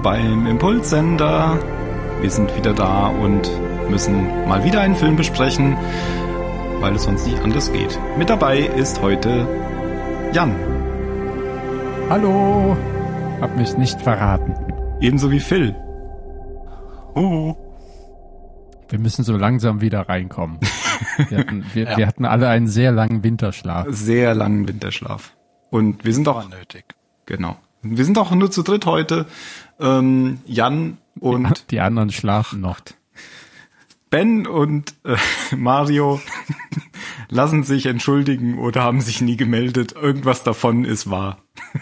beim Impulssender. Wir sind wieder da und müssen mal wieder einen Film besprechen, weil es sonst nicht anders geht. Mit dabei ist heute Jan. Hallo, hab mich nicht verraten. Ebenso wie Phil. Wir müssen so langsam wieder reinkommen. Wir hatten alle einen sehr langen Winterschlaf. Sehr langen Winterschlaf. Und wir sind auch nötig. Genau. Wir sind auch nur zu dritt heute. Jan und die anderen schlafen noch. Ben und Mario lassen sich entschuldigen oder haben sich nie gemeldet. Irgendwas davon ist wahr.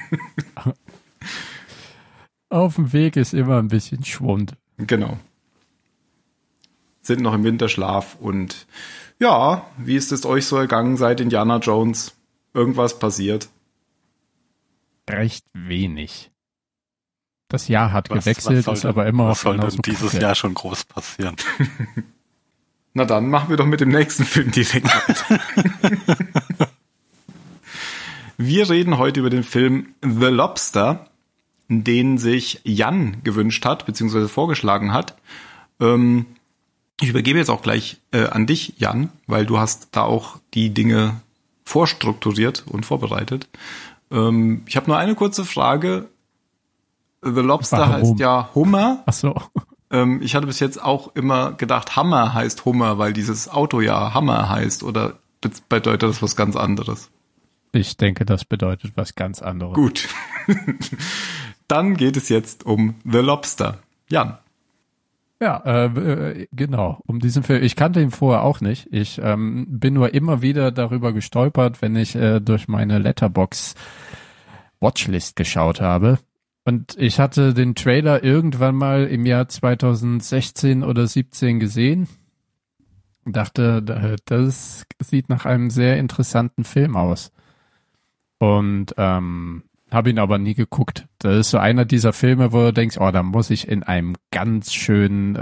Auf dem Weg ist immer ein bisschen Schwund. Genau. Sind noch im Winterschlaf und ja, wie ist es euch so ergangen seit Indiana Jones? Irgendwas passiert? Recht wenig. Das Jahr hat gewechselt, ist aber immer noch was soll denn dieses Jahr schon groß passieren? Na dann machen wir doch mit dem nächsten Film direkt weiter. Wir reden heute über den Film The Lobster, den sich Jan gewünscht hat, beziehungsweise vorgeschlagen hat. Ich übergebe jetzt auch gleich an dich, Jan, weil du hast da auch die Dinge vorstrukturiert und vorbereitet. Ich habe nur eine kurze Frage. The Lobster Warum? heißt ja Hummer. Ach so. Ich hatte bis jetzt auch immer gedacht, Hammer heißt Hummer, weil dieses Auto ja Hammer heißt. Oder bedeutet das was ganz anderes? Ich denke, das bedeutet was ganz anderes. Gut. Dann geht es jetzt um The Lobster. Jan. Ja, genau, um diesen Film. Ich kannte ihn vorher auch nicht. Ich bin nur immer wieder darüber gestolpert, wenn ich durch meine Letterboxd Watchlist geschaut habe. Und ich hatte den Trailer irgendwann mal im Jahr 2016 oder 17 gesehen und dachte, das sieht nach einem sehr interessanten Film aus. Und habe ihn aber nie geguckt. Das ist so einer dieser Filme, wo du denkst, oh, da muss ich in einem ganz schönen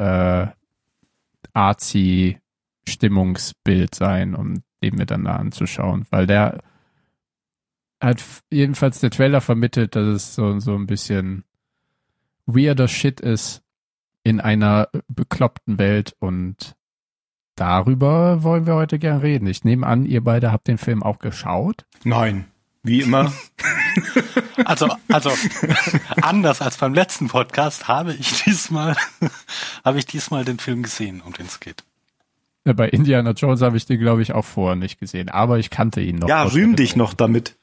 artsy Stimmungsbild sein, um den mir dann da anzuschauen, weil der hat jedenfalls der Trailer vermittelt, dass es so ein bisschen weirder Shit ist in einer bekloppten Welt und darüber wollen wir heute gern reden. Ich nehme an, ihr beide habt den Film auch geschaut? Nein. Wie immer. Also anders als beim letzten Podcast habe ich diesmal den Film gesehen, um den es geht. Ja, bei Indiana Jones habe ich den, glaube ich, auch vorher nicht gesehen, aber ich kannte ihn noch. Ja, rühm dich noch damit.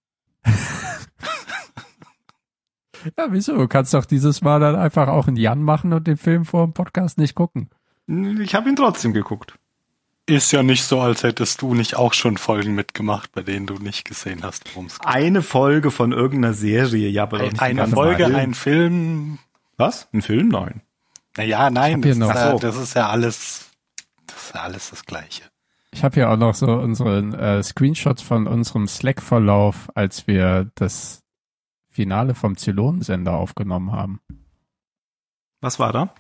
Ja, wieso? Du kannst doch dieses Mal dann einfach auch einen Jan machen und den Film vor dem Podcast nicht gucken. Ich habe ihn trotzdem geguckt. Ist ja nicht so, als hättest du nicht auch schon Folgen mitgemacht, bei denen du nicht gesehen hast, worum es geht. Eine Folge von irgendeiner Serie, ja, aber doch nicht eine Folge, ein Film. Was? Ein Film? Nein. Naja, nein, das das ist ja alles das Gleiche. Ich habe hier auch noch so unseren Screenshots von unserem Slack-Verlauf, als wir das Finale vom Zylonensender aufgenommen haben. Was war da?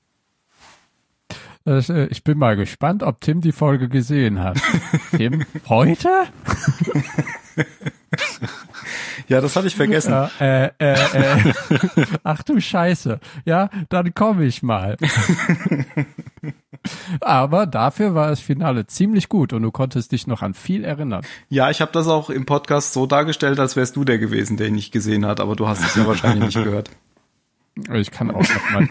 Ich bin mal gespannt, ob Tim die Folge gesehen hat. Tim, heute? Ja, das hatte ich vergessen. Ach du Scheiße. Ja, dann komme ich mal. Aber dafür war das Finale ziemlich gut und du konntest dich noch an viel erinnern. Ja, ich habe das auch im Podcast so dargestellt, als wärst du der gewesen, der ihn nicht gesehen hat, aber du hast es ja wahrscheinlich nicht gehört. Ich kann auch noch mal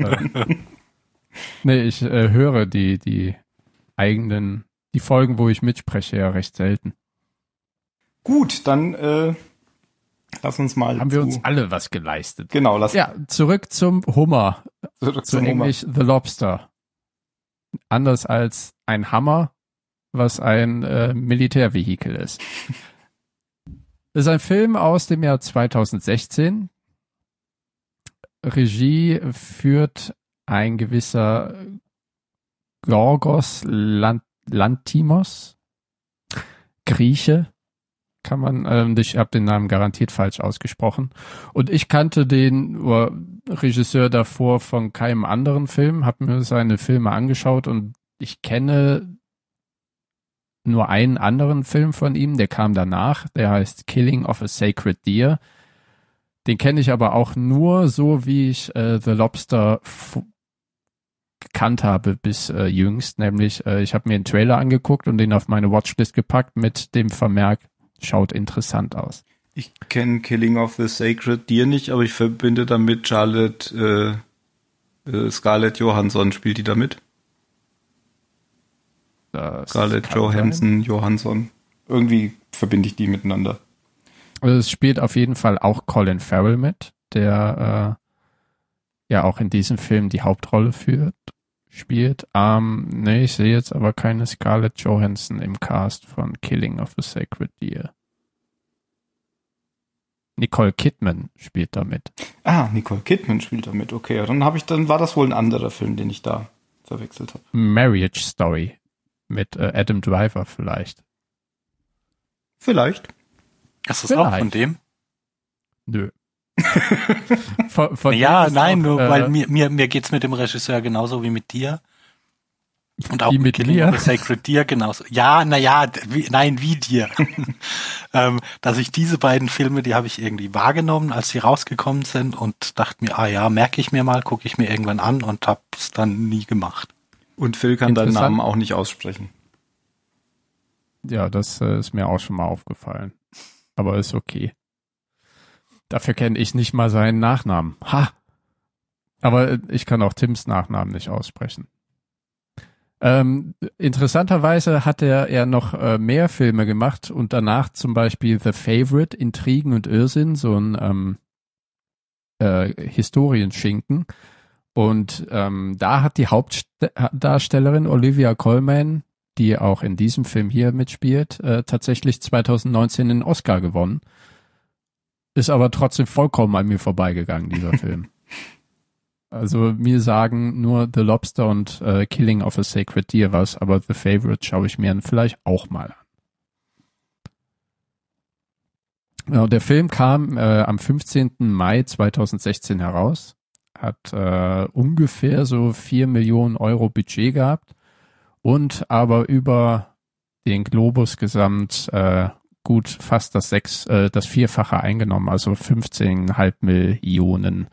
ich höre die Folgen, wo ich mitspreche, ja recht selten. Gut, dann lass uns mal. Haben wir uns alle was geleistet. Genau, zurück zum Hummer. Zurück zu zum Englisch The Lobster. Anders als ein Hammer, was ein Militärvehikel ist. Das ist ein Film aus dem Jahr 2016. Regie führt ein gewisser Yorgos Lanthimos, Grieche, kann man, ich habe den Namen garantiert falsch ausgesprochen. Und ich kannte den Regisseur davor von keinem anderen Film, habe mir seine Filme angeschaut und ich kenne nur einen anderen Film von ihm, der kam danach, der heißt Killing of a Sacred Deer. Den kenne ich aber auch nur so, wie ich The Lobster gekannt habe bis jüngst. Nämlich, ich habe mir einen Trailer angeguckt und den auf meine Watchlist gepackt mit dem Vermerk, schaut interessant aus. Ich kenne Killing of the Sacred Deer nicht, aber ich verbinde damit Scarlett Johansson. Spielt die damit? Scarlett Johansson, Johansson. Irgendwie verbinde ich die miteinander. Also es spielt auf jeden Fall auch Colin Farrell mit, der ja auch in diesem Film die Hauptrolle spielt. Nee, ich sehe jetzt aber keine Scarlett Johansson im Cast von Killing of the Sacred Deer. Nicole Kidman spielt damit. Ah, Nicole Kidman spielt damit. Okay, dann war das wohl ein anderer Film, den ich da verwechselt habe. Marriage Story mit Adam Driver vielleicht. Vielleicht. Ist das auch von dem? Nö. Weil mir geht's mit dem Regisseur genauso wie mit dir. Und auch wie mit Killing mir? of the Sacred Deer genauso. Ja, wie dir. Dass ich diese beiden Filme, die habe ich irgendwie wahrgenommen, als sie rausgekommen sind und dachte mir, merke ich mir mal, gucke ich mir irgendwann an und hab's dann nie gemacht. Und Phil kann deinen Namen auch nicht aussprechen. Ja, das ist mir auch schon mal aufgefallen. Aber ist okay. Dafür kenne ich nicht mal seinen Nachnamen. Ha! Aber ich kann auch Tims Nachnamen nicht aussprechen. Interessanterweise hat er noch mehr Filme gemacht und danach zum Beispiel The Favourite, Intrigen und Irrsinn, so ein Historienschinken. Und da hat die Hauptdarstellerin Olivia Colman, die auch in diesem Film hier mitspielt, tatsächlich 2019 den Oscar gewonnen. Ist aber trotzdem vollkommen an mir vorbeigegangen, dieser Film. Also mir sagen nur The Lobster und Killing of a Sacred Deer was, aber The Favourite schaue ich mir vielleicht auch mal an. Genau, der Film kam am 15. Mai 2016 heraus, hat ungefähr so 4 Millionen Euro Budget gehabt und aber über den Globus gesamt gut fast das Vierfache eingenommen, also 15,5 Millionen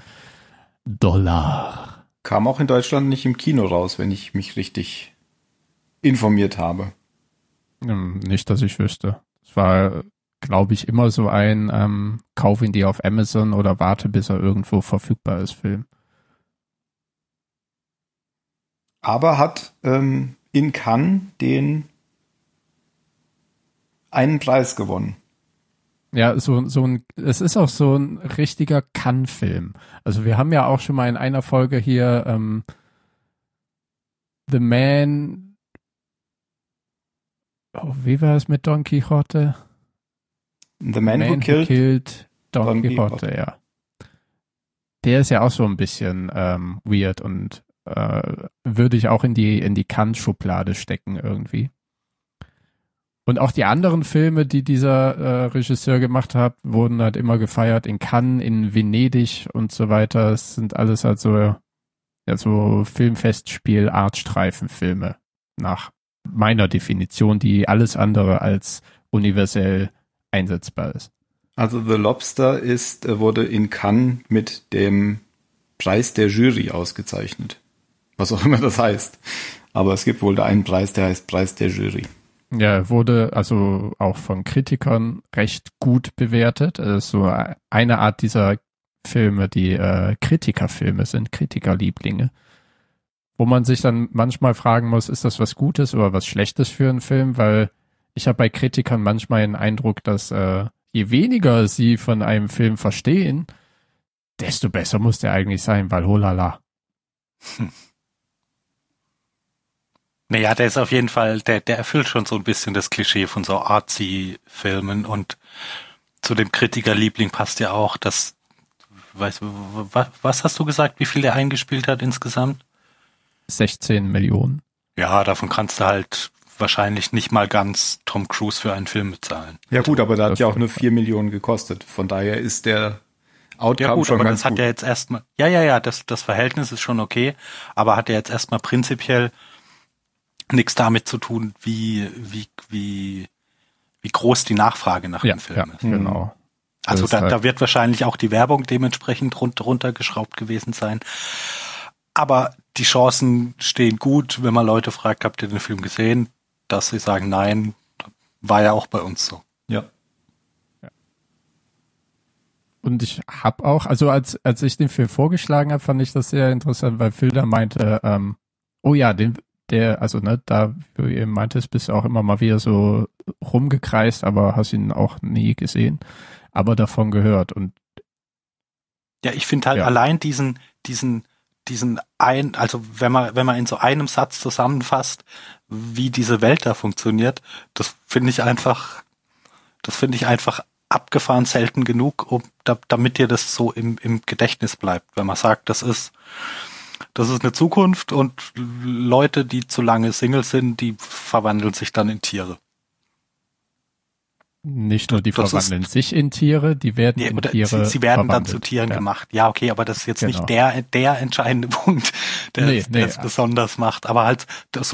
$. Kam auch in Deutschland nicht im Kino raus, wenn ich mich richtig informiert habe. Nicht, dass ich wüsste. Es war, glaube ich, immer so ein Kauf ihn dir auf Amazon oder warte, bis er irgendwo verfügbar ist, Film. Aber hat in Cannes einen Preis gewonnen. Ja, es ist auch so ein richtiger Cannes-Film. Also wir haben ja auch schon mal in einer Folge hier The Man, wie war es mit Don Quixote? The Man Who Killed Don Quixote, ja. Der ist ja auch so ein bisschen weird und würde ich auch in die Cannes-Schublade stecken irgendwie. Und auch die anderen Filme, die dieser Regisseur gemacht hat, wurden halt immer gefeiert in Cannes, in Venedig und so weiter. Es sind alles halt so Filmfestspiel-Artstreifenfilme nach meiner Definition, die alles andere als universell einsetzbar ist. Also The Lobster wurde in Cannes mit dem Preis der Jury ausgezeichnet. Was auch immer das heißt. Aber es gibt wohl da einen Preis, der heißt Preis der Jury. Ja, wurde also auch von Kritikern recht gut bewertet. Es ist so eine Art dieser Filme, die Kritikerfilme sind, Kritikerlieblinge. Wo man sich dann manchmal fragen muss, ist das was Gutes oder was Schlechtes für einen Film? Weil ich habe bei Kritikern manchmal den Eindruck, dass je weniger sie von einem Film verstehen, desto besser muss der eigentlich sein, weil holala. Naja, der ist auf jeden Fall, der erfüllt schon so ein bisschen das Klischee von so Artsy-Filmen und zu dem Kritikerliebling passt ja auch, was hast du gesagt, wie viel der eingespielt hat insgesamt? 16 Millionen. Ja, davon kannst du halt wahrscheinlich nicht mal ganz Tom Cruise für einen Film bezahlen. Ja gut, aber da hat ja auch nur 4 Millionen gekostet. Von daher ist der Outcome schon ganz gut. Hat ja jetzt erstmal, das Verhältnis ist schon okay, aber hat ja jetzt erstmal prinzipiell nichts damit zu tun, wie groß die Nachfrage nach dem Film ist. Genau. Also Das ist halt- da wird wahrscheinlich auch die Werbung dementsprechend runtergeschraubt gewesen sein. Aber die Chancen stehen gut, wenn man Leute fragt, habt ihr den Film gesehen, dass sie sagen, nein, war ja auch bei uns so. Ja. Und ich habe auch, also als ich den Film vorgeschlagen habe, fand ich das sehr interessant, weil Phil da meinte, oh ja, da, wie du eben meintest, bist du auch immer mal wieder so rumgekreist, aber hast ihn auch nie gesehen, aber davon gehört. Und Ja, ich finde halt allein diesen also wenn man in so einem Satz zusammenfasst, wie diese Welt da funktioniert, das finde ich einfach abgefahren selten genug, damit dir das so im Gedächtnis bleibt. Wenn man sagt, das ist eine Zukunft und Leute, die zu lange Single sind, die verwandeln sich dann in Tiere. nicht nur die verwandeln sich in Tiere, die werden in Tiere sie werden dann zu verwandelt. Tieren gemacht. Ja, okay, aber das ist jetzt nicht der entscheidende Punkt, der es besonders macht. Aber halt das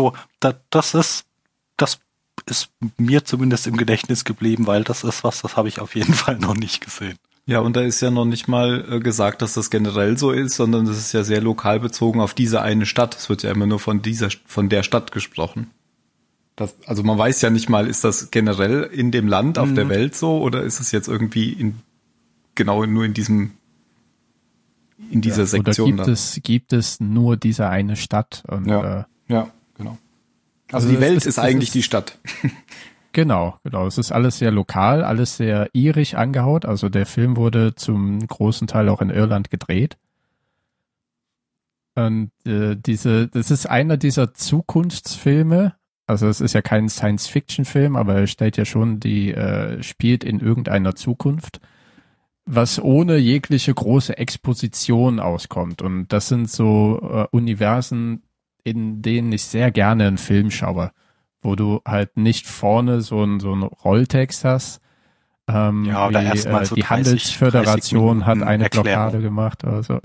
ist mir zumindest im Gedächtnis geblieben, weil das habe ich auf jeden Fall noch nicht gesehen. Ja, und da ist ja noch nicht mal gesagt, dass das generell so ist, sondern das ist ja sehr lokal bezogen auf diese eine Stadt. Es wird ja immer nur von der Stadt gesprochen. Also man weiß ja nicht mal, ist das generell in dem Land, auf der Welt so, oder ist es jetzt irgendwie nur in dieser Sektion? Oder gibt es nur diese eine Stadt? Und, ja, genau. Also die Welt ist eigentlich die Stadt. Genau. Es ist alles sehr lokal, alles sehr irisch angehaut. Also der Film wurde zum großen Teil auch in Irland gedreht. Und das ist einer dieser Zukunftsfilme. Also es ist ja kein Science-Fiction-Film, aber er stellt ja schon, spielt in irgendeiner Zukunft, was ohne jegliche große Exposition auskommt. Und das sind so Universen, in denen ich sehr gerne einen Film schaue, wo du halt nicht vorne so einen Rolltext hast. Oder erstmal so die 30 Handelsföderation hat eine Erklärung. Blockade gemacht oder so.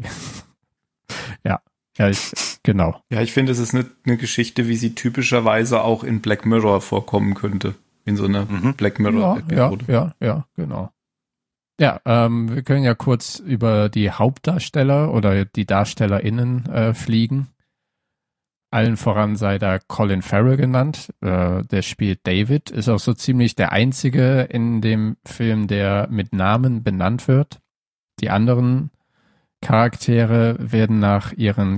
Genau. Ja, ich finde, es ist eine Geschichte, wie sie typischerweise auch in Black Mirror vorkommen könnte. In so einer Black Mirror-Episode. Ja, genau. Ja, wir können ja kurz über die Hauptdarsteller oder die DarstellerInnen fliegen. Allen voran sei da Colin Farrell genannt. Der spielt David, ist auch so ziemlich der einzige in dem Film, der mit Namen benannt wird. Die anderen Charaktere werden nach ihren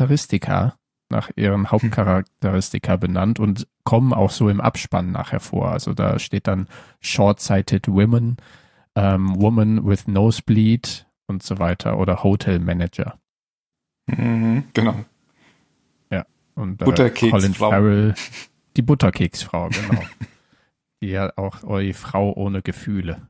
Hauptcharakteristika benannt und kommen auch so im Abspann nachher vor. Also da steht dann Short-Sighted Women, Woman with Nosebleed und so weiter oder Hotel Manager. Genau. Ja. Und Butterkeksfrau. Colin Farrell, die Butterkeksfrau, genau. Die ja auch die Frau ohne Gefühle.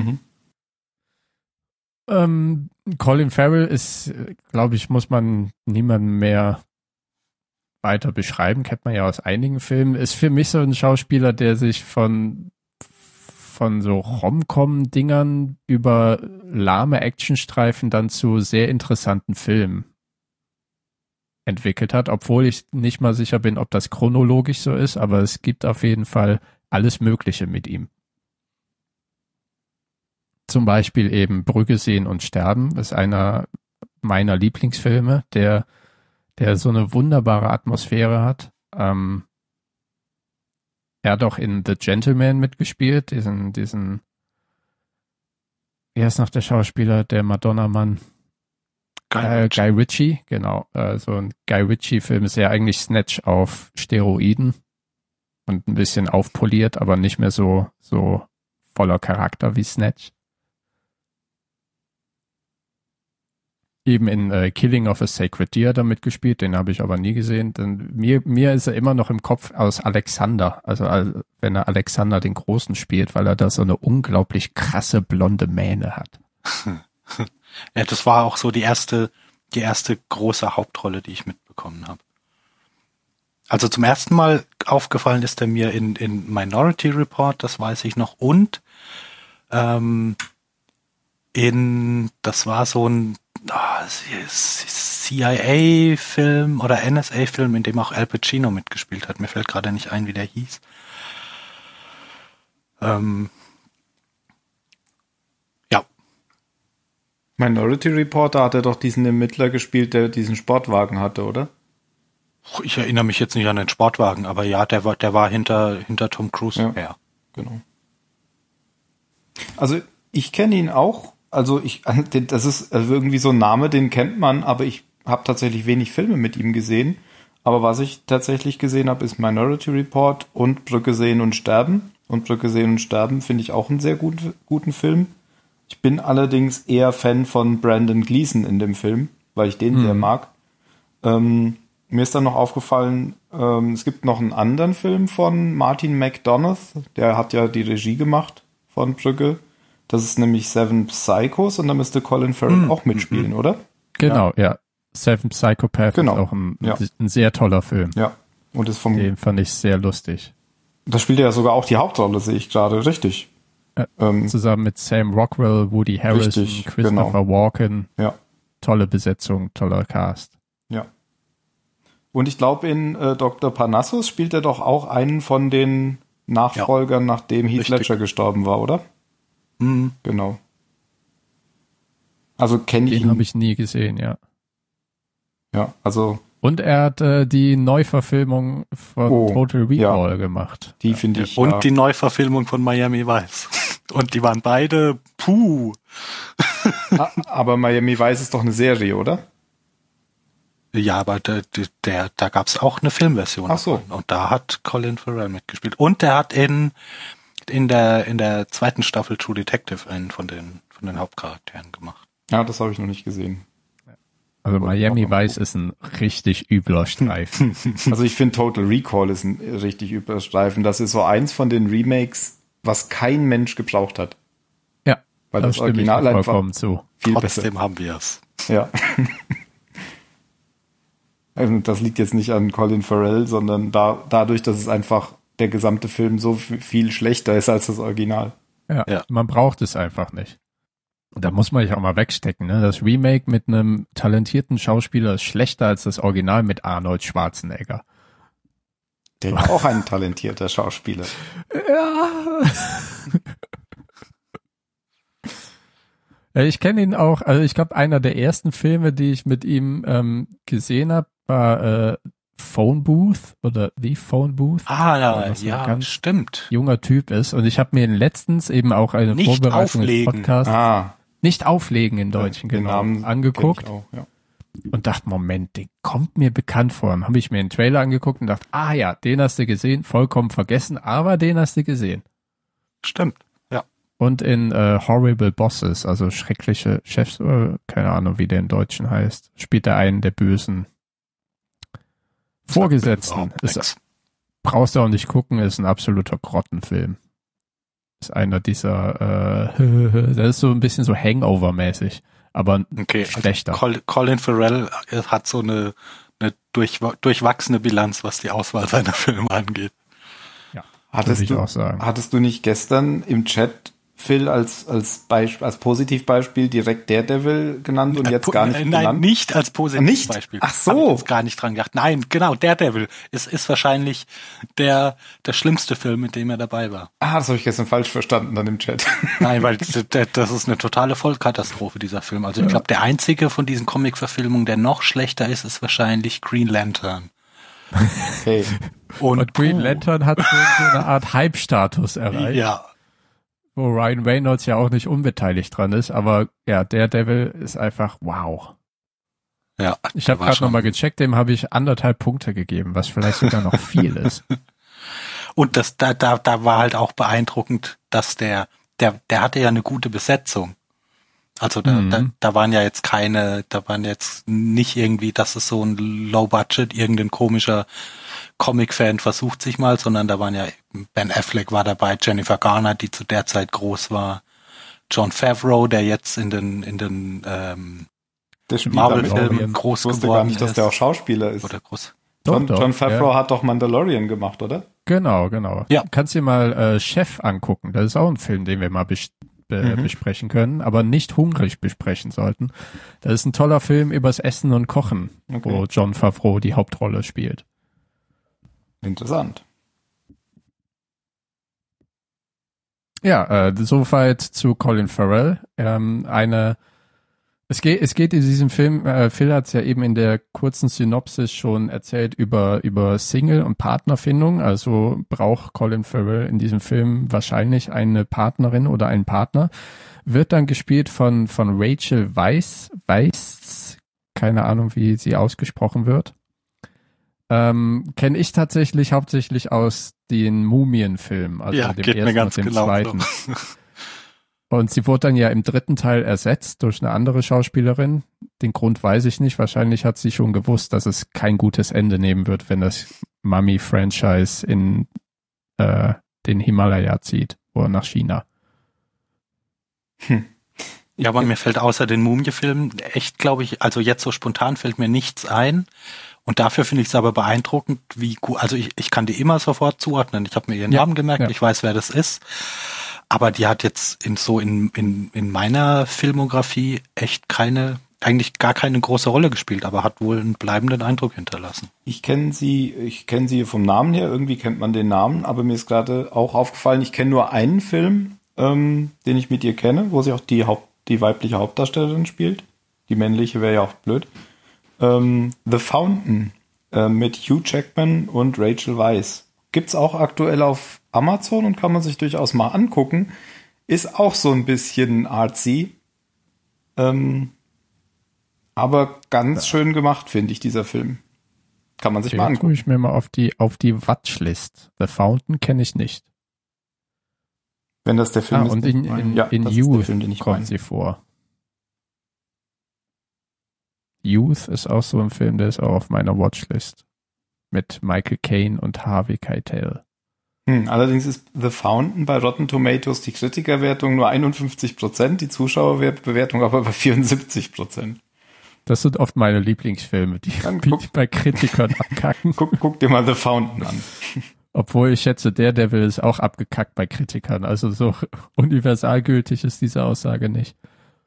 Colin Farrell ist, glaube ich, muss man niemanden mehr weiter beschreiben, kennt man ja aus einigen Filmen, ist für mich so ein Schauspieler, der sich von so Rom-Com-Dingern über lahme Actionstreifen dann zu sehr interessanten Filmen entwickelt hat, obwohl ich nicht mal sicher bin, ob das chronologisch so ist, aber es gibt auf jeden Fall alles Mögliche mit ihm. Zum Beispiel eben Brügge sehen und sterben, ist einer meiner Lieblingsfilme, der so eine wunderbare Atmosphäre hat. Er hat auch in The Gentleman mitgespielt, diesen wie heißt noch der Schauspieler, der Madonna-Mann? Guy Ritchie, genau. So ein Guy Ritchie-Film ist ja eigentlich Snatch auf Steroiden und ein bisschen aufpoliert, aber nicht mehr so voller Charakter wie Snatch. Eben in Killing of a Sacred Deer damit gespielt, den habe ich aber nie gesehen. Denn mir ist er immer noch im Kopf aus Alexander, also wenn er Alexander den Großen spielt, weil er da so eine unglaublich krasse blonde Mähne hat. Ja, das war auch so die erste große Hauptrolle, die ich mitbekommen habe. Also zum ersten Mal aufgefallen ist er mir in Minority Report, das weiß ich noch, und das war so ein CIA-Film oder NSA-Film, in dem auch Al Pacino mitgespielt hat. Mir fällt gerade nicht ein, wie der hieß. Ja, Minority Report, da hat er doch diesen Ermittler gespielt, der diesen Sportwagen hatte, oder? Ich erinnere mich jetzt nicht an den Sportwagen, aber ja, der war hinter Tom Cruise Ja. her. Genau. Also ich kenne ihn auch. Also das ist irgendwie so ein Name, den kennt man, aber ich habe tatsächlich wenig Filme mit ihm gesehen. Aber was ich tatsächlich gesehen habe, ist Minority Report und Brücke sehen und sterben. Und Brücke sehen und sterben finde ich auch einen sehr guten Film. Ich bin allerdings eher Fan von Brandon Gleeson in dem Film, weil ich den sehr mag. Mir ist dann noch aufgefallen, es gibt noch einen anderen Film von Martin McDonagh, der hat ja die Regie gemacht von Brücke. Das ist nämlich Seven Psychos und da müsste Colin Farrell auch mitspielen, oder? Genau, ja. Seven Psychopaths ist auch ein sehr toller Film. Ja. Und ist den fand ich sehr lustig. Da spielt er ja sogar auch die Hauptrolle, sehe ich gerade, richtig. Zusammen mit Sam Rockwell, Woody Harrelson, richtig, Christopher Walken. Ja. Tolle Besetzung, toller Cast. Ja. Und ich glaube, in Dr. Parnassus spielt er doch auch einen von den Nachfolgern, nachdem Heath Ledger gestorben war, oder? Mhm. Genau. Also kenne ich ihn. Den habe ich nie gesehen, ja. Ja, also. Und er hat die Neuverfilmung von Total Recall gemacht. Die finde ich. Und die Neuverfilmung von Miami Vice. Und die waren beide Aber Miami Vice ist doch eine Serie, oder? Ja, aber da gab's auch eine Filmversion. Ach so. Davon. Und da hat Colin Farrell mitgespielt. Und der hat in der zweiten Staffel True Detective einen von den Hauptcharakteren gemacht. Ja, das habe ich noch nicht gesehen. Also Miami Vice ist ein richtig übler Streifen. Also ich finde Total Recall ist ein richtig übler Streifen. Das ist so eins von den Remakes, was kein Mensch gebraucht hat. Ja, weil das Original einfach vollkommen zu. Viel Trotzdem besser. haben wir es. Ja. Also das liegt jetzt nicht an Colin Farrell, sondern dadurch, dass es einfach der gesamte Film so viel schlechter ist als das Original. Ja, man braucht es einfach nicht. Da muss man sich auch mal wegstecken. Ne? Das Remake mit einem talentierten Schauspieler ist schlechter als das Original mit Arnold Schwarzenegger. Der war auch ein talentierter Schauspieler. Ja. Ich kenne ihn auch, also ich glaube, einer der ersten Filme, die ich mit ihm gesehen habe, war Phone Booth oder The Phone Booth. Ja, stimmt. Junger Typ ist. Und ich habe mir letztens eben auch eine Nicht Vorbereitung auflegen. des Podcasts Nicht auflegen in Deutschen, den genau, Namen angeguckt auch, ja. und dachte, Moment, der kommt mir bekannt vor. Dann habe ich mir den Trailer angeguckt und dachte, ja, den hast du gesehen, vollkommen vergessen, aber den hast du gesehen. Stimmt, ja. Und in Horrible Bosses, also schreckliche Chefs, keine Ahnung, wie der im Deutschen heißt, spielt er einen der bösen Vorgesetzten. Brauchst du auch nicht gucken, ist ein absoluter Grottenfilm. Ist einer dieser, das ist so ein bisschen so Hangover-mäßig, aber schlechter. Also Colin Farrell hat so eine durchwachsene Bilanz, was die Auswahl seiner Filme angeht. Ja, würde ich auch sagen. Hattest du nicht gestern im Chat, Phil, als Positivbeispiel direkt Daredevil genannt und jetzt gar nicht genannt? Nein, nicht als Positivbeispiel. Ach so. Hab ich jetzt gar nicht dran gedacht. Nein, genau, Daredevil ist wahrscheinlich der schlimmste Film, mit dem er dabei war. Das habe ich gestern falsch verstanden dann im Chat. Nein, weil das ist eine totale Vollkatastrophe, dieser Film. Also ich glaube, der einzige von diesen Comic-Verfilmungen, der noch schlechter ist wahrscheinlich Green Lantern. Okay. Und Green Lantern hat so eine Art Hype-Status erreicht. Ja. Wo Ryan Reynolds ja auch nicht unbeteiligt dran ist, aber ja, Daredevil ist einfach wow. Ja. Ich habe gerade nochmal gecheckt, dem habe ich 1,5 Punkte gegeben, was vielleicht sogar noch viel ist. Und da war halt auch beeindruckend, dass der hatte ja eine gute Besetzung. Also da waren jetzt nicht irgendwie, dass es so ein Low Budget, irgendein komischer Comic-Fan versucht sich mal, sondern da waren ja, Ben Affleck war dabei, Jennifer Garner, die zu der Zeit groß war, Jon Favreau, der jetzt in den Marvel-Filmen groß geworden ist. Ich wusste gar nicht, dass der auch Schauspieler ist. Oder groß. Jon Favreau hat doch Mandalorian gemacht, oder? Genau. Ja. Kannst dir mal Chef angucken. Das ist auch ein Film, den wir mal besprechen können, aber nicht hungrig besprechen sollten. Das ist ein toller Film übers Essen und Kochen, wo Jon Favreau die Hauptrolle spielt. Interessant. Ja, soweit zu Colin Farrell. Eine Es geht in diesem Film, Phil hat es ja eben in der kurzen Synopsis schon erzählt über Single- und Partnerfindung. Also braucht Colin Farrell in diesem Film wahrscheinlich eine Partnerin oder einen Partner. Wird dann gespielt von Rachel Weisz, keine Ahnung, wie sie ausgesprochen wird. Kenne ich tatsächlich hauptsächlich aus den Mumien-Filmen, also Ja, dem geht mir ersten ganz und dem genau zweiten. so. Und sie wurde dann ja im dritten Teil ersetzt durch eine andere Schauspielerin. Den Grund weiß ich nicht. Wahrscheinlich hat sie schon gewusst, dass es kein gutes Ende nehmen wird, wenn das Mummy-Franchise in den Himalaya zieht oder nach China. Ja, aber mir fällt außer den Mumie-Filmen echt, glaube ich, also jetzt so spontan fällt mir nichts ein. Und dafür finde ich es aber beeindruckend, wie gut, also ich kann die immer sofort zuordnen. Ich habe mir ihren Namen gemerkt, ich weiß, wer das ist. Aber die hat jetzt in meiner Filmografie echt eigentlich gar keine große Rolle gespielt, aber hat wohl einen bleibenden Eindruck hinterlassen. Ich kenne sie vom Namen her, irgendwie kennt man den Namen, aber mir ist gerade auch aufgefallen, ich kenne nur einen Film, den ich mit ihr kenne, wo sie auch die weibliche Hauptdarstellerin spielt. Die männliche wäre ja auch blöd. The Fountain mit Hugh Jackman und Rachel Weisz. Gibt's auch aktuell auf Amazon und kann man sich durchaus mal angucken. Ist auch so ein bisschen artsy. Aber ganz schön gemacht, finde ich, dieser Film. Kann man sich mal angucken. Tue ich mir mal auf die Watchlist. The Fountain kenne ich nicht. Wenn das der Film ist. Und in Youth kommt sie vor. Youth ist auch so ein Film, der ist auch auf meiner Watchlist. Mit Michael Caine und Harvey Keitel. Allerdings ist The Fountain bei Rotten Tomatoes die Kritikerwertung nur 51%, die Zuschauerbewertung aber bei 74%. Das sind oft meine Lieblingsfilme, die bei Kritikern abkacken. Guck dir mal The Fountain an. Obwohl ich schätze, Daredevil ist auch abgekackt bei Kritikern. Also so universalgültig ist diese Aussage nicht.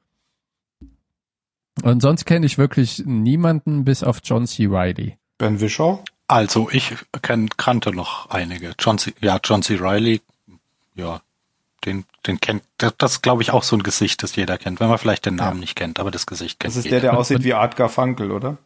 Und sonst kenne ich wirklich niemanden bis auf John C. Reilly. Ben Whishaw? Also ich kannte noch einige. John C. Reilly, ja, den kennt, das ist, glaube ich, auch so ein Gesicht, das jeder kennt, wenn man vielleicht den Namen nicht kennt, aber das Gesicht kennt jeder. Das ist jeder. der aussieht wie Art Garfunkel, oder?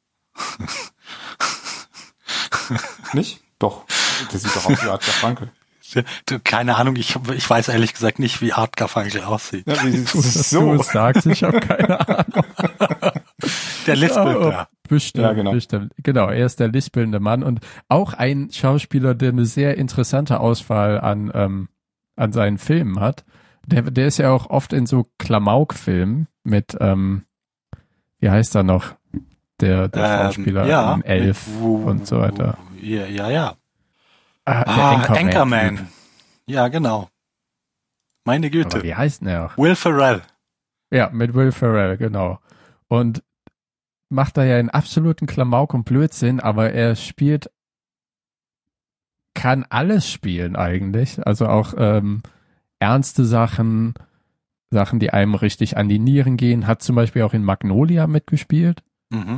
Nicht? Doch. Der sieht doch aus wie Art Garfunkel. Keine Ahnung, ich weiß ehrlich gesagt nicht, wie Art Garfunkel aussieht. Ja, wie so. Du sagst, ich habe keine Ahnung. Der lispelnde. Bestimmt, ja, genau. Bestimmt. Genau, er ist der lispelnde Mann und auch ein Schauspieler, der eine sehr interessante Auswahl an seinen Filmen hat. Der ist ja auch oft in so Klamauk-Filmen mit, wie heißt er noch? Der Schauspieler in Elf und so weiter. Ja. Anchorman. Ja, genau. Meine Güte. Aber wie heißt denn er auch? Will Ferrell. Ja, mit Will Ferrell, genau. Und macht da ja einen absoluten Klamauk und Blödsinn, aber er kann alles spielen eigentlich. Also auch ernste Sachen, die einem richtig an die Nieren gehen. Hat zum Beispiel auch in Magnolia mitgespielt. Mhm.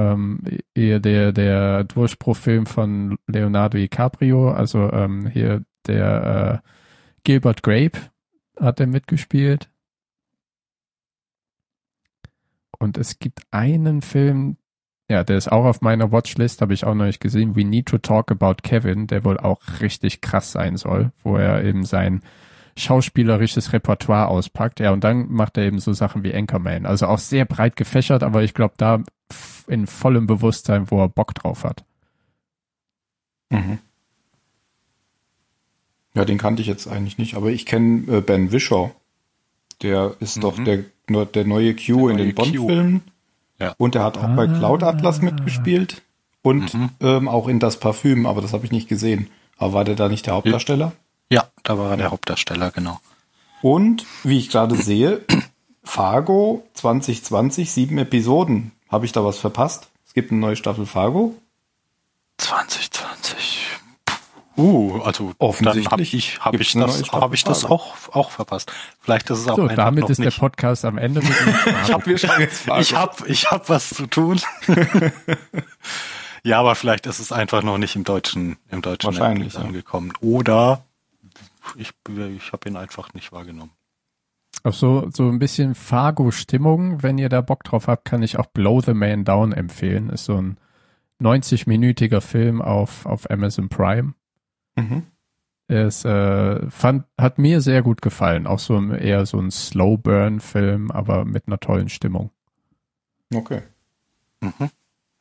Der Durchbruchfilm von Leonardo DiCaprio, also hier der Gilbert Grape hat er mitgespielt. Und es gibt einen Film, ja, der ist auch auf meiner Watchlist, habe ich auch noch nicht gesehen, We Need to Talk About Kevin, der wohl auch richtig krass sein soll, wo er eben sein schauspielerisches Repertoire auspackt. Ja, und dann macht er eben so Sachen wie Anchorman. Also auch sehr breit gefächert, aber ich glaube, da in vollem Bewusstsein, wo er Bock drauf hat. Mhm. Ja, den kannte ich jetzt eigentlich nicht, aber ich kenne Ben Whishaw. Der ist doch der neue Q in den Bond-Filmen. Ja. Und er hat auch bei Cloud Atlas mitgespielt und auch in Das Parfüm, aber das habe ich nicht gesehen. Aber war der da nicht der Hauptdarsteller? Ja, da war er der Hauptdarsteller, genau. Und, wie ich gerade sehe, Fargo 2020, 7 Episoden. Habe ich da was verpasst? Es gibt eine neue Staffel Fargo. 2020. Also offensichtlich habe ich das auch verpasst. Vielleicht ist es auch so, einfach damit noch ist nicht. Der Podcast am Ende. Ich hab was zu tun. Ja, aber vielleicht ist es einfach noch nicht im deutschen Wahrscheinlich Netflix angekommen. Oder ich habe ihn einfach nicht wahrgenommen. Auf so ein bisschen Fargo-Stimmung, wenn ihr da Bock drauf habt, kann ich auch Blow the Man Down empfehlen. Ist so ein 90-minütiger Film auf Amazon Prime. Mhm. Es hat mir sehr gut gefallen. Auch eher so ein Slow-Burn-Film, aber mit einer tollen Stimmung. Okay. Mhm.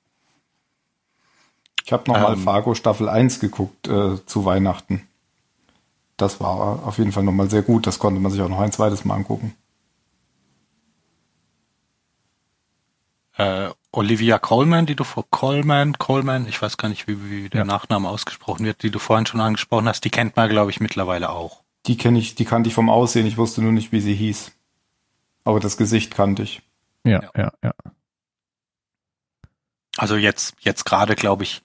Ich habe nochmal Fargo Staffel 1 geguckt zu Weihnachten. Das war auf jeden Fall nochmal sehr gut. Das konnte man sich auch noch ein zweites Mal angucken. Olivia Colman, Colman, ich weiß gar nicht, wie der Nachname ausgesprochen wird, die du vorhin schon angesprochen hast, die kennt man, glaube ich, mittlerweile auch. Die kannte ich vom Aussehen. Ich wusste nur nicht, wie sie hieß. Aber das Gesicht kannte ich. Ja. Also jetzt gerade, glaube ich,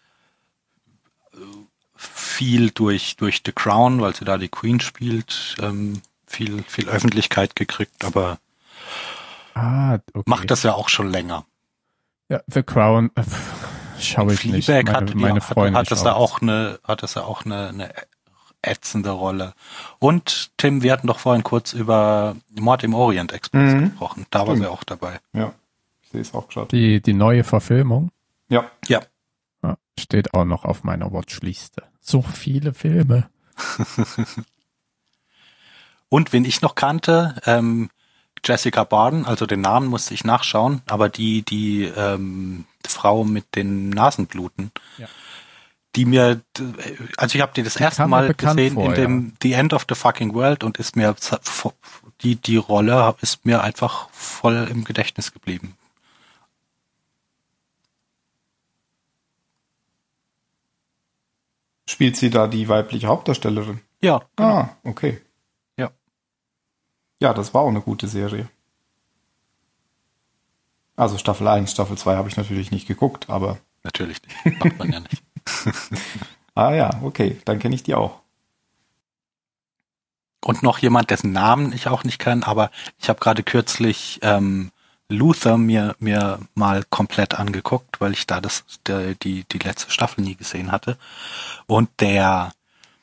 viel durch The Crown, weil sie da die Queen spielt, viel Öffentlichkeit gekriegt, aber okay. macht das ja auch schon länger. Ja, The Crown schaue ich nicht. Meine Freunde hat das ja auch eine ätzende Rolle. Und Tim, wir hatten doch vorhin kurz über Mord im Orient Express gesprochen. Da war sie auch dabei. Ja, ich sehe es auch gerade. Die neue Verfilmung? Ja. Steht auch noch auf meiner Watchliste. So viele Filme. Und wen ich noch kannte, Jessica Barden, also den Namen musste ich nachschauen, aber die Frau mit den Nasenbluten, die mir, also ich habe die das erste Mal gesehen in dem The End of the Fucking World und ist mir die Rolle ist mir einfach voll im Gedächtnis geblieben. Spielt sie da die weibliche Hauptdarstellerin? Ja. Genau. Ah, okay. Ja. Ja, das war auch eine gute Serie. Also Staffel 1, Staffel 2 habe ich natürlich nicht geguckt, aber... Natürlich nicht. Macht man ja nicht. Ah ja, okay. Dann kenne ich die auch. Und noch jemand, dessen Namen ich auch nicht kenne, aber ich habe gerade kürzlich Luther mir mal komplett angeguckt, weil ich da die letzte Staffel nie gesehen hatte. Und der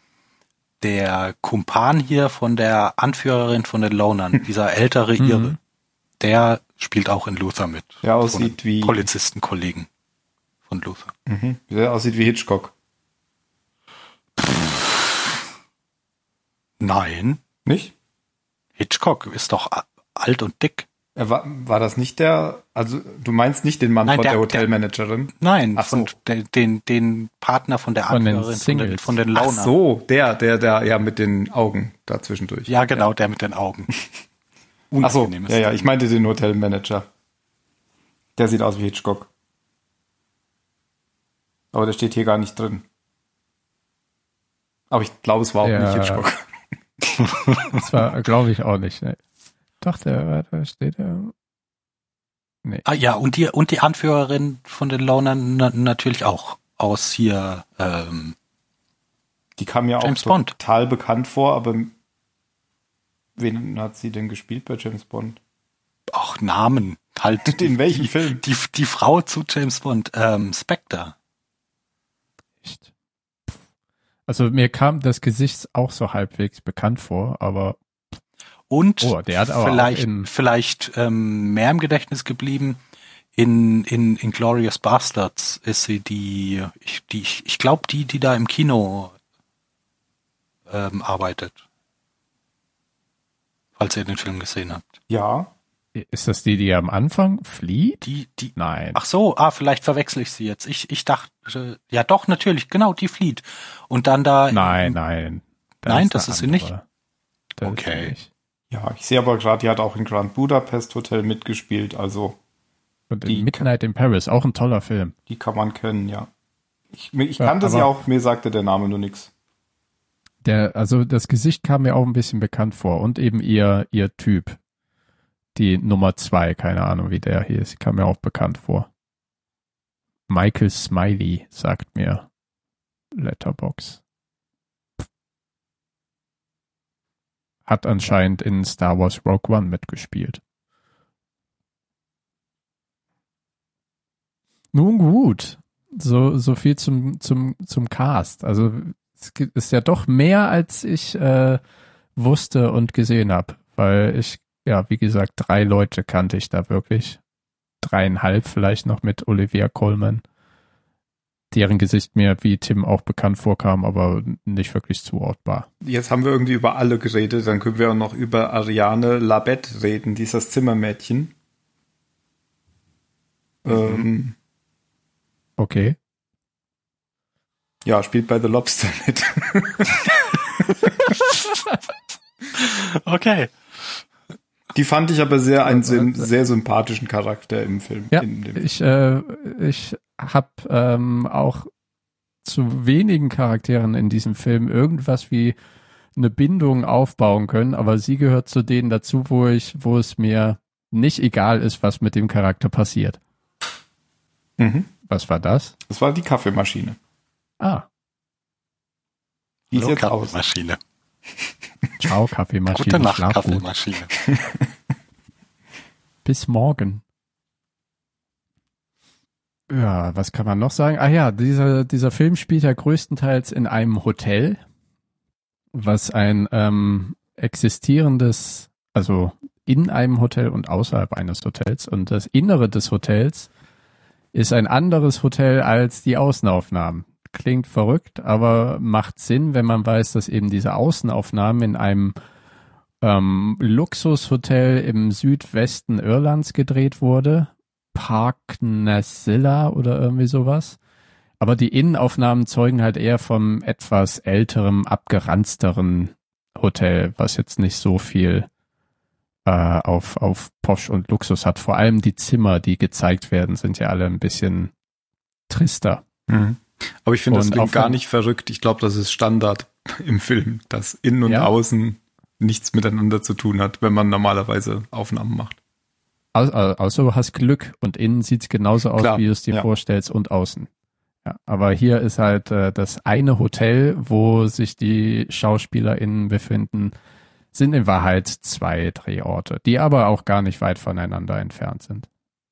Kumpan hier von der Anführerin von den Lonern, dieser ältere Ire, der spielt auch in Luther mit. Der aussieht wie Polizistenkollegen von Luther. Der aussieht wie Hitchcock. Nein. Nicht? Hitchcock ist doch alt und dick. War das nicht also du meinst nicht den Mann von der Hotelmanagerin? Nein, ach so. den Partner von der Anführerin von den Lonern. Ach so, der ja mit den Augen da zwischendurch. Ja, genau, der mit den Augen. Ach so, ja, ich meinte den Hotelmanager. Der sieht aus wie Hitchcock. Aber der steht hier gar nicht drin. Aber ich glaube, es war auch nicht Hitchcock. Das war, glaube ich, auch nicht. Ne. Doch, da steht er. Nee. Ah ja, und die Anführerin von den Lonern natürlich auch aus hier. Die kam ja James auch Bond. Total bekannt vor, aber wen hat sie denn gespielt bei James Bond? Ach, Namen. Halt. In welchem Film? Die Frau zu James Bond, Spectre. Echt? Also mir kam das Gesicht auch so halbwegs bekannt vor, aber und der hat aber vielleicht mehr im Gedächtnis geblieben. In Inglourious Basterds ist sie ich glaube die da im Kino arbeitet. Falls ihr den Film gesehen habt. Ja. Ist das die am Anfang flieht? Nein. Ach so, vielleicht verwechsel ich sie jetzt. Ich dachte, ja doch, natürlich, genau, die flieht. Und dann da... Nein. Das ist sie nicht? Okay. Ja, ich sehe aber gerade, die hat auch in Grand Budapest Hotel mitgespielt, also... Und in Midnight in Paris, auch ein toller Film. Die kann man kennen, ja. Ich kannte sie auch, mir sagte der Name nur nichts. Also das Gesicht kam mir auch ein bisschen bekannt vor und eben ihr Typ. Die Nummer 2, keine Ahnung, wie der hier ist, kam mir auch bekannt vor. Michael Smiley, sagt mir Letterboxd. Hat anscheinend in Star Wars Rogue One mitgespielt. Nun gut, so viel zum Cast. Also es ist ja doch mehr, als ich wusste und gesehen habe, weil wie gesagt, 3 Leute kannte ich da wirklich. 3,5 vielleicht noch mit Olivia Colman, deren Gesicht mir wie Tim auch bekannt vorkam, aber nicht wirklich zuordbar. Jetzt haben wir irgendwie über alle geredet, dann können wir auch noch über Ariane Labette reden, dieses Zimmermädchen. Okay. Ja, spielt bei The Lobster mit. Okay. Die fand ich aber sehr sympathischen Charakter im Film. Ja, ich habe auch zu wenigen Charakteren in diesem Film irgendwas wie eine Bindung aufbauen können, aber sie gehört zu denen dazu, wo es mir nicht egal ist, was mit dem Charakter passiert. Mhm. Was war das? Das war die Kaffeemaschine. Ah. Die ist jetzt Kaffeemaschine. Ciao, Kaffeemaschine. Gute Nacht, Schlaf gut. Kaffeemaschine. Bis morgen. Ja, was kann man noch sagen? Ah ja, dieser Film spielt ja größtenteils in einem Hotel, was ein existierendes, also in einem Hotel und außerhalb eines Hotels. Und das Innere des Hotels ist ein anderes Hotel als die Außenaufnahmen. Klingt verrückt, aber macht Sinn, wenn man weiß, dass eben diese Außenaufnahmen in einem Luxushotel im Südwesten Irlands gedreht wurde. Park Nasilla oder irgendwie sowas. Aber die Innenaufnahmen zeugen halt eher vom etwas älterem, abgeranzteren Hotel, was jetzt nicht so viel auf Posch und Luxus hat. Vor allem die Zimmer, die gezeigt werden, sind ja alle ein bisschen trister. Mhm. Aber ich finde das klingt gar nicht verrückt. Ich glaube, das ist Standard im Film, dass innen und außen nichts miteinander zu tun hat, wenn man normalerweise Aufnahmen macht. Also du hast Glück und innen sieht es genauso aus, wie du es dir vorstellst und außen. Ja, aber hier ist halt das eine Hotel, wo sich die SchauspielerInnen befinden, sind in Wahrheit 2 Drehorte, die aber auch gar nicht weit voneinander entfernt sind.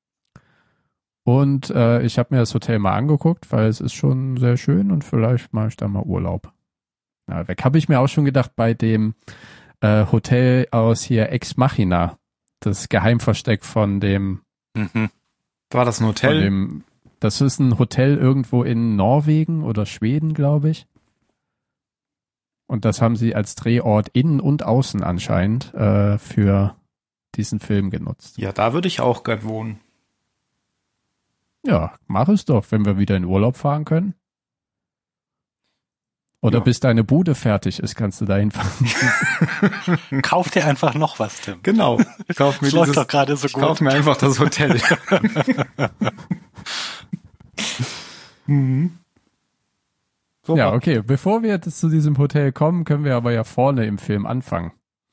Und ich habe mir das Hotel mal angeguckt, weil es ist schon sehr schön und vielleicht mache ich da mal Urlaub. Ja, weg habe ich mir auch schon gedacht bei dem Hotel aus hier Ex Machina, das Geheimversteck von dem. Mhm. War das ein Hotel? Das ist ein Hotel irgendwo in Norwegen oder Schweden, glaube ich. Und das haben sie als Drehort innen und außen anscheinend für diesen Film genutzt. Ja, da würde ich auch gern wohnen. Ja, mach es doch, wenn wir wieder in Urlaub fahren können. Oder bis deine Bude fertig ist, kannst du da hinfahren. Kauf dir einfach noch was, Tim. Genau. Kauf mir läuft doch gerade so gut. Kauf mir einfach das Hotel. Mhm. Ja, okay. Bevor wir jetzt zu diesem Hotel kommen, können wir aber ja vorne im Film anfangen.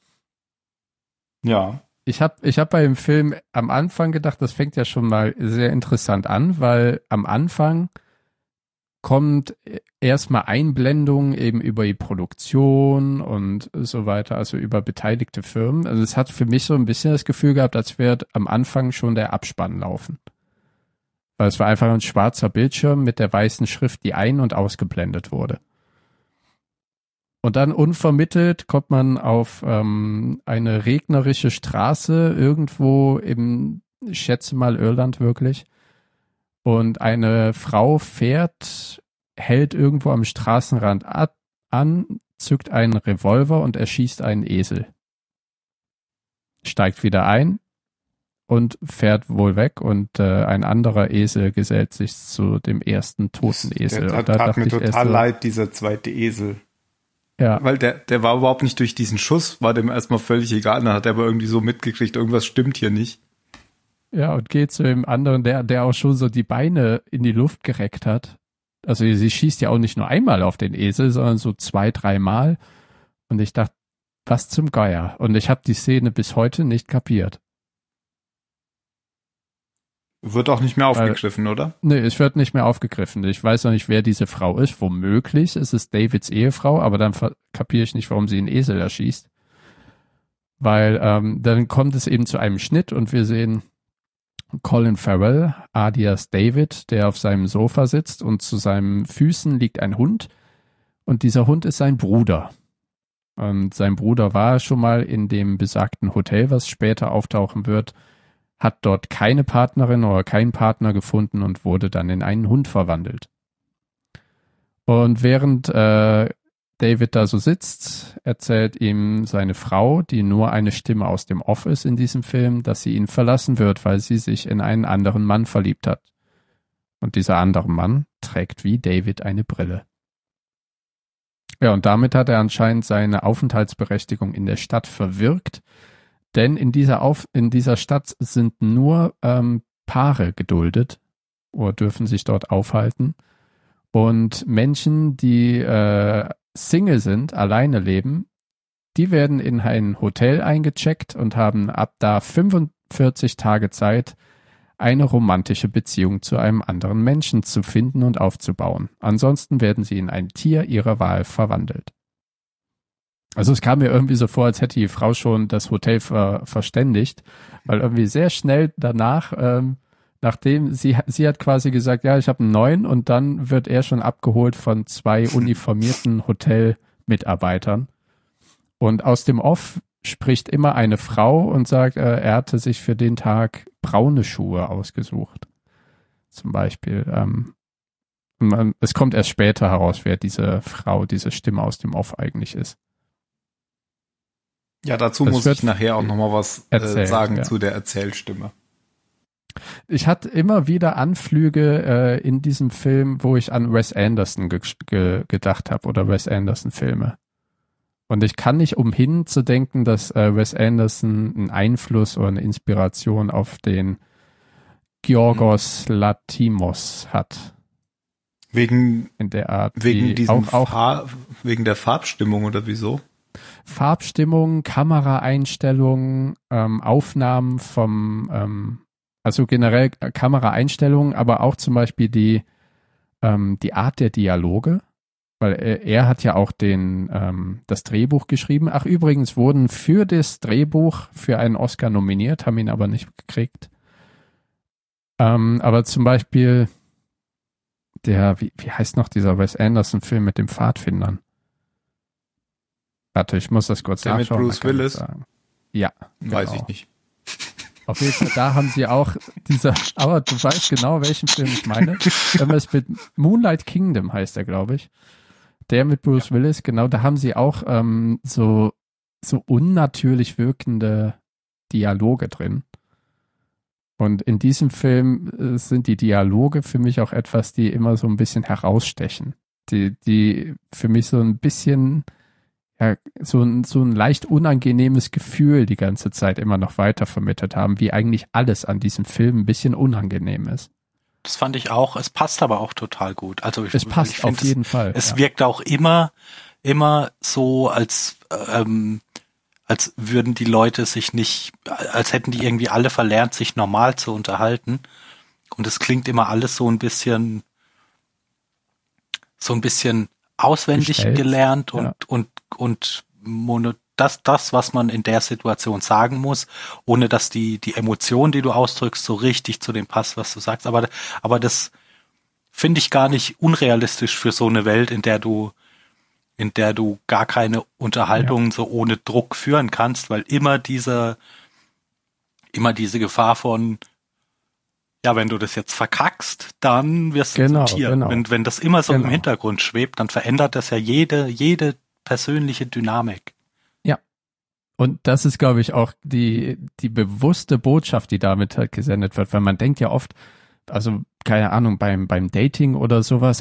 Ja. Ich hab bei dem Film am Anfang gedacht, das fängt ja schon mal sehr interessant an, weil am Anfang kommt erstmal Einblendung eben über die Produktion und so weiter, also über beteiligte Firmen. Also es hat für mich so ein bisschen das Gefühl gehabt, als wäre am Anfang schon der Abspann laufen. Weil es war einfach ein schwarzer Bildschirm mit der weißen Schrift, die ein- und ausgeblendet wurde. Und dann unvermittelt kommt man auf eine regnerische Straße irgendwo im, ich schätze mal Irland wirklich. Und eine Frau hält irgendwo am Straßenrand an, zückt einen Revolver und erschießt einen Esel. Steigt wieder ein und fährt wohl weg und ein anderer Esel gesellt sich zu dem ersten toten Esel. Der tat mir total leid, dieser zweite Esel. Ja. Weil der war überhaupt nicht durch diesen Schuss, war dem erstmal völlig egal. Dann hat er aber irgendwie so mitgekriegt, irgendwas stimmt hier nicht. Ja, und geht zu dem anderen, der auch schon so die Beine in die Luft gereckt hat. Also sie schießt ja auch nicht nur einmal auf den Esel, sondern so 2, 3 Mal. Und ich dachte, was zum Geier? Und ich habe die Szene bis heute nicht kapiert. Wird auch nicht mehr aufgegriffen, oder? Nee, es wird nicht mehr aufgegriffen. Ich weiß noch nicht, wer diese Frau ist. Womöglich ist es Davids Ehefrau, aber dann kapiere ich nicht, warum sie einen Esel erschießt. Weil dann kommt es eben zu einem Schnitt und wir sehen Colin Farrell, alias David, der auf seinem Sofa sitzt und zu seinen Füßen liegt ein Hund und dieser Hund ist sein Bruder. Und sein Bruder war schon mal in dem besagten Hotel, was später auftauchen wird, hat dort keine Partnerin oder keinen Partner gefunden und wurde dann in einen Hund verwandelt. Und während David da so sitzt, erzählt ihm seine Frau, die nur eine Stimme aus dem Off ist in diesem Film, dass sie ihn verlassen wird, weil sie sich in einen anderen Mann verliebt hat. Und dieser andere Mann trägt wie David eine Brille. Ja, und damit hat er anscheinend seine Aufenthaltsberechtigung in der Stadt verwirkt, denn in dieser Stadt sind nur Paare geduldet oder dürfen sich dort aufhalten. Und Menschen, die Single sind, alleine leben, die werden in ein Hotel eingecheckt und haben ab da 45 Tage Zeit, eine romantische Beziehung zu einem anderen Menschen zu finden und aufzubauen. Ansonsten werden sie in ein Tier ihrer Wahl verwandelt. Also es kam mir irgendwie so vor, als hätte die Frau schon das Hotel verständigt, weil irgendwie sehr schnell danach, nachdem sie hat quasi gesagt, ja, ich habe einen neuen, und dann wird er schon abgeholt von 2 uniformierten Hotelmitarbeitern. Und aus dem Off spricht immer eine Frau und sagt, er hatte sich für den Tag braune Schuhe ausgesucht. Zum Beispiel. Es kommt erst später heraus, wer diese Frau, diese Stimme aus dem Off eigentlich ist. Ja, dazu muss ich nachher auch nochmal was sagen, ja, zu der Erzählstimme. Ich hatte immer wieder Anflüge in diesem Film, wo ich an Wes Anderson gedacht habe oder Wes Anderson Filme. Und ich kann nicht umhin zu denken, dass Wes Anderson einen Einfluss oder eine Inspiration auf den Yorgos Lanthimos hat. Wegen in der Art, wegen wegen der Farbstimmung oder wieso? Farbstimmung, Kameraeinstellungen, Aufnahmen also generell Kameraeinstellungen, aber auch zum Beispiel die Art der Dialoge. Weil er hat ja auch das Drehbuch geschrieben. Ach, übrigens wurden für das Drehbuch für einen Oscar nominiert, haben ihn aber nicht gekriegt. Aber zum Beispiel wie heißt noch dieser Wes Anderson-Film mit den Pfadfindern? Warte, ich muss das kurz der nachschauen. Mit Bruce Willis? Ja, weiß genau. Ich nicht. Auf jeden Fall, da haben sie auch aber du weißt genau, welchen Film ich meine. Irgendwas mit Moonlight Kingdom heißt er, glaube ich. Der mit Bruce Willis, genau, da haben sie auch so unnatürlich wirkende Dialoge drin. Und in diesem Film sind die Dialoge für mich auch etwas, die immer so ein bisschen herausstechen. Die für mich so ein bisschen, ja, so ein leicht unangenehmes Gefühl die ganze Zeit immer noch weiter vermittelt haben, wie eigentlich alles an diesem Film ein bisschen unangenehm ist. Das fand ich auch. Es passt aber auch total gut. Also es passt auf jeden Fall. Es wirkt auch immer so, als würden die Leute sich nicht, als hätten die irgendwie alle verlernt, sich normal zu unterhalten. Und es klingt immer alles so ein bisschen auswendig gestellt, gelernt ja. und das, was man in der Situation sagen muss, ohne dass die Emotion, die du ausdrückst, so richtig zu dem passt, was du sagst. Aber das finde ich gar nicht unrealistisch für so eine Welt, in der du gar keine Unterhaltung so ohne Druck führen kannst, weil immer diese Gefahr von, ja, wenn du das jetzt verkackst, dann wirst du zum Tier. Genau. Wenn das immer so im Hintergrund schwebt, dann verändert das ja jede persönliche Dynamik. Ja. Und das ist, glaube ich, auch die bewusste Botschaft, die damit halt gesendet wird, weil man denkt ja oft, also keine Ahnung, beim Dating oder sowas,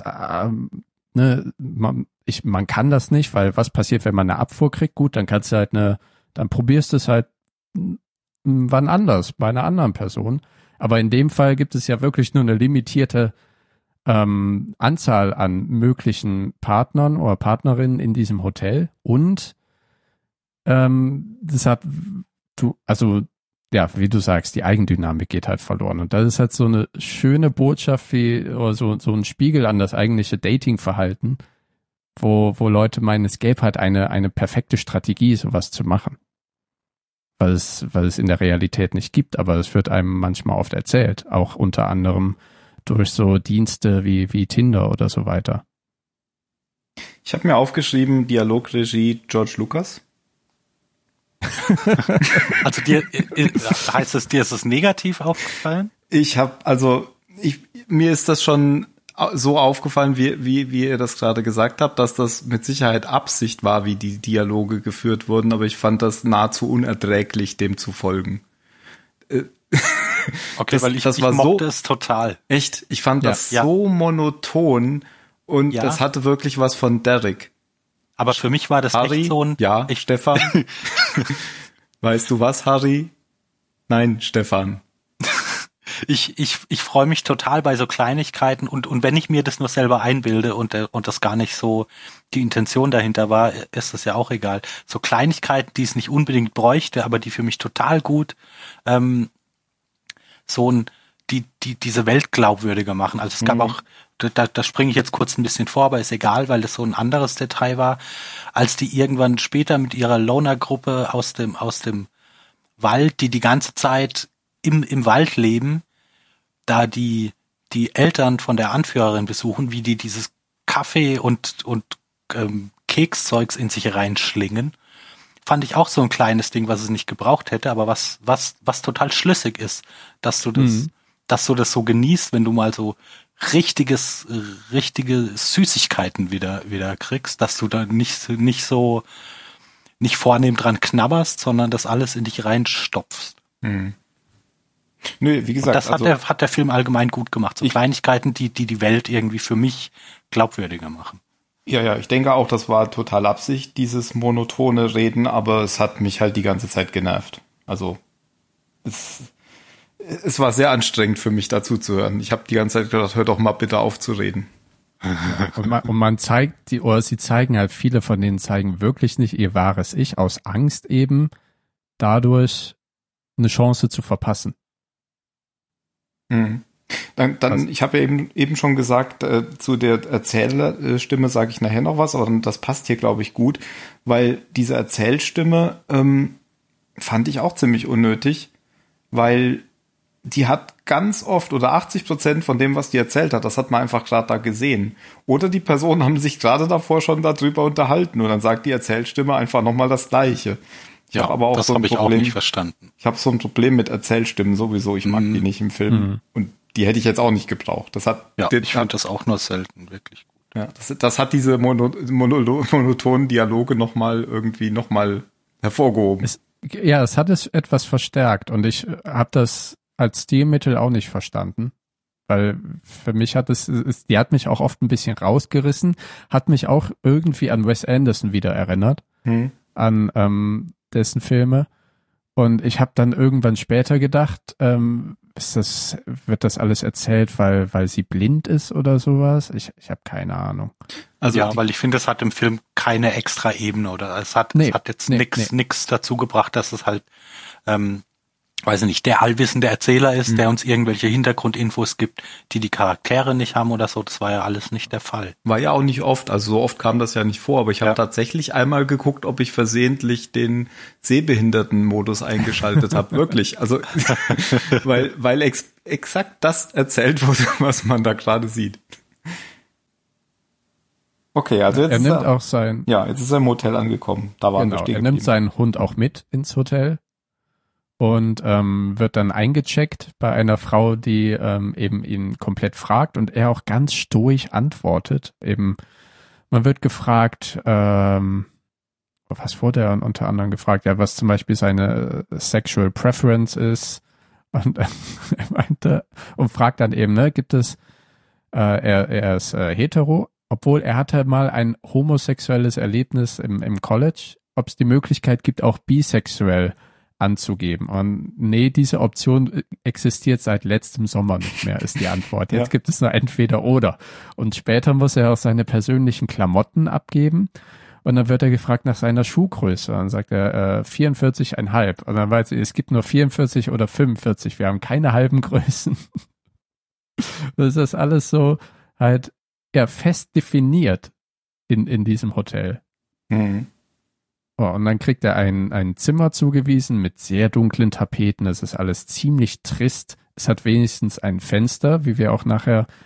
man kann das nicht, weil was passiert, wenn man eine Abfuhr kriegt? Gut, dann kannst du halt dann probierst du es halt wann anders, bei einer anderen Person. Aber in dem Fall gibt es ja wirklich nur eine limitierte Anzahl an möglichen Partnern oder Partnerinnen in diesem Hotel und das hat wie du sagst, die Eigendynamik geht halt verloren. Und das ist halt so eine schöne Botschaft oder so ein Spiegel an das eigentliche Datingverhalten, wo Leute meinen, es gäbe halt eine perfekte Strategie, sowas zu machen. Weil es in der Realität nicht gibt, aber es wird einem manchmal oft erzählt, auch unter anderem durch so Dienste wie Tinder oder so weiter. Ich habe mir aufgeschrieben, Dialogregie George Lucas. Also heißt es, dir ist es negativ aufgefallen? Mir ist das schon so aufgefallen, wie ihr das gerade gesagt habt, dass das mit Sicherheit Absicht war, wie die Dialoge geführt wurden, aber ich fand das nahezu unerträglich, dem zu folgen. Okay, weil ich mochte es total. Echt? Ich fand das so monoton und das hatte wirklich was von Derek. Aber für mich war das Harry, echt so ein... Ja, Stefan. Weißt du was, Harry? Nein, Stefan. Ich freue mich total bei so Kleinigkeiten und wenn ich mir das nur selber einbilde und das gar nicht so die Intention dahinter war, ist das ja auch egal. So Kleinigkeiten, die es nicht unbedingt bräuchte, aber die für mich total gut diese Welt glaubwürdiger machen. Also es gab auch, da springe ich jetzt kurz ein bisschen vor, aber ist egal, weil das so ein anderes Detail war, als die irgendwann später mit ihrer Loner-Gruppe aus dem Wald, die ganze Zeit im Wald leben, da die Eltern von der Anführerin besuchen, wie die dieses Kaffee und Kekszeugs in sich reinschlingen, fand ich auch so ein kleines Ding, was es nicht gebraucht hätte, aber was total schlüssig ist, dass du das so genießt, wenn du mal so richtige Süßigkeiten wieder kriegst, dass du da nicht vornehm dran knabberst, sondern das alles in dich reinstopfst. Nö, wie gesagt, und das hat der Film allgemein gut gemacht. So Kleinigkeiten, die Welt irgendwie für mich glaubwürdiger machen. Ja, ich denke auch, das war total Absicht, dieses monotone Reden, aber es hat mich halt die ganze Zeit genervt. Also es war sehr anstrengend für mich, dazu zu hören. Ich habe die ganze Zeit gedacht, hör doch mal bitte auf zu reden. Und man zeigt sie zeigen halt, viele von denen zeigen wirklich nicht ihr wahres Ich, aus Angst eben, dadurch eine Chance zu verpassen. Dann ich habe ja eben schon gesagt, zu der Erzählstimme sage ich nachher noch was, aber das passt hier, glaube ich, gut, weil diese Erzählstimme fand ich auch ziemlich unnötig, weil die hat ganz oft oder 80% von dem, was die erzählt hat, das hat man einfach gerade da gesehen. Oder die Personen haben sich gerade davor schon darüber unterhalten und dann sagt die Erzählstimme einfach nochmal das Gleiche. Ich habe aber auch das so ein habe ich Problem, auch nicht verstanden. Ich habe so ein Problem mit Erzählstimmen sowieso. Ich mag die nicht im Film. Und die hätte ich jetzt auch nicht gebraucht. Ich fand das auch nur selten wirklich gut. Ja, das hat diese monotonen Dialoge nochmal hervorgehoben. Es hat es etwas verstärkt und ich habe das als Stilmittel auch nicht verstanden. Weil für mich die hat mich auch oft ein bisschen rausgerissen, hat mich auch irgendwie an Wes Anderson wieder erinnert, an dessen Filme. Und ich habe dann irgendwann später gedacht, wird das alles erzählt, weil sie blind ist oder sowas? Ich habe keine Ahnung. Also weil ich finde, es hat im Film keine extra Ebene oder es hat jetzt nix dazu gebracht, dass es halt weiß ich nicht, der allwissende Erzähler ist, der uns irgendwelche Hintergrundinfos gibt, die Charaktere nicht haben oder so. Das war ja alles nicht der Fall. War ja auch nicht oft, also so oft kam das ja nicht vor, aber ich habe tatsächlich einmal geguckt, ob ich versehentlich den Sehbehinderten-Modus eingeschaltet habe. Wirklich, also weil exakt das erzählt wurde, was man da gerade sieht. Okay, also jetzt jetzt ist er im Hotel angekommen. Da waren wir stehen geblieben. Er nimmt seinen Hund auch mit ins Hotel. Und wird dann eingecheckt bei einer Frau, die eben ihn komplett fragt und er auch ganz stoisch antwortet. Eben, man wird gefragt, was wurde er unter anderem gefragt? Ja, was zum Beispiel seine Sexual Preference ist. Und er meinte und fragt dann eben, gibt es, er ist hetero, obwohl er hatte mal ein homosexuelles Erlebnis im College, ob es die Möglichkeit gibt, auch bisexuell anzugeben. Und nee, diese Option existiert seit letztem Sommer nicht mehr, ist die Antwort. Jetzt gibt es nur entweder oder. Und später muss er auch seine persönlichen Klamotten abgeben. Und dann wird er gefragt nach seiner Schuhgröße. Und dann sagt er 44,5. Und dann weiß ich, es gibt nur 44 oder 45. Wir haben keine halben Größen. Das ist alles so halt fest definiert in diesem Hotel. Oh, und dann kriegt er ein Zimmer zugewiesen mit sehr dunklen Tapeten. Es ist alles ziemlich trist. Es hat wenigstens ein Fenster, wie wir auch nachher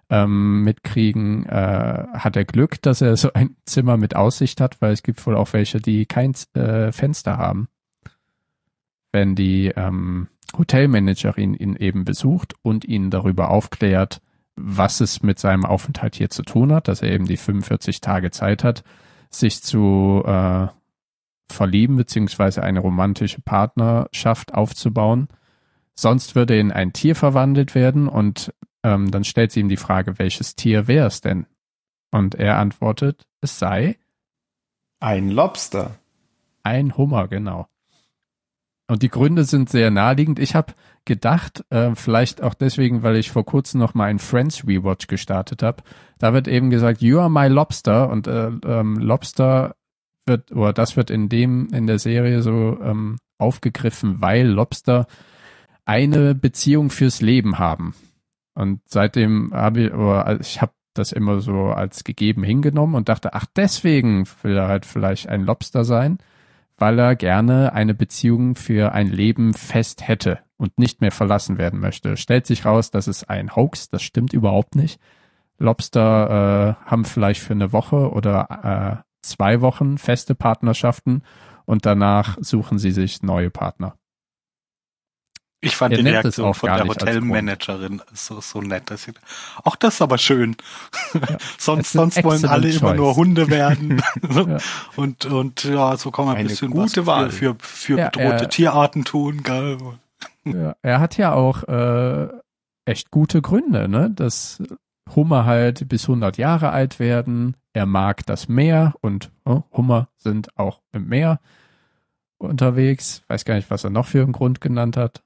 mitkriegen, hat er Glück, dass er so ein Zimmer mit Aussicht hat, weil es gibt wohl auch welche, die kein Fenster haben. Wenn die Hotelmanagerin ihn eben besucht und ihn darüber aufklärt, was es mit seinem Aufenthalt hier zu tun hat, dass er eben die 45 Tage Zeit hat, sich zu verlieben beziehungsweise eine romantische Partnerschaft aufzubauen. Sonst würde er in ein Tier verwandelt werden und dann stellt sie ihm die Frage, welches Tier wäre es denn? Und er antwortet, es sei ein Lobster. Ein Hummer, genau. Und die Gründe sind sehr naheliegend. Ich habe gedacht, vielleicht auch deswegen, weil ich vor kurzem noch mal einen Friends Rewatch gestartet habe. Da wird eben gesagt, you are my lobster. Und Lobster wird in der Serie so aufgegriffen, weil Lobster eine Beziehung fürs Leben haben. Und seitdem ich habe das immer so als gegeben hingenommen und dachte, ach, deswegen will er halt vielleicht ein Lobster sein, weil er gerne eine Beziehung für ein Leben fest hätte und nicht mehr verlassen werden möchte. Stellt sich raus, das ist ein Hoax, das stimmt überhaupt nicht. Lobster haben vielleicht für eine Woche oder 2 Wochen feste Partnerschaften und danach suchen sie sich neue Partner. Ich fand die Reaktion von der Hotelmanagerin so nett. Dass auch das ist aber schön. Ja, sonst wollen alle immer nur Hunde werden. Ja. Und ja, so kann man ein bisschen gute Wahl für bedrohte Tierarten tun. Geil. Ja, er hat ja auch echt gute Gründe, ne? Dass Hummer halt bis 100 Jahre alt werden. Er mag das Meer und Hummer sind auch im Meer unterwegs. Weiß gar nicht, was er noch für einen Grund genannt hat.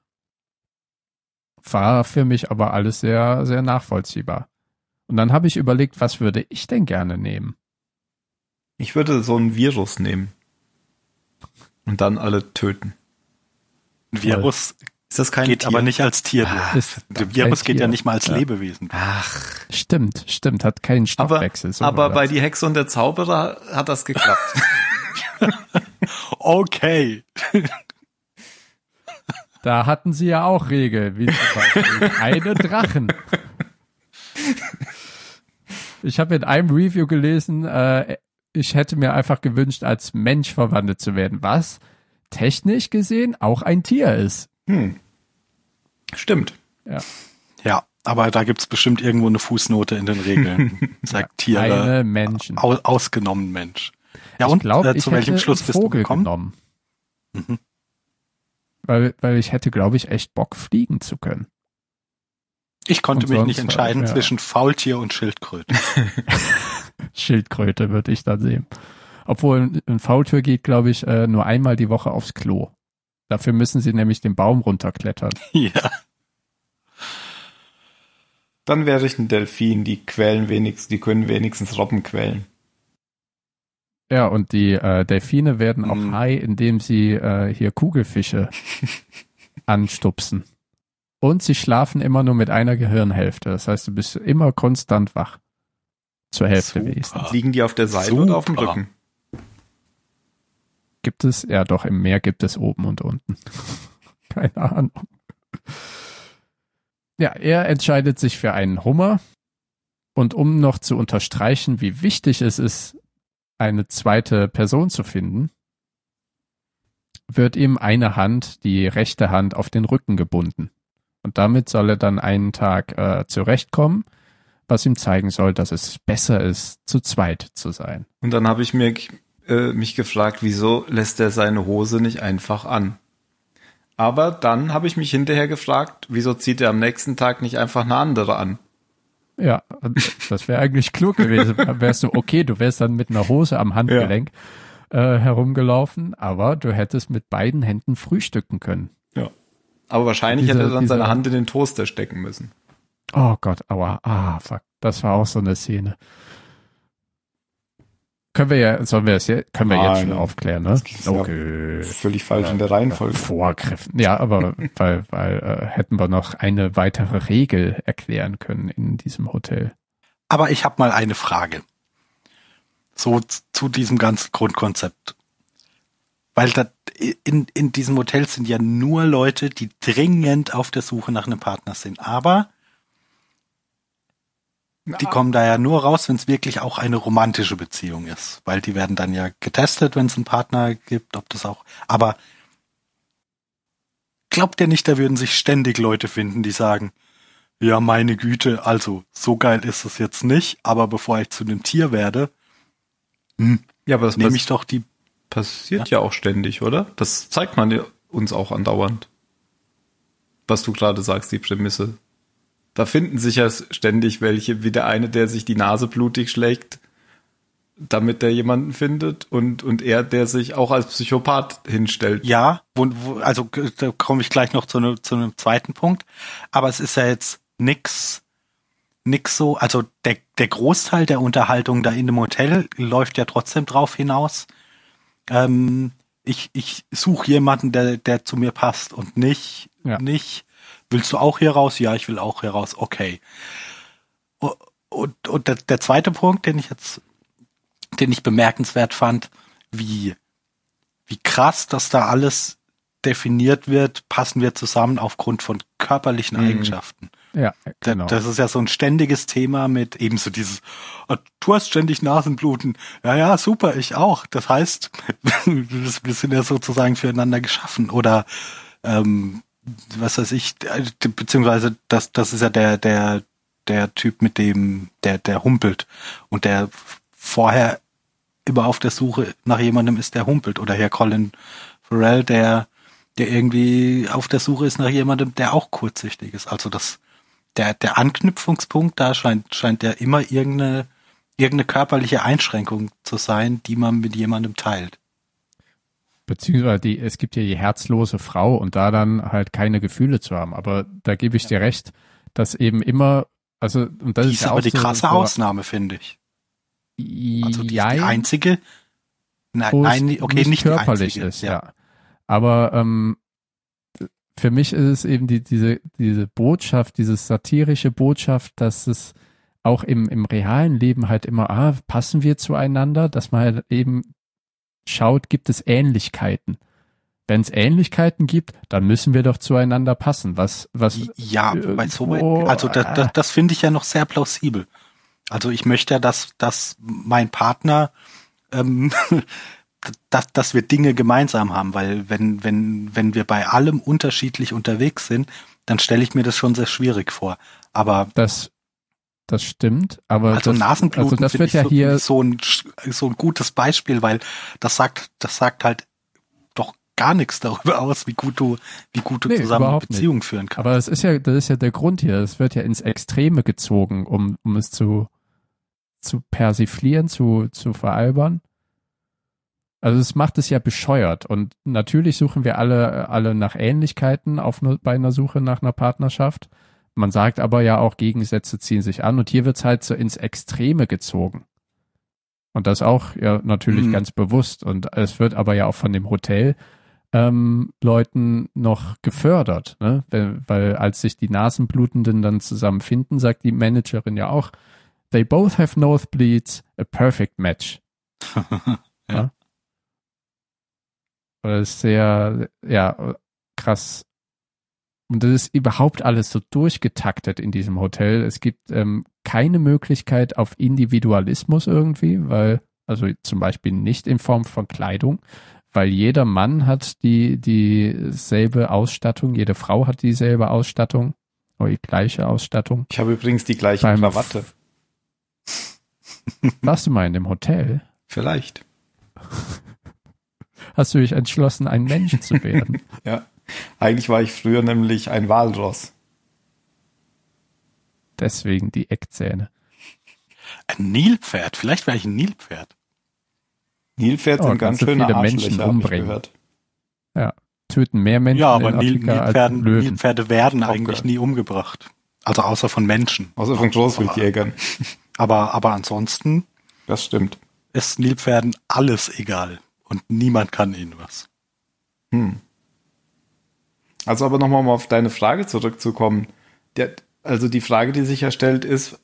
War für mich aber alles sehr, sehr nachvollziehbar. Und dann habe ich überlegt, was würde ich denn gerne nehmen? Ich würde so ein Virus nehmen. Und dann alle töten. Ein Virus ist das kein geht Tier? Aber nicht als Tier. Der Virus geht ja nicht mal als Lebewesen. Ach. Stimmt. Hat keinen Stoffwechsel. Aber bei Die Hexe und der Zauberer hat das geklappt. Okay. Da hatten sie ja auch Regeln, wie zum Beispiel eine Drachen. Ich habe in einem Review gelesen, ich hätte mir einfach gewünscht, als Mensch verwandelt zu werden, was technisch gesehen auch ein Tier ist. Stimmt. Ja, aber da gibt's bestimmt irgendwo eine Fußnote in den Regeln. Sagt Tiere, keine Menschen. Ausgenommen Mensch. Ja, ich glaube, zu welchem Schluss bist du gekommen? Mhm. Weil ich hätte, glaube ich, echt Bock, fliegen zu können. Ich konnte mich nicht entscheiden zwischen Faultier und Schildkröte. Schildkröte würde ich dann sehen. Obwohl ein Faultier geht, glaube ich, nur einmal die Woche aufs Klo. Dafür müssen sie nämlich den Baum runterklettern. Ja. Dann wäre ich ein Delfin, die können wenigstens Robben quälen. Ja, und die Delfine werden auch high, indem sie hier Kugelfische anstupsen. Und sie schlafen immer nur mit einer Gehirnhälfte. Das heißt, du bist immer konstant wach. Zur Hälfte wenigstens. Liegen die auf der Seite oder auf dem Rücken? Gibt es? Ja, doch, im Meer gibt es oben und unten. Keine Ahnung. Ja, er entscheidet sich für einen Hummer. Und um noch zu unterstreichen, wie wichtig es ist, eine zweite Person zu finden, wird ihm eine Hand, die rechte Hand, auf den Rücken gebunden. Und damit soll er dann einen Tag zurechtkommen, was ihm zeigen soll, dass es besser ist, zu zweit zu sein. Und dann habe ich mich gefragt, wieso lässt er seine Hose nicht einfach an? Aber dann habe ich mich hinterher gefragt, wieso zieht er am nächsten Tag nicht einfach eine andere an? Ja, das wäre eigentlich klug gewesen. Wärst du okay, du wärst dann mit einer Hose am Handgelenk herumgelaufen, aber du hättest mit beiden Händen frühstücken können. Ja. Aber wahrscheinlich hätte er dann seine Hand in den Toaster stecken müssen. Oh Gott, aua, fuck. Das war auch so eine Szene. Können wir jetzt schon aufklären, ne? Okay. Völlig falsch in der Reihenfolge. Vorgriffen. Ja, aber weil hätten wir noch eine weitere Regel erklären können in diesem Hotel. Aber ich habe mal eine Frage. So zu diesem ganzen Grundkonzept. Weil in diesem Hotel sind ja nur Leute, die dringend auf der Suche nach einem Partner sind. Aber Die kommen da ja nur raus, wenn es wirklich auch eine romantische Beziehung ist. Weil die werden dann ja getestet, wenn es einen Partner gibt, ob das auch. Aber glaubt ihr nicht, da würden sich ständig Leute finden, die sagen, ja, meine Güte, also so geil ist es jetzt nicht, aber bevor ich zu einem Tier werde, Ja, aber das nehme ich doch die. passiert ja auch ständig, oder? Das zeigt man ja uns auch andauernd. Was du gerade sagst, die Prämisse. Da finden sich ja ständig welche, wie der eine, der sich die Nase blutig schlägt, damit der jemanden findet und er, der sich auch als Psychopath hinstellt. Ja, also da komme ich gleich noch zu einem zweiten Punkt. Aber es ist ja jetzt nix so, also der Großteil der Unterhaltung da in dem Hotel läuft ja trotzdem drauf hinaus. Ich suche jemanden, der zu mir passt und nicht, willst du auch hier raus? Ja, ich will auch hier raus. Okay. Und der zweite Punkt, den ich bemerkenswert fand, wie krass, dass da alles definiert wird, passen wir zusammen aufgrund von körperlichen Eigenschaften. Ja, genau. Das ist ja so ein ständiges Thema mit ebenso dieses, du hast ständig Nasenbluten. Ja, super, ich auch. Das heißt, wir sind ja sozusagen füreinander geschaffen. Oder was weiß ich, beziehungsweise das ist ja der Typ, mit dem der humpelt und der vorher immer auf der Suche nach jemandem ist, der humpelt. Oder Herr Colin Farrell, der irgendwie auf der Suche ist nach jemandem, der auch kurzsichtig ist. Also der Anknüpfungspunkt da scheint ja immer irgendeine körperliche Einschränkung zu sein, die man mit jemandem teilt. Beziehungsweise es gibt ja die herzlose Frau und da dann halt keine Gefühle zu haben. Aber da gebe ich dir recht, dass eben immer, also und das die ist ist ja aber auch die so, krasse Ausnahme, finde ich. Also die einzige, nein, okay, nicht körperlich die einzige, ist, ja. Aber für mich ist es eben diese Botschaft, diese satirische Botschaft, dass es auch im realen Leben halt immer, passen wir zueinander, dass man halt eben schaut, gibt es Ähnlichkeiten. Wenn es Ähnlichkeiten gibt, dann müssen wir doch zueinander passen. Ja, also das finde ich ja noch sehr plausibel. Also ich möchte ja, dass mein Partner, dass wir Dinge gemeinsam haben, weil wenn wir bei allem unterschiedlich unterwegs sind, dann stelle ich mir das schon sehr schwierig vor. Aber das stimmt, aber also Nasenbluten, das wird ja hier so ein gutes Beispiel, weil das sagt halt doch gar nichts darüber aus, wie gut du zusammen eine Beziehung führen kannst. Aber das ist ja der Grund hier. Es wird ja ins Extreme gezogen, um es zu persiflieren, zu veralbern. Also es macht es ja bescheuert und natürlich suchen wir alle nach Ähnlichkeiten bei einer Suche nach einer Partnerschaft. Man sagt aber ja auch, Gegensätze ziehen sich an und hier wird es halt so ins Extreme gezogen. Und das auch ja natürlich ganz bewusst und es wird aber ja auch von dem Hotel Leuten noch gefördert, ne? Weil als sich die Nasenblutenden dann zusammenfinden, sagt die Managerin ja auch, they both have nosebleeds, a perfect match. ja. Das ist sehr, krass. Und das ist überhaupt alles so durchgetaktet in diesem Hotel. Es gibt keine Möglichkeit auf Individualismus irgendwie, also zum Beispiel nicht in Form von Kleidung, weil jeder Mann hat dieselbe Ausstattung, jede Frau hat dieselbe Ausstattung oder die gleiche Ausstattung. Ich habe übrigens die gleiche Krawatte. Warst du mal in dem Hotel? Vielleicht. Hast du dich entschlossen, ein Mensch zu werden? Ja. Eigentlich war ich früher nämlich ein Walross. Deswegen die Eckzähne. Ein Nilpferd? Vielleicht wäre ich ein Nilpferd. Nilpferd sind ganz schöne viele Arschlöcher, Menschen habe ich umbringen. gehört. Ja, töten mehr Menschen ja, aber in Afrika als Löwen. Nilpferde werden eigentlich nie umgebracht. Also außer von Menschen. Außer von Großwildjägern. Aber ansonsten Das stimmt. ist Nilpferden alles egal. Und niemand kann ihnen was. Also aber nochmal auf deine Frage zurückzukommen. Also die Frage, die sich ja stellt, ist,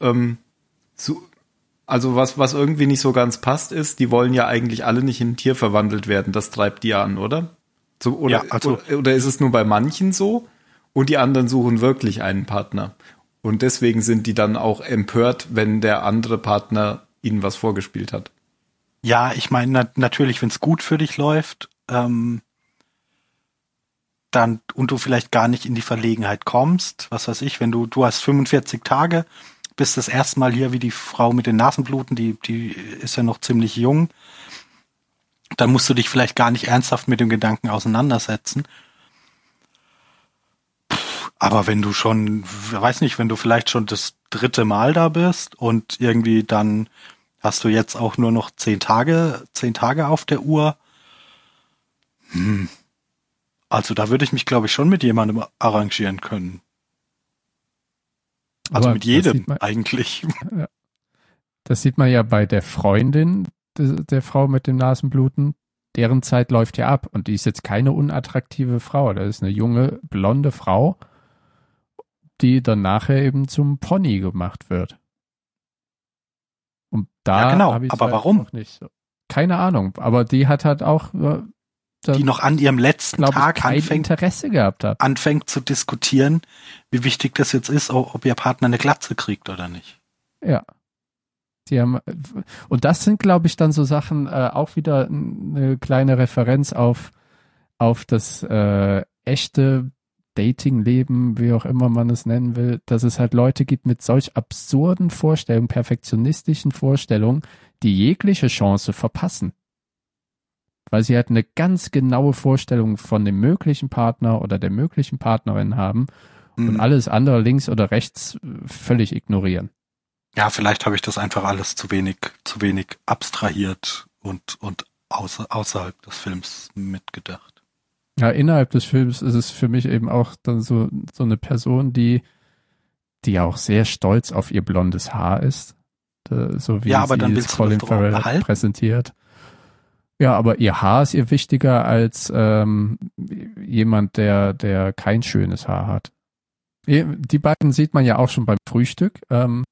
also was irgendwie nicht so ganz passt, ist, die wollen ja eigentlich alle nicht in ein Tier verwandelt werden. Das treibt die an, oder? Oder ist es nur bei manchen so und die anderen suchen wirklich einen Partner? Und deswegen sind die dann auch empört, wenn der andere Partner ihnen was vorgespielt hat. Ja, ich meine, natürlich, wenn es gut für dich läuft, dann und du vielleicht gar nicht in die Verlegenheit kommst, was weiß ich, wenn du hast 45 Tage, bist das erste Mal hier wie die Frau mit den Nasenbluten, die ist ja noch ziemlich jung, dann musst du dich vielleicht gar nicht ernsthaft mit dem Gedanken auseinandersetzen. Aber wenn du schon, weiß nicht, wenn du vielleicht schon das 3. Mal da bist und irgendwie dann hast du jetzt auch nur noch 10 Tage auf der Uhr, also da würde ich mich, glaube ich, schon mit jemandem arrangieren können. Also Aber mit jedem man, eigentlich. Das sieht man ja bei der Freundin der Frau mit dem Nasenbluten. Deren Zeit läuft ja ab und die ist jetzt keine unattraktive Frau. Das ist eine junge, blonde Frau, die dann nachher eben zum Pony gemacht wird. Und da ja, genau. habe ich aber warum? Auch nicht so. Keine Ahnung, aber die hat halt auch die noch an ihrem letzten Tag kein Interesse gehabt hat. Anfängt zu diskutieren, wie wichtig das jetzt ist, ob ihr Partner eine Glatze kriegt oder nicht. Ja. Die haben, und das sind, glaube ich, dann so Sachen, auch wieder eine kleine Referenz auf das echte Dating-Leben, wie auch immer man es nennen will, dass es halt Leute gibt mit solch absurden Vorstellungen, perfektionistischen Vorstellungen, die jegliche Chance verpassen. Weil sie halt eine ganz genaue Vorstellung von dem möglichen Partner oder der möglichen Partnerin haben und alles andere links oder rechts völlig ignorieren. Ja, vielleicht habe ich das einfach alles zu wenig abstrahiert und außerhalb des Films mitgedacht. Ja, innerhalb des Films ist es für mich eben auch dann so eine Person, die auch sehr stolz auf ihr blondes Haar ist. So wie ja, aber sie dann es willst Colin du das doch auch Farrell präsentiert. Ja, aber ihr Haar ist ihr wichtiger als jemand, der kein schönes Haar hat. Die beiden sieht man ja auch schon beim Frühstück.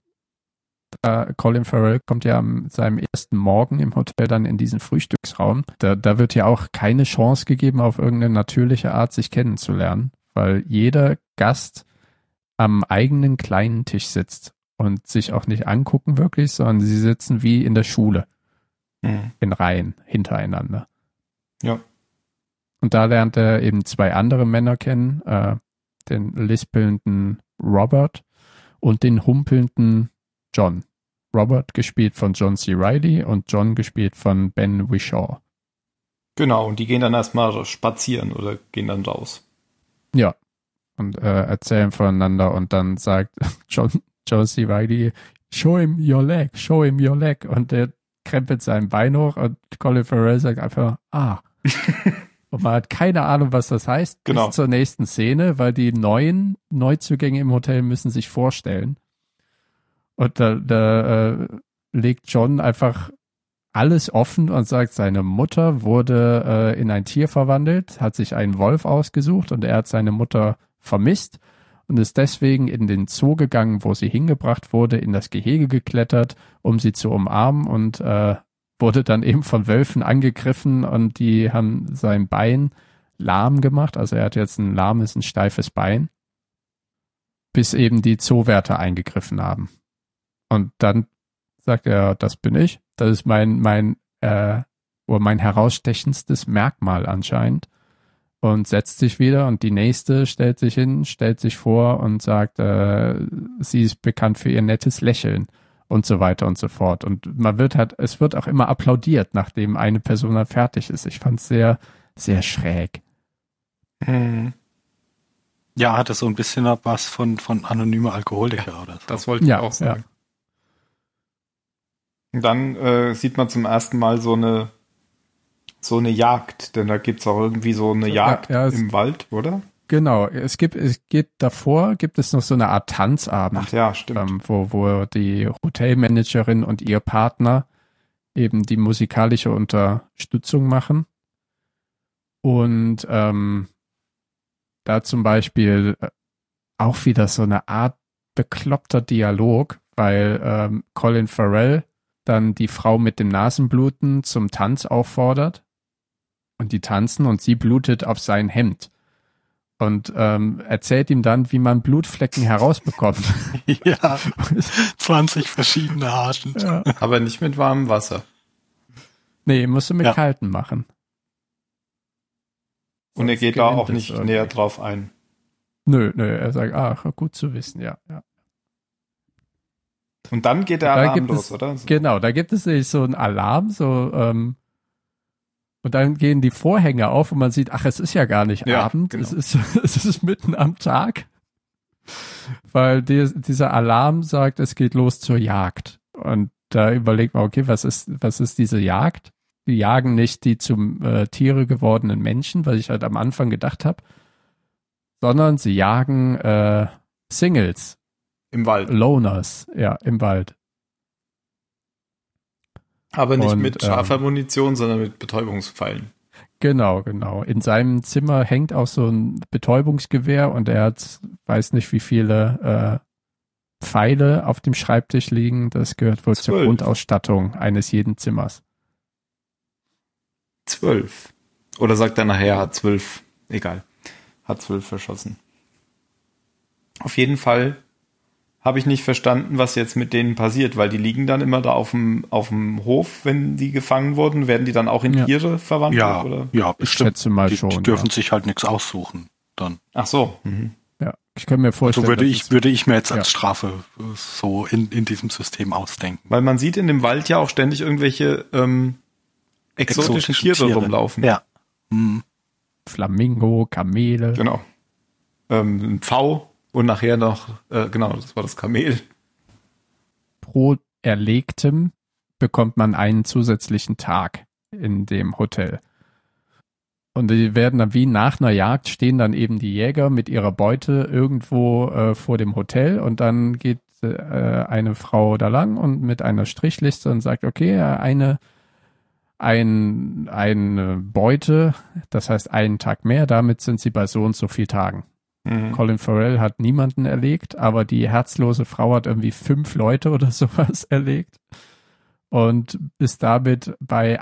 Colin Farrell kommt ja an seinem ersten Morgen im Hotel dann in diesen Frühstücksraum. Da wird ja auch keine Chance gegeben, auf irgendeine natürliche Art sich kennenzulernen, weil jeder Gast am eigenen kleinen Tisch sitzt und sich auch nicht angucken wirklich, sondern sie sitzen wie in der Schule. In Reihen hintereinander. Ja. Und da lernt er eben 2 andere Männer kennen, den lispelnden Robert und den humpelnden John. Robert gespielt von John C. Reilly und John gespielt von Ben Whishaw. Genau, und die gehen dann erstmal spazieren oder gehen dann raus. Ja, und erzählen voneinander und dann sagt John C. Reilly, show him your leg. Und der krempelt sein Bein hoch und Colin Farrell sagt einfach, Und man hat keine Ahnung, was das heißt, genau. Bis zur nächsten Szene, weil die Neuzugänge im Hotel müssen sich vorstellen. Und da legt John einfach alles offen und sagt, seine Mutter wurde in ein Tier verwandelt, hat sich einen Wolf ausgesucht und er hat seine Mutter vermisst und ist deswegen in den Zoo gegangen, wo sie hingebracht wurde, in das Gehege geklettert, um sie zu umarmen und wurde dann eben von Wölfen angegriffen und die haben sein Bein lahm gemacht. Also er hat jetzt ein steifes Bein, bis eben die Zoowärter eingegriffen haben. Und dann sagt er, das bin ich. Das ist mein herausstechendstes Merkmal anscheinend. Und setzt sich wieder und die nächste stellt sich hin, stellt sich vor und sagt, sie ist bekannt für ihr nettes Lächeln und so weiter und so fort. Und es wird auch immer applaudiert, nachdem eine Person dann fertig ist. Ich fand es sehr, sehr schräg. Ja, hat es so ein bisschen was von anonyme Alkoholiker oder so. Das wollte ich auch sagen. Ja. Und dann sieht man zum ersten Mal so eine Jagd, denn da gibt's auch irgendwie so eine Jagd im Wald, oder? Genau, davor gibt es noch so eine Art Tanzabend. Ach ja, stimmt. Wo die Hotelmanagerin und ihr Partner eben die musikalische Unterstützung machen. Und da zum Beispiel auch wieder so eine Art bekloppter Dialog, weil Colin Farrell dann die Frau mit dem Nasenbluten zum Tanz auffordert und die tanzen und sie blutet auf sein Hemd. und erzählt ihm dann, wie man Blutflecken herausbekommt. Ja, 20 verschiedene Arten. Ja. Aber nicht mit warmem Wasser. Nee, musst du mit Ja. kalten machen. Und er Sonst geht da gewinnt auch es nicht irgendwie. näher drauf ein. Nö, er sagt, gut zu wissen, ja. Und dann geht der Da Alarm gibt los, es- oder? Genau, da gibt es nämlich so einen Alarm, und dann gehen die Vorhänge auf und man sieht, es ist ja gar nicht Ja, Abend, genau. es ist mitten am Tag, weil dieser Alarm sagt, es geht los zur Jagd. Und da überlegt man, okay, was ist diese Jagd? Die jagen nicht die zum Tiere gewordenen Menschen, was ich halt am Anfang gedacht habe, sondern sie jagen Singles, Im Wald. Loners, ja, im Wald. Aber nicht Und, mit scharfer Munition, sondern mit Betäubungspfeilen. Genau. In seinem Zimmer hängt auch so ein Betäubungsgewehr und er hat, weiß nicht wie viele Pfeile auf dem Schreibtisch liegen. Das gehört wohl zur 12. Grundausstattung eines jeden Zimmers. 12. Oder sagt er nachher, er hat 12. Egal. Hat 12 verschossen. Auf jeden Fall habe ich nicht verstanden, was jetzt mit denen passiert, weil die liegen dann immer da auf dem Hof, wenn die gefangen wurden. Werden die dann auch in Ja. Tiere verwandelt? Ja, Oder? ja, Ich bestimmt. schätze mal Die schon. dürfen Ja. sich halt nichts aussuchen dann. Ach so. Mhm. Ja, ich kann mir vorstellen, So würde dass ich mir jetzt ja. als Strafe so in diesem System ausdenken. Weil man sieht in dem Wald ja auch ständig irgendwelche exotischen Tiere rumlaufen. Ja. Hm. Flamingo, Kamele. Genau. Ein Pfau und nachher noch, genau, das war das Kamel. Pro Erlegtem bekommt man einen zusätzlichen Tag in dem Hotel. Und die werden dann wie nach einer Jagd stehen dann eben die Jäger mit ihrer Beute irgendwo vor dem Hotel und dann geht eine Frau da lang und mit einer Strichliste und sagt, okay, eine Beute, das heißt einen Tag mehr, damit sind sie bei so und so viel Tagen. Mhm. Colin Farrell hat niemanden erlegt, aber die herzlose Frau hat irgendwie 5 Leute oder sowas erlegt und ist damit bei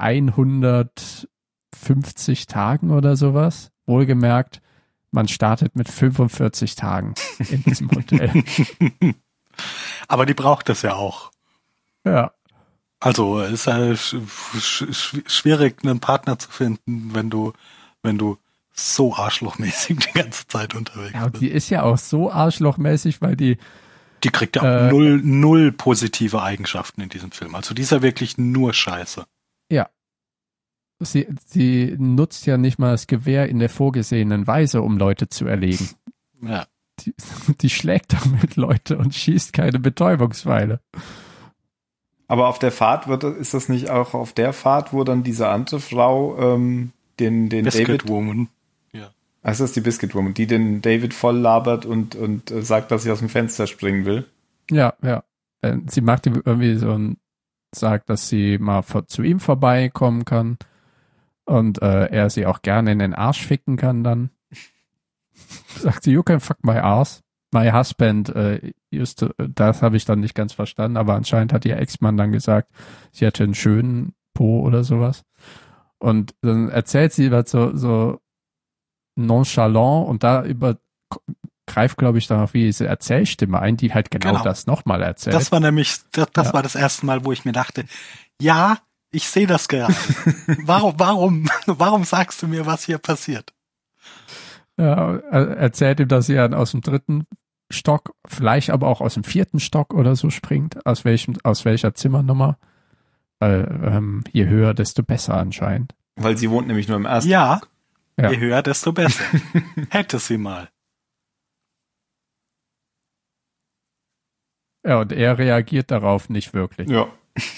150 Tagen oder sowas. Wohlgemerkt, man startet mit 45 Tagen in diesem Hotel. Aber die braucht es ja auch. Ja, Also es ist ja schwierig, einen Partner zu finden, wenn du so arschlochmäßig die ganze Zeit unterwegs ja, und bist. die ist ja auch so arschlochmäßig, weil die Die kriegt ja auch null positive Eigenschaften in diesem Film. Also die ist ja wirklich nur Scheiße. sie nutzt ja nicht mal das Gewehr in der vorgesehenen Weise, um Leute zu erlegen. Ja. Die schlägt damit Leute und schießt keine Betäubungspfeile. Aber auf der Fahrt ist das nicht auch auf der Fahrt, wo dann diese andere Frau den Biscuit David, Woman. Ja. das ist die Biscuit Woman, die den David voll labert und sagt, dass sie aus dem Fenster springen will. Ja. Sie macht ihm irgendwie sagt, dass sie mal zu ihm vorbeikommen kann und er sie auch gerne in den Arsch ficken kann dann. Sagt sie, you can fuck my ass. My husband used to, das habe ich dann nicht ganz verstanden, aber anscheinend hat ihr Ex-Mann dann gesagt, sie hatte einen schönen Po oder sowas. Und dann erzählt sie was so nonchalant und da greift, glaube ich, dann auch wie diese Erzählstimme ein, die halt genau das nochmal erzählt. Das war nämlich, das war das erste Mal, wo ich mir dachte, ja, ich sehe das gerade. Warum sagst du mir, was hier passiert? Ja, erzählt ihm, dass sie dann aus dem 3. Stock, vielleicht aber auch aus dem 4. Stock oder so springt. Aus welcher Zimmernummer? Weil je höher, desto besser anscheinend. Weil sie wohnt nämlich nur im ersten. Ja, Ja. je höher, desto besser. Hätte sie mal. Ja, und er reagiert darauf nicht wirklich. Ja.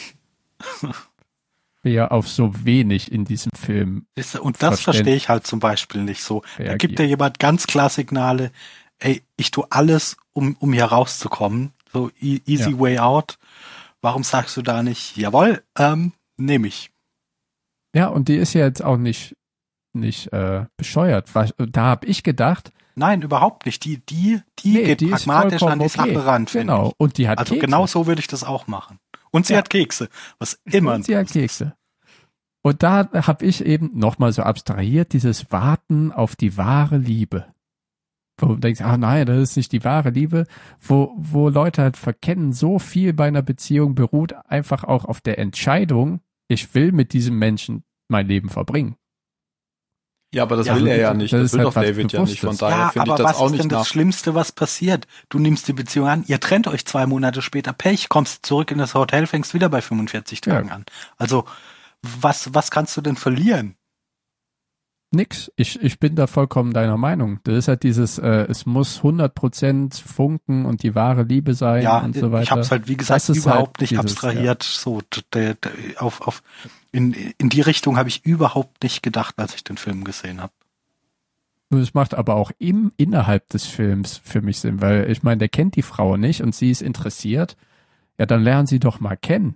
Wer auf so wenig in diesem Film. Und das verstehe ich halt zum Beispiel nicht so. Da gibt ja jemand ganz klar Signale, ey, ich tue alles, um hier rauszukommen. So easy way out. Warum sagst du da nicht, jawohl, nehme ich. Ja, und die ist ja jetzt auch nicht bescheuert. Da habe ich gedacht. Nein, überhaupt nicht. Die geht pragmatisch an die Sache ran. Genau. Und die hat Also Kekse. genau so würde ich das auch machen. Und sie hat Kekse, was immer. Und sie hat Kekse. Und da habe ich eben nochmal so abstrahiert, dieses Warten auf die wahre Liebe. wo du denkst, nein, das ist nicht die wahre Liebe, wo Leute halt verkennen, so viel bei einer Beziehung beruht einfach auch auf der Entscheidung, ich will mit diesem Menschen mein Leben verbringen. Ja, aber das will er ja nicht. Das will halt doch David ja nicht. Von daher finde ich das auch nicht. Was ist denn das Schlimmste, was passiert? Du nimmst die Beziehung an, ihr trennt euch 2 Monate später, Pech, kommst zurück in das Hotel, fängst wieder bei 45 Tagen an. Also, was kannst du denn verlieren? Nix. Ich bin da vollkommen deiner Meinung. Das ist halt dieses, es muss 100% funken und die wahre Liebe sein und so weiter. Ich habe es halt, wie gesagt, überhaupt nicht abstrahiert. So, in die Richtung habe ich überhaupt nicht gedacht, als ich den Film gesehen habe. Das macht aber auch innerhalb des Films für mich Sinn, weil ich meine, der kennt die Frau nicht und sie ist interessiert. Ja, dann lernen sie doch mal kennen.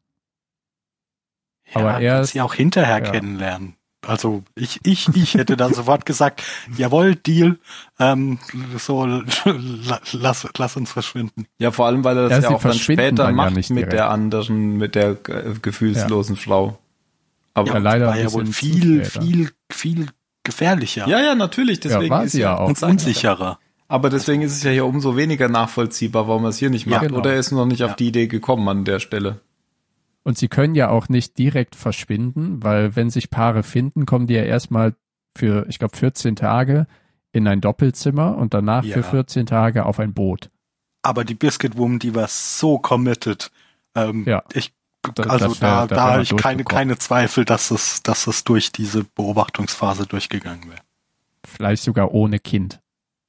Ja, aber er sie auch hinterher kennenlernen. Also ich hätte dann sofort gesagt, jawohl, Deal, lass uns verschwinden. Ja, vor allem, weil er das ja auch dann später macht mit der anderen, mit der gefühlslosen Frau. Aber leider war ja wohl viel gefährlicher. Ja, natürlich, deswegen ist sie ja auch und unsicherer. Aber deswegen ist es ja hier umso weniger nachvollziehbar, warum er es hier nicht macht. Oder er ist noch nicht auf die Idee gekommen an der Stelle. Und sie können ja auch nicht direkt verschwinden, weil wenn sich Paare finden, kommen die ja erstmal für, ich glaube, 14 Tage in ein Doppelzimmer und danach für 14 Tage auf ein Boot. Aber die Biscuit Woman, die war so committed. Da habe ich keine Zweifel, dass es durch diese Beobachtungsphase durchgegangen wäre. Vielleicht sogar ohne Kind.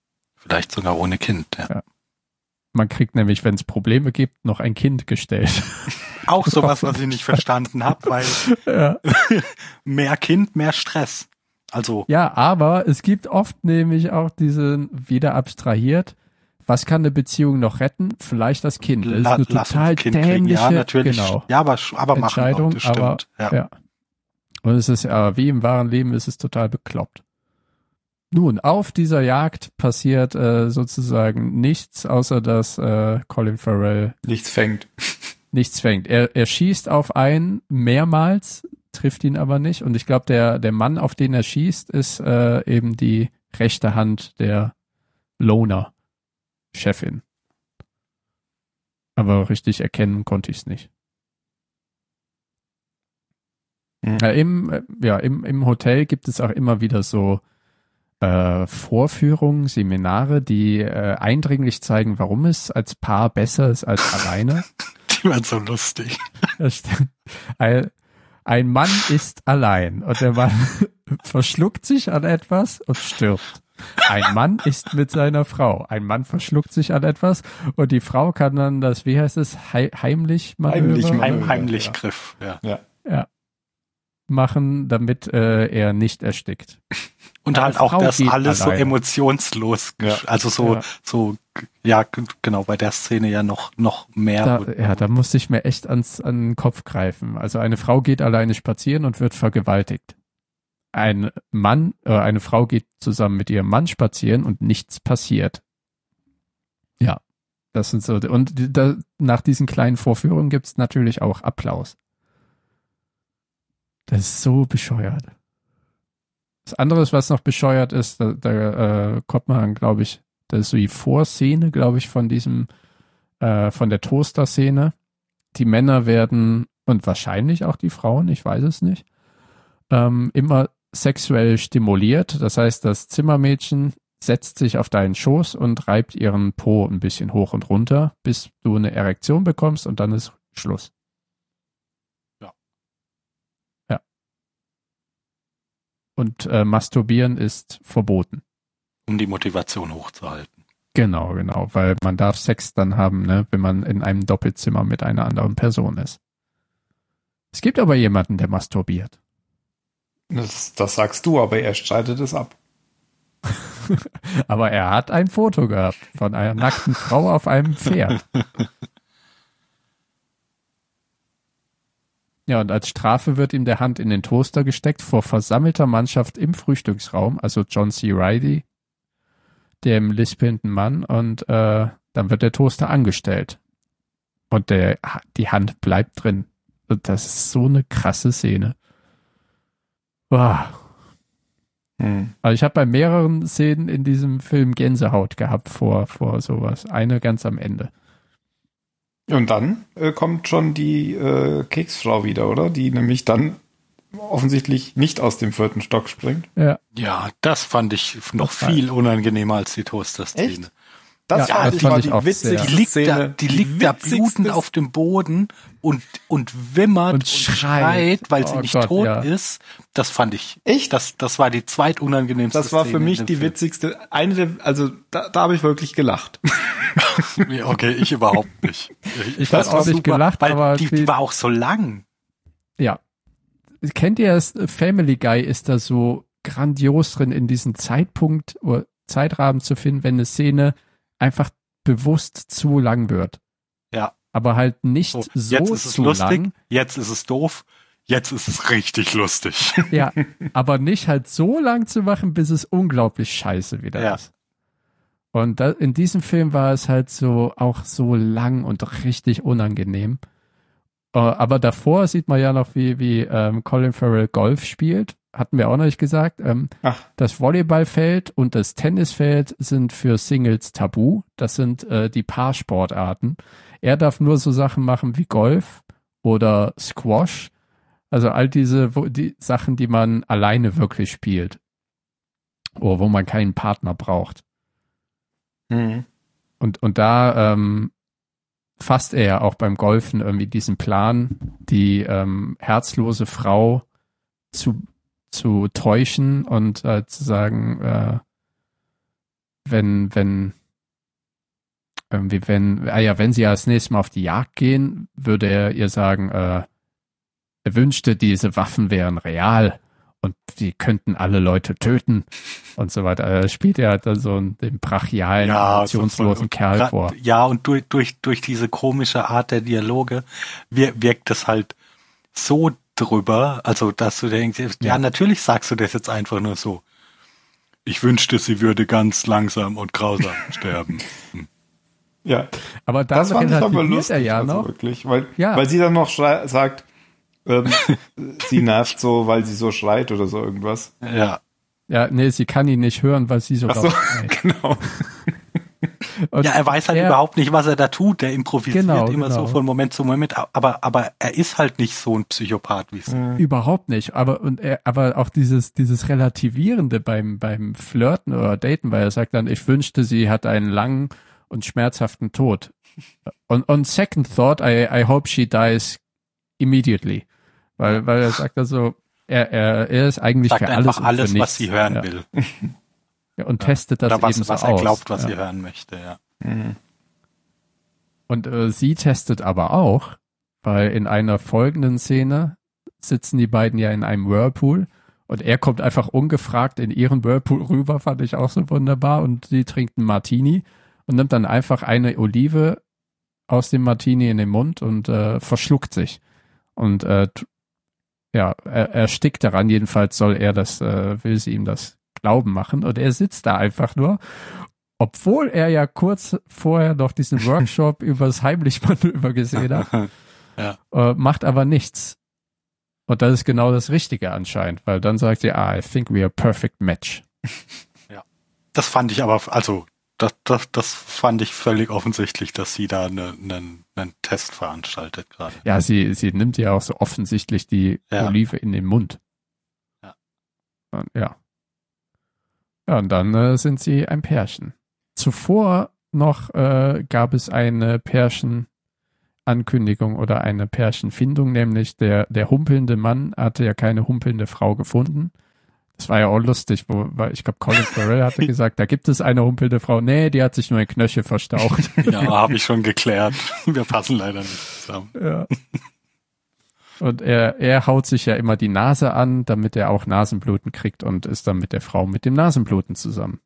Ja. Man kriegt nämlich, wenn es Probleme gibt, noch ein Kind gestellt. Auch sowas, was ich nicht verstanden habe, weil mehr Kind, mehr Stress. Also ja, aber es gibt oft nämlich auch diesen, wieder abstrahiert, was kann eine Beziehung noch retten? Vielleicht das Kind. Das ist eine total dämliche, ja, natürlich. Genau, ja, aber Entscheidung, machen auch, das stimmt. Ja. Und es ist wie im wahren Leben, ist es total bekloppt. Nun, auf dieser Jagd passiert sozusagen nichts, außer dass Colin Farrell nichts fängt. Er schießt auf einen mehrmals, trifft ihn aber nicht. Und ich glaube, der Mann, auf den er schießt, ist eben die rechte Hand der Loner-Chefin. Aber richtig erkennen konnte ich es nicht. Im Hotel gibt es auch immer wieder so Vorführungen, Seminare, die eindringlich zeigen, warum es als Paar besser ist als alleine. Die waren so lustig. Ein Mann ist allein und der Mann verschluckt sich an etwas und stirbt. Ein Mann ist mit seiner Frau. Ein Mann verschluckt sich an etwas und die Frau kann dann das, wie heißt es, heimlich Griff, ja. Machen, damit er nicht erstickt. Und halt auch das alles alleine. So emotionslos, also genau, bei der Szene ja noch mehr. Da musste ich mir echt an den Kopf greifen. Also eine Frau geht alleine spazieren und wird vergewaltigt. Ein Mann, eine Frau geht zusammen mit ihrem Mann spazieren und nichts passiert. Ja, das sind so, und nach diesen kleinen Vorführungen gibt's natürlich auch Applaus. Das ist so bescheuert. Das andere, was noch bescheuert ist, da kommt man, glaube ich, das ist so die Vorszene, glaube ich, von der Toaster-Szene. Die Männer werden, und wahrscheinlich auch die Frauen, ich weiß es nicht, immer sexuell stimuliert. Das heißt, das Zimmermädchen setzt sich auf deinen Schoß und reibt ihren Po ein bisschen hoch und runter, bis du eine Erektion bekommst und dann ist Schluss. Und Masturbieren ist verboten. Um die Motivation hochzuhalten. Genau, weil man darf Sex dann haben, ne, wenn man in einem Doppelzimmer mit einer anderen Person ist. Es gibt aber jemanden, der masturbiert. Das sagst du, aber er streitet es ab. Aber er hat ein Foto gehabt von einer nackten Frau auf einem Pferd. Ja, und als Strafe wird ihm der Hand in den Toaster gesteckt vor versammelter Mannschaft im Frühstücksraum, also John C. Reilly, dem lispelnden Mann, und dann wird der Toaster angestellt. Und die Hand bleibt drin. Und das ist so eine krasse Szene. Wow. Also ich habe bei mehreren Szenen in diesem Film Gänsehaut gehabt vor sowas. Eine ganz am Ende. Und dann kommt schon die Keksfrau wieder, oder? Die nämlich dann offensichtlich nicht aus dem 4. Stock springt. Ja, das fand ich noch viel unangenehmer als die Toaster-Szene. Echt? Das Ja, war, das das fand war ich die auch witzigste sehr. Szene. Die liegt da blutend auf dem Boden und wimmert und schreit, weil sie nicht tot ist. Das fand ich. Echt? Das war die zweitunangenehmste Das war Szene für mich in dem die Film. witzigste, also da habe ich wirklich gelacht. Ja, okay, ich überhaupt nicht. Ich habe auch nicht gelacht, weil aber die war auch so lang. Ja. Kennt ihr es? Family Guy ist da so grandios drin, in diesen Zeitpunkt oder Zeitrahmen zu finden, wenn eine Szene einfach bewusst zu lang wird. Ja. Aber halt nicht So, so jetzt ist es zu lustig, lang. jetzt ist es doof, jetzt ist es richtig lustig. Ja, aber nicht halt so lang zu machen, bis es unglaublich scheiße wieder ist. Und in diesem Film war es halt so, auch so lang und richtig unangenehm. Aber davor sieht man ja noch, wie Colin Farrell Golf spielt. Hatten wir auch noch nicht gesagt. Das Volleyballfeld und das Tennisfeld sind für Singles tabu. Das sind die Paarsportarten. Er darf nur so Sachen machen wie Golf oder Squash. Also all die Sachen, die man alleine wirklich spielt. Oder wo man keinen Partner braucht. Mhm. Und da fasst er ja auch beim Golfen irgendwie diesen Plan, die herzlose Frau zu täuschen und zu sagen, wenn sie als nächstes Mal auf die Jagd gehen, würde er ihr sagen, er wünschte, diese Waffen wären real und die könnten alle Leute töten und so weiter. Spielt er halt dann so den brachialen, emotionslosen Kerl vor. Ja, und durch diese komische Art der Dialoge wirkt es halt so drüber, also dass du denkst, ja, natürlich sagst du das jetzt einfach nur so. Ich wünschte, sie würde ganz langsam und grausam sterben. Ja, aber dann das fand ich aber lustig, er ja also noch. Wirklich, weil sie dann noch sagt, sie nervt so, weil sie so schreit oder so irgendwas. Ja. Ja, nee, sie kann ihn nicht hören, weil sie so laut schreit. Genau. Und ja, er weiß halt überhaupt nicht, was er da tut. Der improvisiert immer so von Moment zu Moment. Aber er ist halt nicht so ein Psychopath wie es. Überhaupt nicht. Aber auch dieses Relativierende beim Flirten oder Daten, weil er sagt dann, ich wünschte, sie hat einen langen und schmerzhaften Tod. Und second thought, I hope she dies immediately. Weil er sagt also, er ist eigentlich sagt für alles einfach alles, und für was sie hören will. Ja, und testet das oder was, eben so was er aus. glaubt, was sie hören möchte, ja. Und sie testet aber auch, weil in einer folgenden Szene sitzen die beiden ja in einem Whirlpool und er kommt einfach ungefragt in ihren Whirlpool rüber, fand ich auch so wunderbar, und sie trinkt einen Martini und nimmt dann einfach eine Olive aus dem Martini in den Mund und verschluckt sich. Und er erstickt daran, jedenfalls soll er will sie ihm das Glauben machen, und er sitzt da einfach nur, obwohl er ja kurz vorher noch diesen Workshop übers Heimlichmanöver gesehen hat, macht aber nichts. Und das ist genau das Richtige anscheinend, weil dann sagt sie, I think we are a perfect match. Ja, das fand ich aber, also das fand ich völlig offensichtlich, dass sie da einen Test veranstaltet gerade. Ja, sie nimmt ja auch so offensichtlich die Olive in den Mund. Ja. Und, ja, und dann sind sie ein Pärchen. Zuvor noch gab es eine Pärchenankündigung oder eine Pärchenfindung, nämlich der humpelnde Mann hatte ja keine humpelnde Frau gefunden. Das war ja auch lustig, weil ich glaube, Colin Farrell hatte gesagt, da gibt es eine humpelnde Frau. Nee, die hat sich nur ein Knöchel verstaucht. Ja, habe ich schon geklärt. Wir passen leider nicht zusammen. Ja. Und er haut sich ja immer die Nase an, damit er auch Nasenbluten kriegt, und ist dann mit der Frau mit dem Nasenbluten zusammen.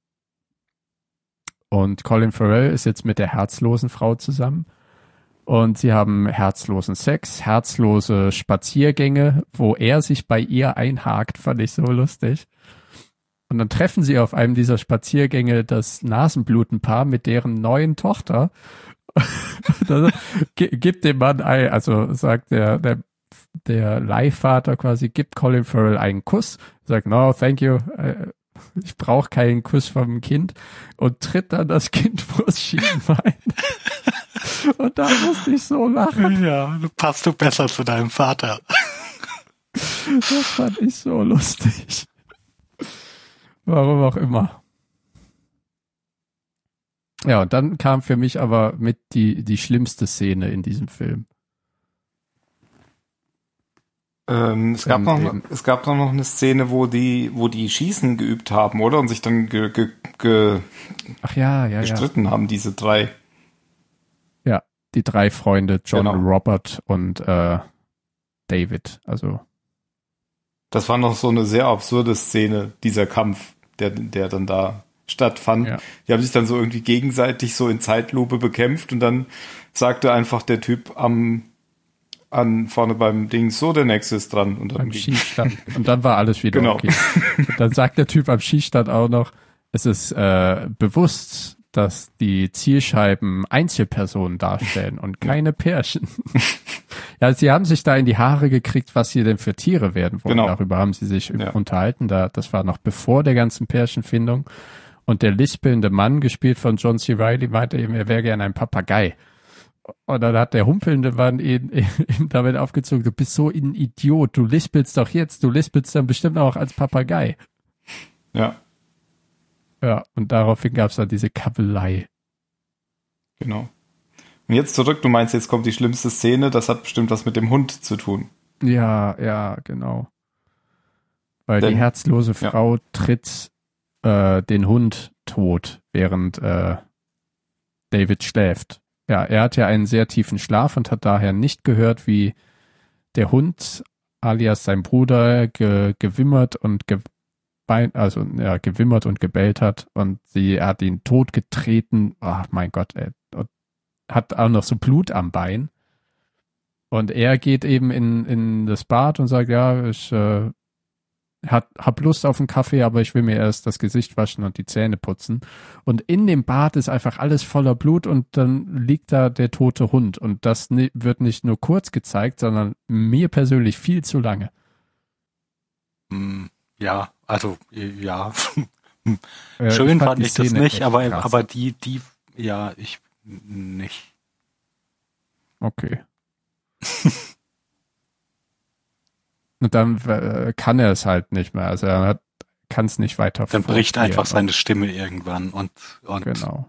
Und Colin Farrell ist jetzt mit der herzlosen Frau zusammen. Und sie haben herzlosen Sex, herzlose Spaziergänge, wo er sich bei ihr einhakt, fand ich so lustig. Und dann treffen sie auf einem dieser Spaziergänge das Nasenblutenpaar mit deren neuen Tochter. Gibt dem Mann ein, also sagt der der Leihvater quasi gibt Colin Farrell einen Kuss, sagt, no, thank you, ich brauche keinen Kuss vom Kind und tritt dann das Kind vors Schienbein. Und da musste ich so lachen. Ja, passt du besser zu deinem Vater. Das fand ich so lustig. Warum auch immer. Ja, und dann kam für mich aber mit die schlimmste Szene in diesem Film. Es gab noch eine Szene, wo die Schießen geübt haben, oder? Und sich dann Ach ja. gestritten haben, diese drei. Ja, die drei Freunde, John, Genau. Robert und David. Also Das war noch so eine sehr absurde Szene, dieser Kampf, der dann da stattfand. Ja. Die haben sich dann so irgendwie gegenseitig so in Zeitlupe bekämpft und dann sagte einfach der Typ vorne beim Ding, so, der nächste ist dran. Und dann beim Schießstand. Und dann war alles wieder Genau. okay. Und dann sagt der Typ am Schießstand auch noch, es ist bewusst, dass die Zielscheiben Einzelpersonen darstellen und keine Pärchen. Ja, sie haben sich da in die Haare gekriegt, was sie denn für Tiere werden wollen. Genau. Darüber haben sie sich unterhalten. Das war noch bevor der ganzen Pärchenfindung. Und der lispelnde Mann, gespielt von John C. Reilly, meinte eben, er wäre gern ein Papagei. Und dann hat der humpelnde Mann ihn damit aufgezogen, du bist so ein Idiot, du lispelst doch jetzt, du lispelst dann bestimmt auch als Papagei. Ja, Ja, und daraufhin gab es dann diese Kabelei. genau. Und jetzt zurück, du meinst, jetzt kommt die schlimmste Szene, das hat bestimmt was mit dem Hund zu tun. Ja, genau. Weil Denn- die herzlose Frau tritt den Hund tot, während David schläft. Ja, er hat ja einen sehr tiefen Schlaf und hat daher nicht gehört, wie der Hund, alias sein Bruder, gewimmert und gewimmert und gebellt hat und er hat ihn totgetreten. Ach mein Gott, ey. Und hat auch noch so Blut am Bein. Und er geht eben in das Bad und sagt, ja, ich hab Lust auf einen Kaffee, aber ich will mir erst das Gesicht waschen und die Zähne putzen. Und in dem Bad ist einfach alles voller Blut und dann liegt da der tote Hund. Und das wird nicht nur kurz gezeigt, sondern mir persönlich viel zu lange. Ja, also, ja. fand Schön fand die ich das Szene nicht, echt aber krass. ja, ich nicht. Okay. Und dann kann er es halt nicht mehr. Also er kann es nicht weiter Dann bricht fortführen. einfach seine Stimme irgendwann und Genau.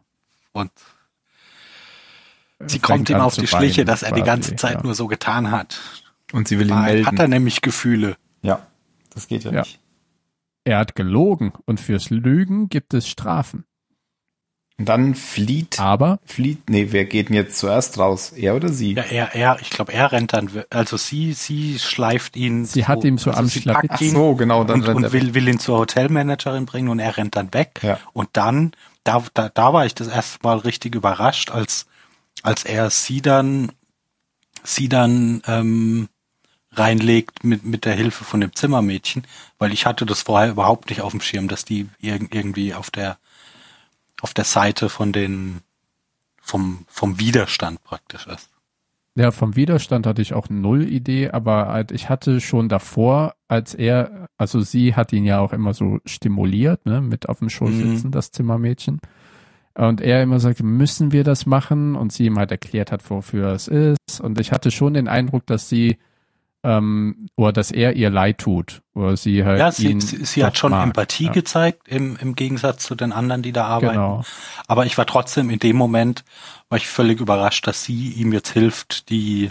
sie Fängt kommt ihm an auf zu die Schliche, weinen dass er die quasi, ganze Zeit ja. nur so getan hat. Und sie will ihn Hat melden. er nämlich Gefühle. Ja, das geht ja Ja. nicht. Er hat gelogen und fürs Lügen gibt es Strafen. Und dann flieht, Aber wer geht denn jetzt zuerst raus? Er oder sie? Ja, ich glaube, er rennt dann, also sie schleift ihn. Sie hat ihm so am sie Schlapp- packt Ach ihn so, genau, dann rennt und er. will ihn zur Hotelmanagerin bringen und er rennt dann weg. Ja. Und dann, da war ich das erste Mal richtig überrascht, als er sie dann reinlegt mit der Hilfe von dem Zimmermädchen, weil ich hatte das vorher überhaupt nicht auf dem Schirm, dass die irgendwie auf der Seite vom Widerstand praktisch ist. ja, vom Widerstand hatte ich auch null Idee, aber halt, ich hatte schon davor, sie hat ihn ja auch immer so stimuliert, ne, mit auf dem Schoß sitzen, das Zimmermädchen. Und er immer sagte, müssen wir das machen? Und sie ihm halt erklärt hat, wofür es ist. Und ich hatte schon den Eindruck, dass oder dass er ihr leid tut. Oder sie halt Ja, ihn sie hat schon mag. Empathie gezeigt, im Gegensatz zu den anderen, die da arbeiten. Genau. Aber ich war trotzdem in dem Moment, war ich völlig überrascht, dass sie ihm jetzt hilft, die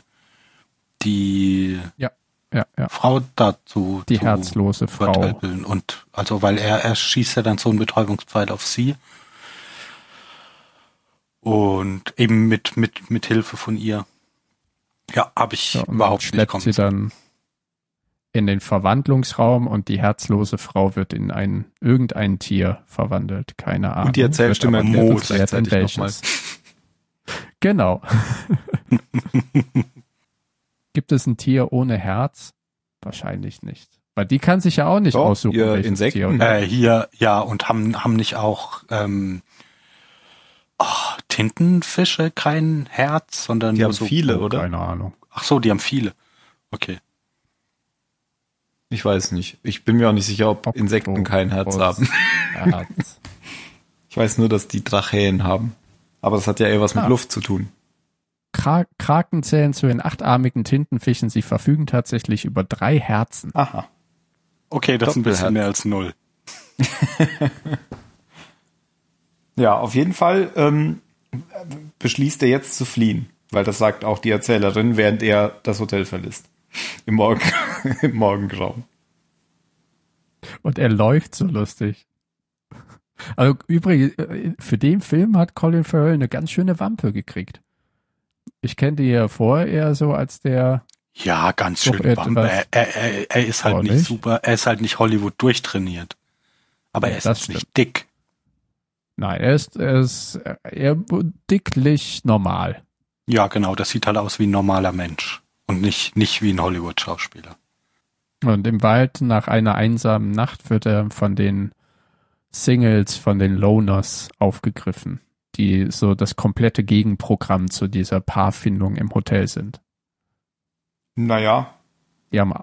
Ja. Frau dazu Die zu herzlose Frau. übertölpeln. Und also, weil er schießt ja dann so einen Betäubungspfeil auf sie. Und eben mit Hilfe von ihr. Ja, habe ich Ja, und überhaupt nicht schleppt kommen sie sehen. dann in den Verwandlungsraum und die herzlose Frau wird in irgendein Tier verwandelt. Keine Ahnung. Und die Erzählstimme Wird aber erklärt nicht uns erklärt, in gleichzeitig nochmal. welches. Genau. Gibt es ein Tier ohne Herz? Wahrscheinlich nicht. Weil die kann sich ja auch nicht Doch, aussuchen, ihr welches Insekten. Tier. oder? Hier, ja, und haben nicht auch Tintenfische kein Herz, sondern Die nur haben so. viele, oder? Keine Ahnung. Ach so, die haben viele. Okay. Ich weiß nicht. Ich bin mir auch nicht sicher, ob Insekten kein Herz haben. Herz. Ich weiß nur, dass die Tracheen haben. Aber das hat ja eher was mit Luft zu tun. Kraken zählen zu den 8-armigen Tintenfischen. Sie verfügen tatsächlich über 3 Herzen. Aha. Okay, das ist ein bisschen Doppelherz. mehr als 0. Ja, auf jeden Fall beschließt er jetzt zu fliehen. Weil das sagt auch die Erzählerin, während er das Hotel verlässt. Im Morgengrauen. Und er läuft so lustig. Also übrigens, für den Film hat Colin Farrell eine ganz schöne Wampe gekriegt. Ich kenne die ja vorher eher so als der... Ja, ganz schön Wampe. Er ist halt nicht super, er ist halt nicht Hollywood durchtrainiert. Aber er ist jetzt nicht dick. Nein, er ist eher dicklich normal. Ja, genau, das sieht halt aus wie ein normaler Mensch und nicht wie ein Hollywood-Schauspieler. Und im Wald nach einer einsamen Nacht wird er von den Singles, von den Loners aufgegriffen, die so das komplette Gegenprogramm zu dieser Paarfindung im Hotel sind. Naja. Die haben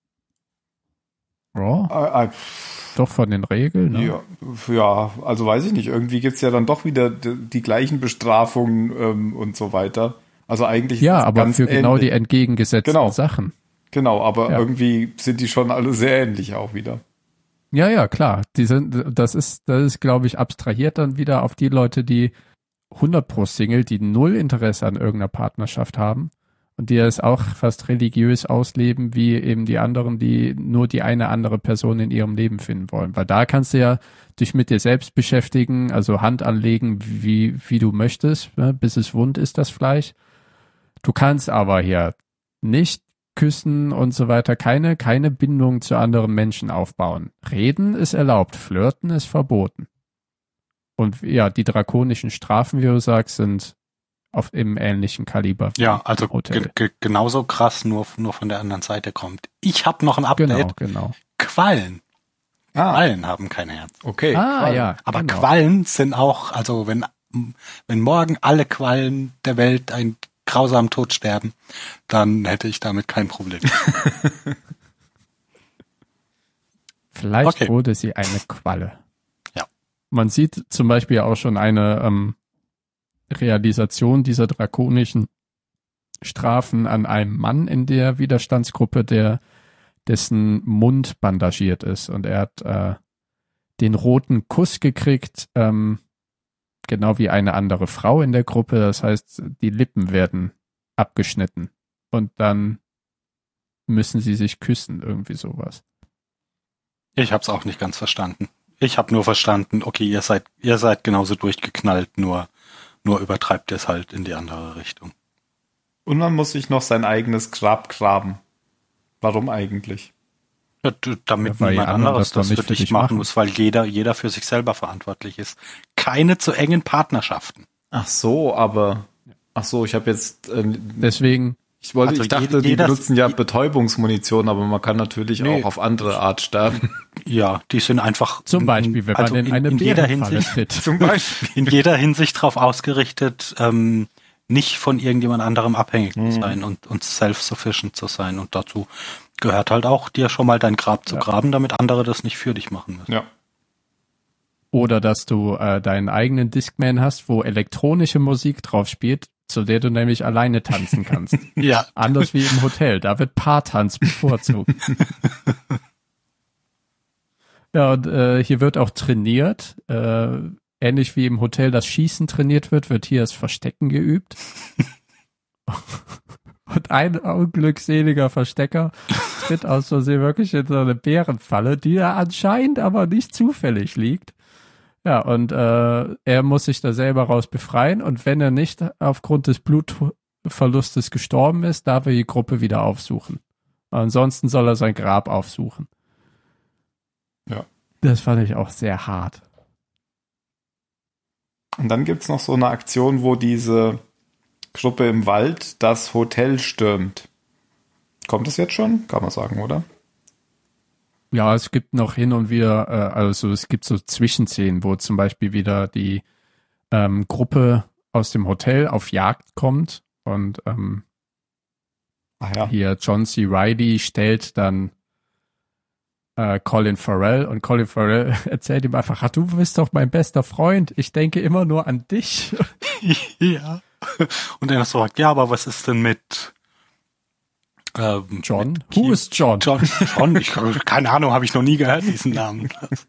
doch von den Regeln. Ne? Ja, also weiß ich nicht. Irgendwie gibt's ja dann doch wieder die gleichen Bestrafungen und so weiter. Also eigentlich ja, ist das aber ganz für genau ähnlich. die entgegengesetzten Sachen. Genau, aber irgendwie sind die schon alle sehr ähnlich auch wieder. Ja, klar. Das ist, glaube ich, abstrahiert dann wieder auf die Leute, die 100% Single, die null Interesse an irgendeiner Partnerschaft haben und die es auch fast religiös ausleben, wie eben die anderen, die nur die eine andere Person in ihrem Leben finden wollen. Weil da kannst du ja dich mit dir selbst beschäftigen, also Hand anlegen, wie du möchtest, ne, bis es wund ist, das Fleisch. Du kannst aber hier nicht küssen und so weiter, keine Bindung zu anderen Menschen aufbauen. Reden ist erlaubt, flirten ist verboten. Und ja, die drakonischen Strafen, wie du sagst, sind im ähnlichen Kaliber. Ja, also genauso krass, nur von der anderen Seite kommt. Ich habe noch ein Update. Genau. Quallen. Quallen haben kein Herz. Okay. Ja. Aber genau. Quallen sind auch, also wenn morgen alle Quallen der Welt einen grausamen Tod sterben, dann hätte ich damit kein Problem. Vielleicht wurde sie eine Qualle. Ja. Man sieht zum Beispiel auch schon eine Realisation dieser drakonischen Strafen an einem Mann in der Widerstandsgruppe, dessen Mund bandagiert ist. Und er hat den roten Kuss gekriegt, genau wie eine andere Frau in der Gruppe. Das heißt, die Lippen werden abgeschnitten. Und dann müssen sie sich küssen, irgendwie sowas. Ich habe es auch nicht ganz verstanden. Ich habe nur verstanden, okay, ihr seid genauso durchgeknallt, nur übertreibt ihr es halt in die andere Richtung. Und man muss sich noch sein eigenes Grab graben. Warum eigentlich? Ja, damit niemand anderes das für dich machen muss, weil jeder für sich selber verantwortlich ist. Keine zu engen Partnerschaften. Ach so, ich habe jetzt deswegen. Ich dachte, die benutzen ja Betäubungsmunition, aber man kann natürlich auch auf andere Art sterben. Ja, die sind einfach zum Beispiel, wenn man in eine Bärenfalle tritt. Zum Beispiel in jeder Hinsicht darauf ausgerichtet, nicht von irgendjemand anderem abhängig zu sein und self-sufficient zu sein. Und dazu gehört halt auch, dir schon mal dein Grab zu graben, damit andere das nicht für dich machen müssen. Ja. Oder dass du deinen eigenen Discman hast, wo elektronische Musik drauf spielt, zu der du nämlich alleine tanzen kannst. Ja. Anders wie im Hotel, da wird Paartanz bevorzugt. Ja, und hier wird auch trainiert. Ähnlich wie im Hotel das Schießen trainiert wird hier das Verstecken geübt. Und ein unglückseliger Verstecker tritt aus Versehen wirklich in so eine Bärenfalle, die da anscheinend aber nicht zufällig liegt. Ja, und er muss sich da selber raus befreien und wenn er nicht aufgrund des Blutverlustes gestorben ist, darf er die Gruppe wieder aufsuchen. Ansonsten soll er sein Grab aufsuchen. Ja. Das fand ich auch sehr hart. Und dann gibt's noch so eine Aktion, wo diese Gruppe im Wald das Hotel stürmt. Kommt das jetzt schon? Kann man sagen, oder? Ja, es gibt noch hin und wieder, also es gibt so Zwischenszenen, wo zum Beispiel wieder die Gruppe aus dem Hotel auf Jagd kommt und hier John C. Reilly stellt dann Colin Farrell und Colin Farrell erzählt ihm einfach, du bist doch mein bester Freund, ich denke immer nur an dich. Ja. Und er sagt, ja, aber was ist denn mit John? Mit Who is John? John, keine Ahnung, habe ich noch nie gehört, diesen Namen.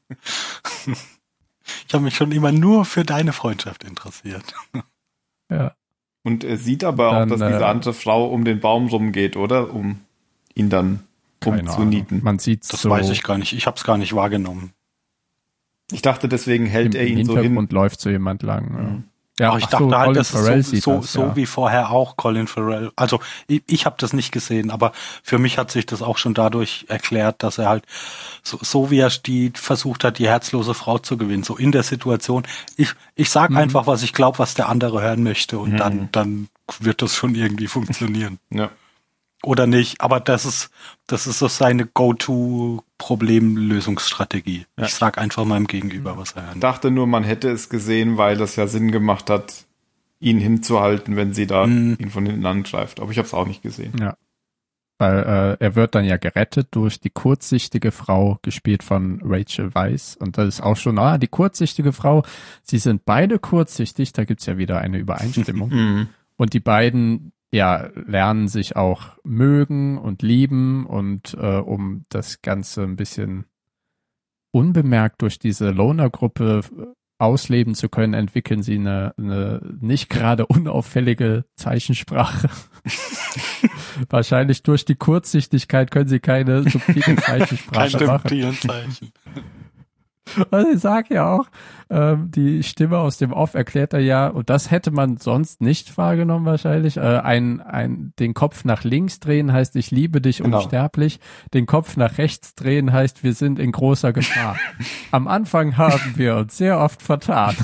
Ich habe mich schon immer nur für deine Freundschaft interessiert. Ja. Und er sieht aber auch, dass diese andere Frau um den Baum rumgeht, oder? Um ihn dann umzunieten. Man sieht's Das so weiß ich gar nicht. Ich habe es gar nicht wahrgenommen. Ich dachte, deswegen hält er im ihn so hin. Hintergrund läuft so jemand lang. Ja, Aber ich dachte halt, Colin das Farrell ist sieht so wie vorher auch Colin Farrell. Also ich habe das nicht gesehen, aber für mich hat sich das auch schon dadurch erklärt, dass er halt so wie er versucht hat, die herzlose Frau zu gewinnen, so in der Situation. Ich sag einfach, was ich glaube, was der andere hören möchte und dann wird das schon irgendwie funktionieren. Ja. Oder nicht, aber das ist so seine Go-To-Problemlösungsstrategie. Ja. Ich sag einfach meinem Gegenüber, was er hören Ich dachte nur, man hätte es gesehen, weil das ja Sinn gemacht hat, ihn hinzuhalten, wenn sie da ihn von hinten angreift. Aber ich habe es auch nicht gesehen. Ja. Weil er wird dann ja gerettet durch die kurzsichtige Frau, gespielt von Rachel Weisz. Und das ist auch schon, die kurzsichtige Frau, sie sind beide kurzsichtig, da gibt's ja wieder eine Übereinstimmung. Und die beiden lernen sich auch mögen und lieben und um das Ganze ein bisschen unbemerkt durch diese Loner-Gruppe ausleben zu können, entwickeln sie eine nicht gerade unauffällige Zeichensprache. Wahrscheinlich durch die Kurzsichtigkeit können sie keine subtile Zeichensprache machen. Zeichen. Also ich sag ja auch, die Stimme aus dem Off erklärt er ja, und das hätte man sonst nicht wahrgenommen wahrscheinlich, den Kopf nach links drehen heißt, ich liebe dich unsterblich, den Kopf nach rechts drehen heißt, wir sind in großer Gefahr. Am Anfang haben wir uns sehr oft vertan.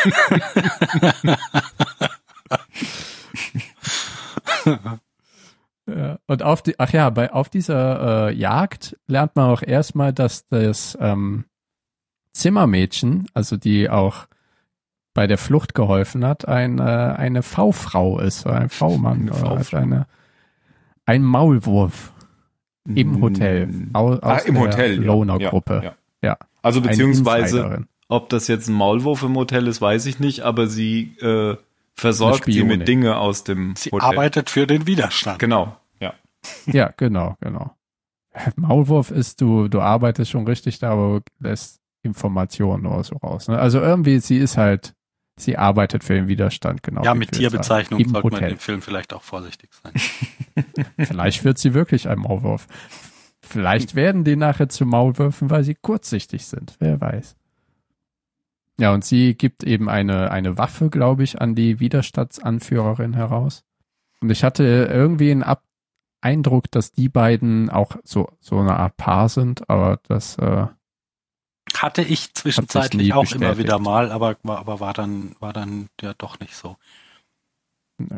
Ja, und auf dieser Jagd lernt man auch erstmal, dass das Zimmermädchen, also die auch bei der Flucht geholfen hat, eine V-Frau ist, ein V-Mann, ein Maulwurf im Hotel, aus im Hotel, Loner-Gruppe. Ja. Also beziehungsweise, ob das jetzt ein Maulwurf im Hotel ist, weiß ich nicht, aber sie versorgt sie mit Dinge aus dem Hotel. Sie Hotel. Arbeitet für den Widerstand. Genau, ja. Ja, genau. Maulwurf ist, du arbeitest schon richtig da, aber lässt Informationen oder so raus. Ne? Also irgendwie, sie arbeitet für den Widerstand, genau. Ja, mit Tierbezeichnung sollte Hotel. man im Film vielleicht auch vorsichtig sein. Vielleicht wird sie wirklich ein Maulwurf. Vielleicht werden die nachher zu Maulwürfen, weil sie kurzsichtig sind. Wer weiß. Ja, und sie gibt eben eine Waffe, glaube ich, an die Widerstandsanführerin heraus. Und ich hatte irgendwie einen Eindruck, dass die beiden auch so eine Art Paar sind, aber das hatte ich zwischenzeitlich auch immer wieder mal, aber war dann ja doch nicht so. Nee.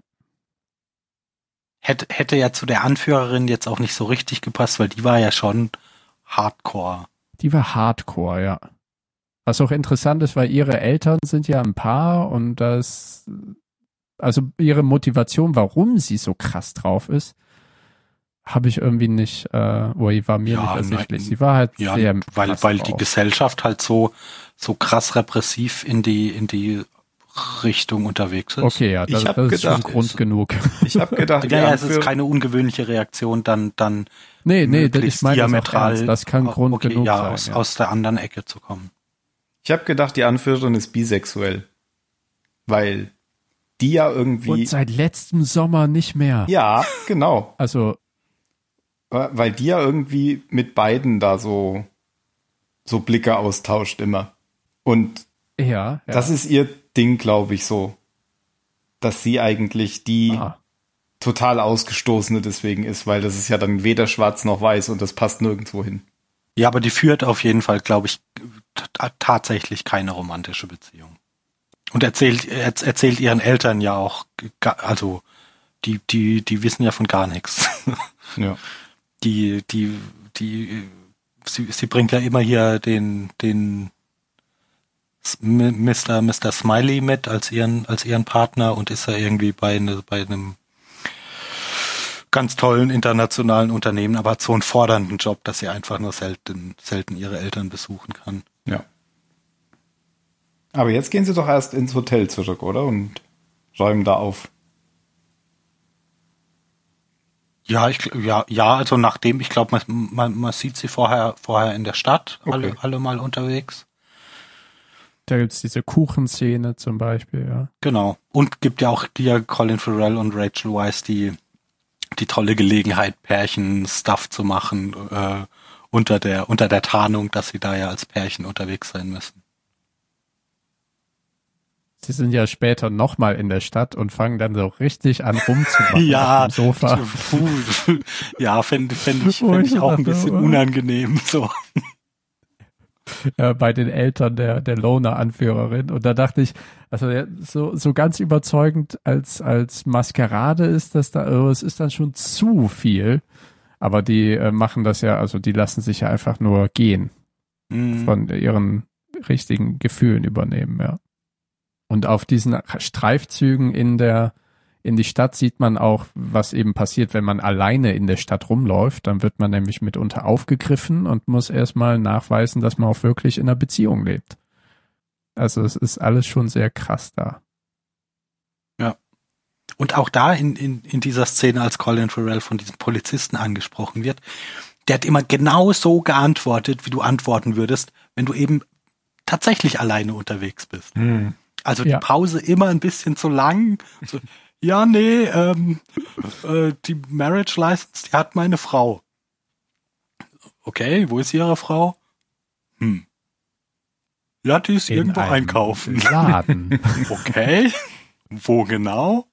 Hätte ja zu der Anführerin jetzt auch nicht so richtig gepasst, weil die war ja schon Hardcore. Die war Hardcore, ja. Was auch interessant ist, weil ihre Eltern sind ja ein Paar und also ihre Motivation, warum sie so krass drauf ist, habe ich irgendwie nicht, war mir nicht ersichtlich. Sie war halt sehr weil die Gesellschaft halt so krass repressiv in die Richtung unterwegs ist. Okay, ja, das ist schon Grund genug. Ich habe gedacht, es ist keine ungewöhnliche Reaktion, dann Nee, ich meine diametral, das kann Grund genug sein. Aus der anderen Ecke zu kommen. Ich habe gedacht, die Anführerin ist bisexuell. Weil die ja irgendwie... Und seit letztem Sommer nicht mehr. Ja, genau. Also... Weil die ja irgendwie mit beiden da so Blicke austauscht immer. Und das ist ihr Ding, glaube ich, so. Dass sie eigentlich die total Ausgestoßene deswegen ist, weil das ist ja dann weder schwarz noch weiß und das passt nirgendwo hin. Ja, aber die führt auf jeden Fall, glaube ich, tatsächlich keine romantische Beziehung. Und erzählt ihren Eltern ja auch, also die wissen ja von gar nichts. Ja. Sie bringt ja immer hier den Mr. Smiley mit als ihren Partner und ist ja irgendwie bei einem ganz tollen internationalen Unternehmen, aber hat so einen fordernden Job, dass sie einfach nur selten ihre Eltern besuchen kann. Ja. Aber jetzt gehen sie doch erst ins Hotel zurück, oder? Und räumen da auf. Ja, also nachdem, ich glaube, man sieht sie vorher in der Stadt, Okay. alle mal unterwegs. Da gibt's diese Kuchenszene zum Beispiel, ja. Genau. Und gibt ja auch hier Colin Farrell und Rachel Weisz die tolle Gelegenheit, Pärchen-Stuff zu machen, unter der Tarnung, dass sie da ja als Pärchen unterwegs sein müssen. Sie sind ja später nochmal in der Stadt und fangen dann so richtig an rumzumachen Ja, auf dem Sofa. Ja, fänd ich auch ein bisschen unangenehm, so. Bei den Eltern der Loner-Anführerin. Und da dachte ich, also ja, so ganz überzeugend als Maskerade ist das da, es ist dann schon zu viel. Aber die machen das ja, also die lassen sich ja einfach nur gehen. Von ihren richtigen Gefühlen übernehmen, ja. Und auf diesen Streifzügen in die Stadt sieht man auch, was eben passiert, wenn man alleine in der Stadt rumläuft. Dann wird man nämlich mitunter aufgegriffen und muss erstmal nachweisen, dass man auch wirklich in einer Beziehung lebt. Also es ist alles schon sehr krass da. Ja. Und auch da in dieser Szene, als Colin Farrell von diesem Polizisten angesprochen wird, der hat immer genau so geantwortet, wie du antworten würdest, wenn du eben tatsächlich alleine unterwegs bist. Also die Pause immer ein bisschen zu lang. So, ja, nee, die Marriage License, die hat meine Frau. Okay, wo ist ihre Frau? Ja, die ist irgendwo einkaufen. Laden. Okay, wo genau?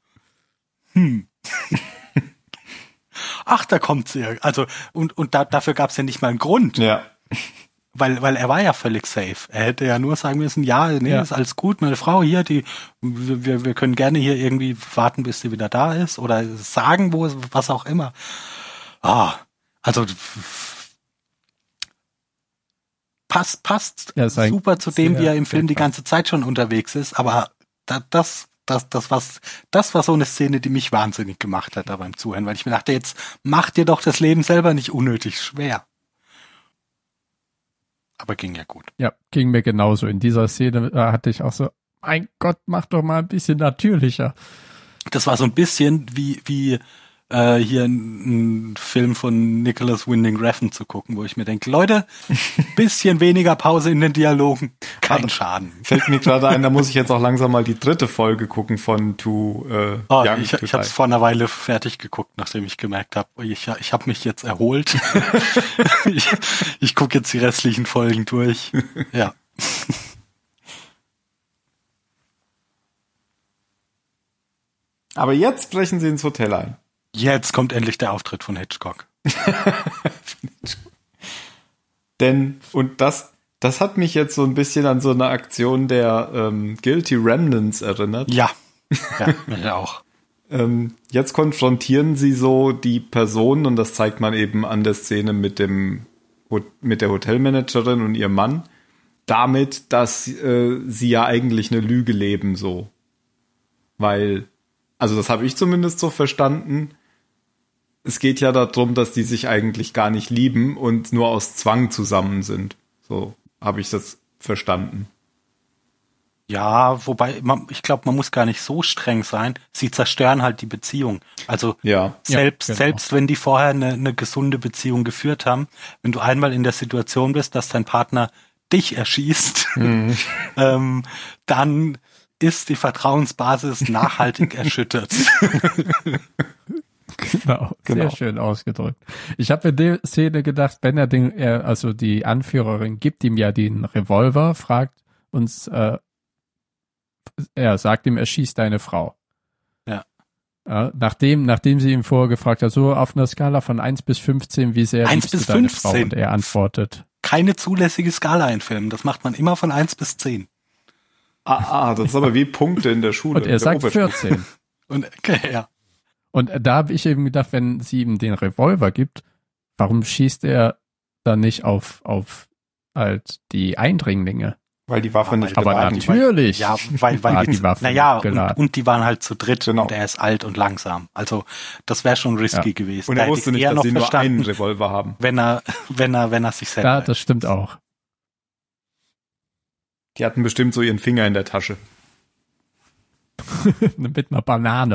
Ach, da kommt sie. Also, und dafür gab es ja nicht mal einen Grund. Ja. Weil er war ja völlig safe. Er hätte ja nur sagen müssen, ist alles gut, meine Frau hier, wir können gerne hier irgendwie warten, bis sie wieder da ist oder sagen, was auch immer. Also passt super zu dem, wie er im Film die ganze Zeit schon unterwegs ist, aber das war so eine Szene, die mich wahnsinnig gemacht hat da beim Zuhören, weil ich mir dachte, jetzt mach dir doch das Leben selber nicht unnötig schwer. Aber ging ja gut. Ja, ging mir genauso. In dieser Szene hatte ich auch so, mein Gott, mach doch mal ein bisschen natürlicher. Das war so ein bisschen wie hier ein Film von Nicholas Winding Refn zu gucken, wo ich mir denke, Leute, bisschen weniger Pause in den Dialogen, kein Schaden. Fällt mir gerade ein, da muss ich jetzt auch langsam mal die 3. Folge gucken von Young Ich habe es vor einer Weile fertig geguckt, nachdem ich gemerkt habe, ich habe mich jetzt erholt. ich gucke jetzt die restlichen Folgen durch. Ja. Aber jetzt brechen sie ins Hotel ein. Jetzt kommt endlich der Auftritt von Hitchcock. Und das hat mich jetzt so ein bisschen an so eine Aktion der Guilty Remnants erinnert. Ja, mich auch. Jetzt konfrontieren sie so die Personen und das zeigt man eben an der Szene mit der Hotelmanagerin und ihrem Mann, damit, dass sie ja eigentlich eine Lüge leben, so. Weil, also das habe ich zumindest so verstanden, es geht ja darum, dass die sich eigentlich gar nicht lieben und nur aus Zwang zusammen sind. So habe ich das verstanden. Ja, wobei, ich glaube, man muss gar nicht so streng sein. Sie zerstören halt die Beziehung. Also selbst wenn die vorher eine gesunde Beziehung geführt haben, wenn du einmal in der Situation bist, dass dein Partner dich erschießt, dann ist die Vertrauensbasis nachhaltig erschüttert. Genau, sehr schön ausgedrückt. Ich habe in der Szene gedacht, wenn also die Anführerin gibt ihm ja den Revolver, sagt ihm, er schießt deine Frau. Ja. Nachdem sie ihm vorher gefragt hat, so auf einer Skala von 1 bis 15, wie sehr liebst du deine Frau? Und er antwortet. Keine zulässige Skala in Filmen, das macht man immer von 1 bis 10. Das ist aber wie Punkte in der Schule. Und er sagt 14. Und da habe ich eben gedacht, wenn sie ihm den Revolver gibt, warum schießt er dann nicht auf halt die Eindringlinge? Weil die Waffe nicht Aber geladen war. natürlich. Ja, weil die Waffe naja, geladen. und die waren halt zu dritt Genau. und er ist alt und langsam. Also das wäre schon risky gewesen. Und Da er hätte wusste ich nicht, eher dass sie nur verstanden, einen Revolver haben. wenn er sich selber. Ja, das stimmt auch. Die hatten bestimmt so ihren Finger in der Tasche. Mit einer Banane.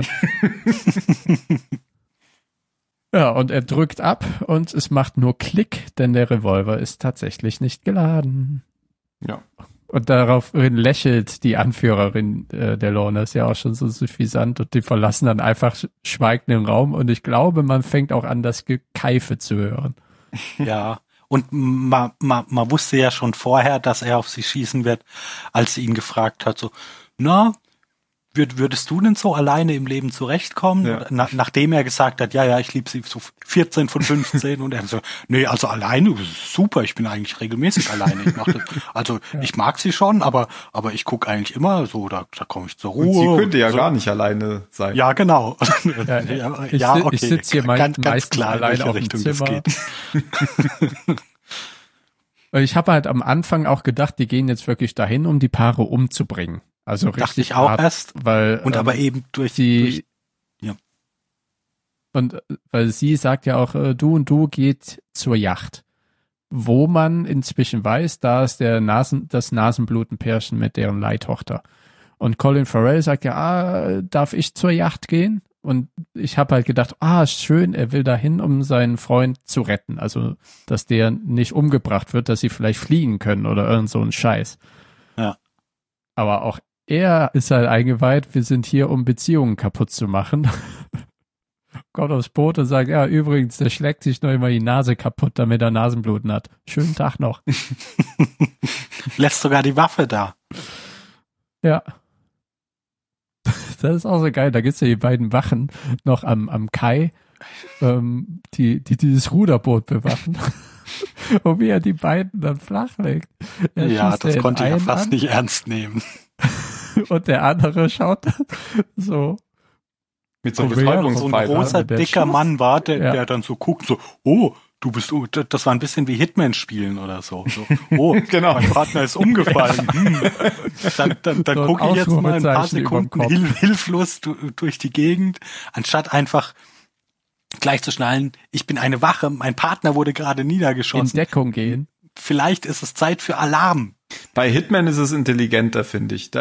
Ja, und er drückt ab und es macht nur Klick, denn der Revolver ist tatsächlich nicht geladen. Ja. Und daraufhin lächelt die Anführerin der Lorna, ist ja auch schon so suffisant, und die verlassen dann einfach schweigend den Raum, und ich glaube, man fängt auch an, das Gekeife zu hören. Ja. Und man wusste ja schon vorher, dass er auf sie schießen wird, als sie ihn gefragt hat, so, na, würdest du denn so alleine im Leben zurechtkommen? Ja. Nachdem er gesagt hat, ja, ich liebe sie, so 14 von 15, und er so, nee, also alleine, super, ich bin eigentlich regelmäßig alleine. Ich mach das, also ich mag sie schon, aber ich gucke eigentlich immer so, da komme ich zur Ruhe. Und sie könnte ja so. gar nicht alleine sein. Ja, genau. Ich sitze hier meistens klar, alleine auf dem Richtung das Zimmer. geht. Ich habe halt am Anfang auch gedacht, die gehen jetzt wirklich dahin, um die Paare umzubringen. Also Dachte richtig ich auch hart, erst. weil Und aber eben durch ja. Und weil sie sagt ja auch, du und du geht zur Yacht, wo man inzwischen weiß, da ist das Nasenblutenpärchen mit deren Leihtochter. Und Colin Farrell sagt ja, darf ich zur Yacht gehen? Und ich habe halt gedacht, schön, er will dahin, um seinen Freund zu retten. Also, dass der nicht umgebracht wird, dass sie vielleicht fliehen können oder irgend so ein Scheiß. Ja. Aber auch er ist halt eingeweiht, wir sind hier, um Beziehungen kaputt zu machen. Kommt aufs Boot und sagt, ja, übrigens, der schlägt sich noch immer die Nase kaputt, damit er Nasenbluten hat. Schönen Tag noch. Lässt sogar die Waffe da. Ja. Das ist auch so geil. Da gibt's ja die beiden Wachen noch am Kai, die dieses Ruderboot bewachen. Und wie er die beiden dann flachlegt. Ja, das konnte ich ja fast nicht ernst nehmen. Und der andere schaut dann so. Mit so einem So ein Betäubungspfeil. großer, der dicker Schuss. Mann war, der Ja. dann so guckt, so, das war ein bisschen wie Hitman spielen oder so. Genau. Mein Partner ist umgefallen. Dann So ein gucke ich jetzt mal ein paar Ausrufezeichen überm Sekunden Kopf. hilflos durch die Gegend, anstatt einfach gleich zu schnallen, ich bin eine Wache, mein Partner wurde gerade In niedergeschossen. Deckung gehen. Vielleicht ist es Zeit für Alarm. Bei Hitman ist es intelligenter, finde ich.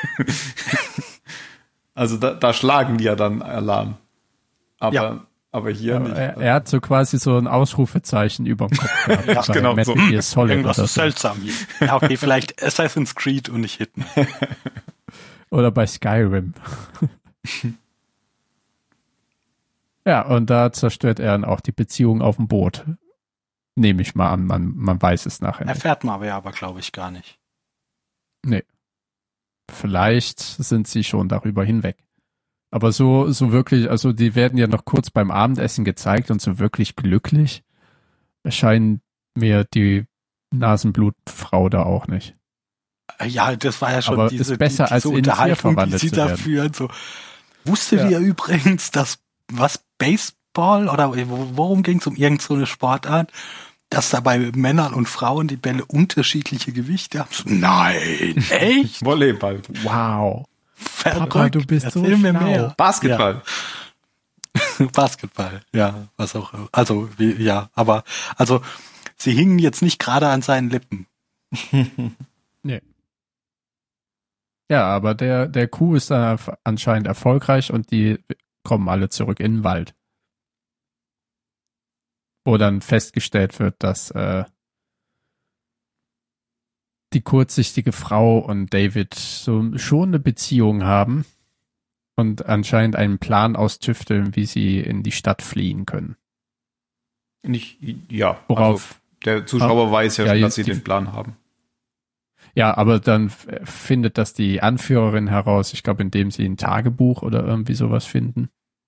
Also da schlagen die ja dann Alarm. Aber hier nicht. Er hat so quasi so ein Ausrufezeichen überm Kopf gehabt. Ja, bei genau, Metal so. Gear Solid Irgendwas oder ist so. seltsam hier. Ja, okay, vielleicht Assassin's Creed und nicht Hitman. Oder bei Skyrim. Ja, und da zerstört er dann auch die Beziehung auf dem Boot. Nehme ich mal an, man weiß es nachher nicht. Erfährt man aber glaube ich, gar nicht. Nee. Vielleicht sind sie schon darüber hinweg. Aber so wirklich, also die werden ja noch kurz beim Abendessen gezeigt, und so wirklich glücklich erscheinen mir die Nasenblutfrau da auch nicht. Ja, das war ja schon Aber diese ist besser, als in Tier Unterhaltung, die verwandelt sie zu da werden. führen. So, wusstet ihr übrigens, dass Baseball oder worum ging es, um irgend so eine Sportart, dass da bei Männern und Frauen die Bälle unterschiedliche Gewichte haben? So, nein, echt? Volleyball. Wow. Verrückt. Papa, du bist so Erzähl mir schlau. mehr. Basketball. Ja. Basketball, ja, was auch. Also, aber sie hingen jetzt nicht gerade an seinen Lippen. Nee. Ja, aber der Coup ist dann anscheinend erfolgreich, und die kommen alle zurück in den Wald. Wo dann festgestellt wird, dass die kurzsichtige Frau und David so schon eine Beziehung haben und anscheinend einen Plan austüfteln, wie sie in die Stadt fliehen können. Worauf? Also der Zuschauer weiß ja ja, schon, dass sie die- den Plan haben. Ja, aber dann findet das die Anführerin heraus, ich glaube, indem sie ein Tagebuch oder irgendwie sowas finden.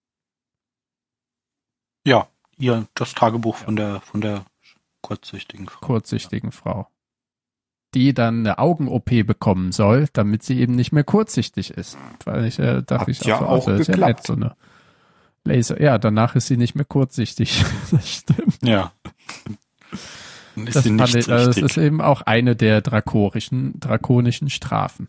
Ja, das Tagebuch von der kurzsichtigen Frau. Kurzsichtigen Frau. Die dann eine Augen-OP bekommen soll, damit sie eben nicht mehr kurzsichtig ist. Weil ich dachte, Hat ich ja so, auch das ist ja geklappt. nett, so eine Laser. Ja, danach ist sie nicht mehr kurzsichtig. Das stimmt. Ja. Dann ist Das, sie nicht fand ich, das richtig. ist eben auch eine der drakonischen Strafen.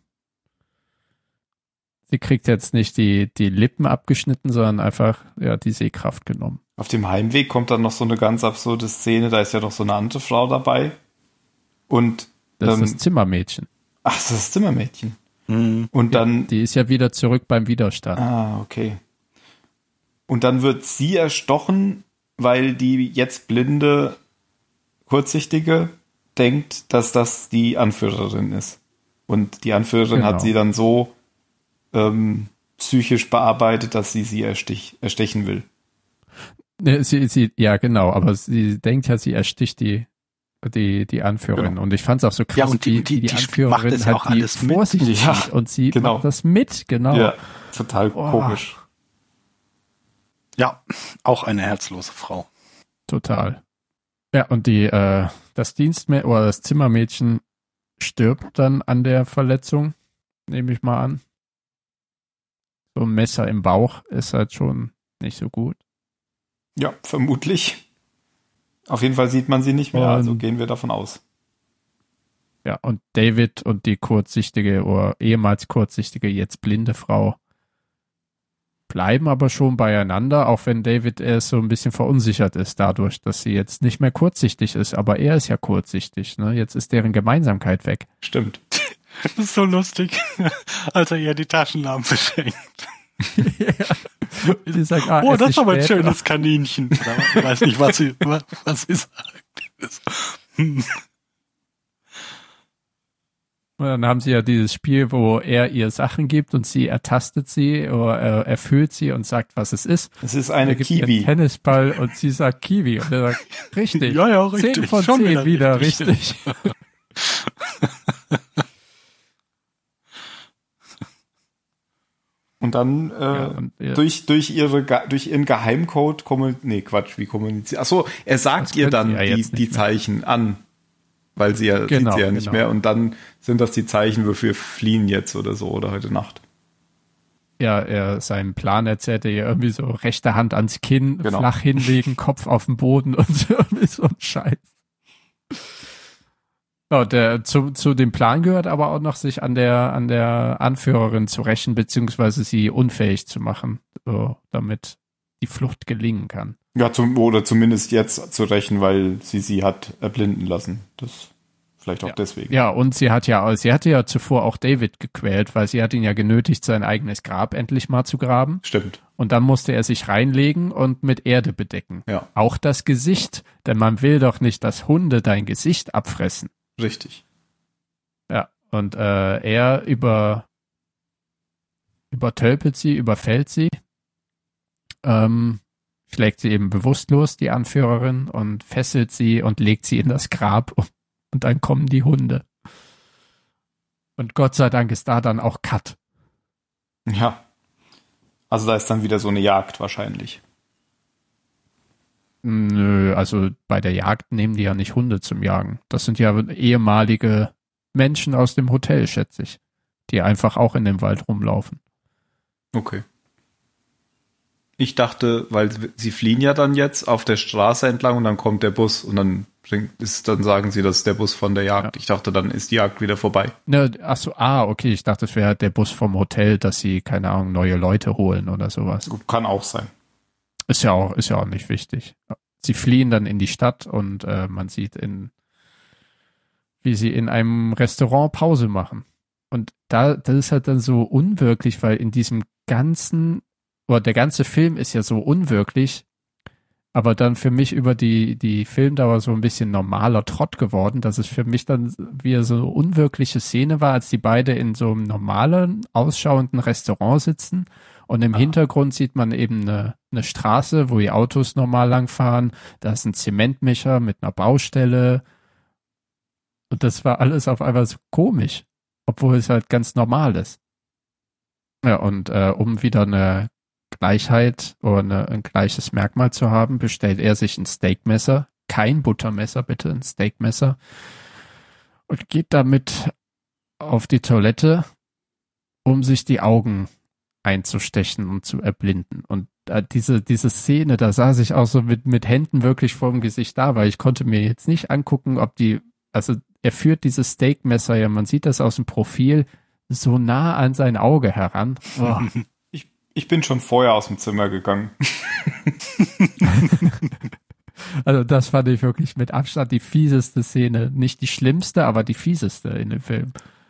Sie kriegt jetzt nicht die Lippen abgeschnitten, sondern einfach die Sehkraft genommen. Auf dem Heimweg kommt dann noch so eine ganz absurde Szene, da ist ja noch so eine andere Frau dabei. Und Das ist das Zimmermädchen. ach, das ist das Zimmermädchen. Mhm. Und dann Die ist ja wieder zurück beim Widerstand. okay. Und dann wird sie erstochen, weil die jetzt blinde, kurzsichtige denkt, dass das die Anführerin ist. Und die Anführerin Genau. hat sie dann so psychisch bearbeitet, dass sie erstechen will. Ne, ja genau, aber sie denkt ja, sie ersticht die Anführerin. Genau. Und ich fand es auch so krass, Ja, und die die macht Anführerin das ja auch halt die alles mit. vor sich Ja, zieht und sie genau. macht das mit, genau. Ja, total Oh. komisch. Ja, auch eine herzlose Frau. Total. Ja, und das oder das Zimmermädchen stirbt dann an der Verletzung, nehme ich mal an. So ein Messer im Bauch ist halt schon nicht so gut. Ja, vermutlich. Auf jeden Fall sieht man sie nicht mehr, also Und- gehen wir davon aus. Ja, und David und die kurzsichtige oder ehemals kurzsichtige, jetzt blinde Frau bleiben aber schon beieinander, auch wenn David erst so ein bisschen verunsichert ist dadurch, dass sie jetzt nicht mehr kurzsichtig ist, aber er ist ja kurzsichtig, ne? Jetzt ist deren Gemeinsamkeit weg. Stimmt. Das ist so lustig, als er ihr die Taschenlampe schenkt. Die sagt, Oh, es das ist aber ein später. schönes Kaninchen. Ich weiß nicht, was sie sagt. Und dann haben sie ja dieses Spiel, wo er ihr Sachen gibt und sie ertastet sie oder er fühlt sie und sagt, was es ist. Es ist eine Er gibt ihr einen Kiwi. Tennisball und sie sagt Kiwi. Und er sagt, richtig. Ja, ja, richtig. 10 von Schon 10 wieder richtig. richtig. Und dann und er- durch ihren Geheimcode wie kommuniziert. Achso, er sagt Das ihr könnte dann sie ja jetzt die nicht mehr. Zeichen an, weil sie ja Genau, sieht sie ja nicht genau. mehr. Und dann sind das die Zeichen, wofür wir fliehen jetzt oder so oder heute Nacht. Ja, er seinen Plan erzählt, er ihr irgendwie so rechte Hand ans Kinn, Genau. flach hinlegen, Kopf auf den Boden und so, irgendwie so ein Scheiß. Ja, zu dem Plan gehört aber auch noch, sich an der Anführerin zu rächen, beziehungsweise sie unfähig zu machen, so, damit die Flucht gelingen kann. Ja, oder zumindest jetzt zu rächen, weil sie hat erblinden lassen. Das vielleicht auch deswegen. Ja, und sie hatte ja zuvor auch David gequält, weil sie hat ihn ja genötigt, sein eigenes Grab endlich mal zu graben. Stimmt. Und dann musste er sich reinlegen und mit Erde bedecken. Ja, Auch das Gesicht, denn man will doch nicht, dass Hunde dein Gesicht abfressen. richtig. Ja, und er übertölpelt sie, überfällt sie, schlägt sie eben bewusstlos, die Anführerin, und fesselt sie und legt sie in das Grab. Und dann kommen die Hunde. Und Gott sei Dank ist da dann auch Cut. Ja. Also da ist dann wieder so eine Jagd wahrscheinlich. Nö, also bei der Jagd nehmen die ja nicht Hunde zum Jagen. Das sind ja ehemalige Menschen aus dem Hotel, schätze ich, die einfach auch in dem Wald rumlaufen. Okay. Ich dachte, weil sie fliehen ja dann jetzt auf der Straße entlang und dann kommt der Bus und dann sagen sie, das ist der Bus von der Jagd. Ja. Ich dachte, dann ist die Jagd wieder vorbei. Ne, ach so, okay, ich dachte, es wäre der Bus vom Hotel, dass sie, keine Ahnung, neue Leute holen oder sowas. Gut, kann auch sein. Ist ja auch nicht wichtig. Sie fliehen dann in die Stadt und man sieht wie sie in einem Restaurant Pause machen. Und das ist halt dann so unwirklich, weil in diesem der ganze Film ist ja so unwirklich, aber dann für mich über die Filmdauer so ein bisschen normaler Trott geworden, dass es für mich dann wieder so eine unwirkliche Szene war, als die beide in so einem normalen, ausschauenden Restaurant sitzen und im Hintergrund sieht man eben eine Straße, wo die Autos normal langfahren, da ist ein Zementmischer mit einer Baustelle und das war alles auf einmal so komisch, obwohl es halt ganz normal ist. Ja, und um wieder eine Gleichheit oder ein gleiches Merkmal zu haben, bestellt er sich ein Steakmesser, kein Buttermesser, bitte, ein Steakmesser, und geht damit auf die Toilette, um sich die Augen einzustechen und zu erblinden. Und diese Szene, da saß ich auch so mit Händen wirklich vorm Gesicht da, weil ich konnte mir jetzt nicht angucken, also er führt dieses Steakmesser ja, man sieht das aus dem Profil, so nah an sein Auge heran. Oh. Ich bin schon vorher aus dem Zimmer gegangen. Also das fand ich wirklich mit Abstand die fieseste Szene. Nicht die schlimmste, aber die fieseste in dem Film.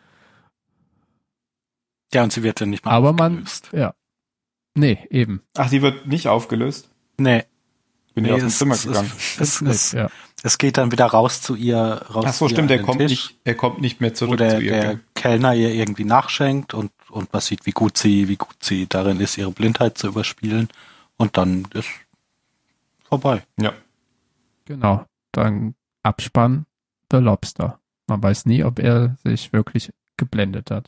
Ja, und sie wird dann nicht mal aber aufgelöst. Nee, eben. Ach, die wird nicht aufgelöst? Nee. Bin ich aus dem Zimmer gegangen. Es geht dann wieder raus zu ihr. Raus Ach so, stimmt, er kommt nicht mehr zurück zu ihr. Der Kellner ihr irgendwie nachschenkt und man sieht, wie gut sie darin ist, ihre Blindheit zu überspielen. Und dann ist vorbei. Ja. Genau. Dann Abspann, The Lobster. Man weiß nie, ob er sich wirklich geblendet hat.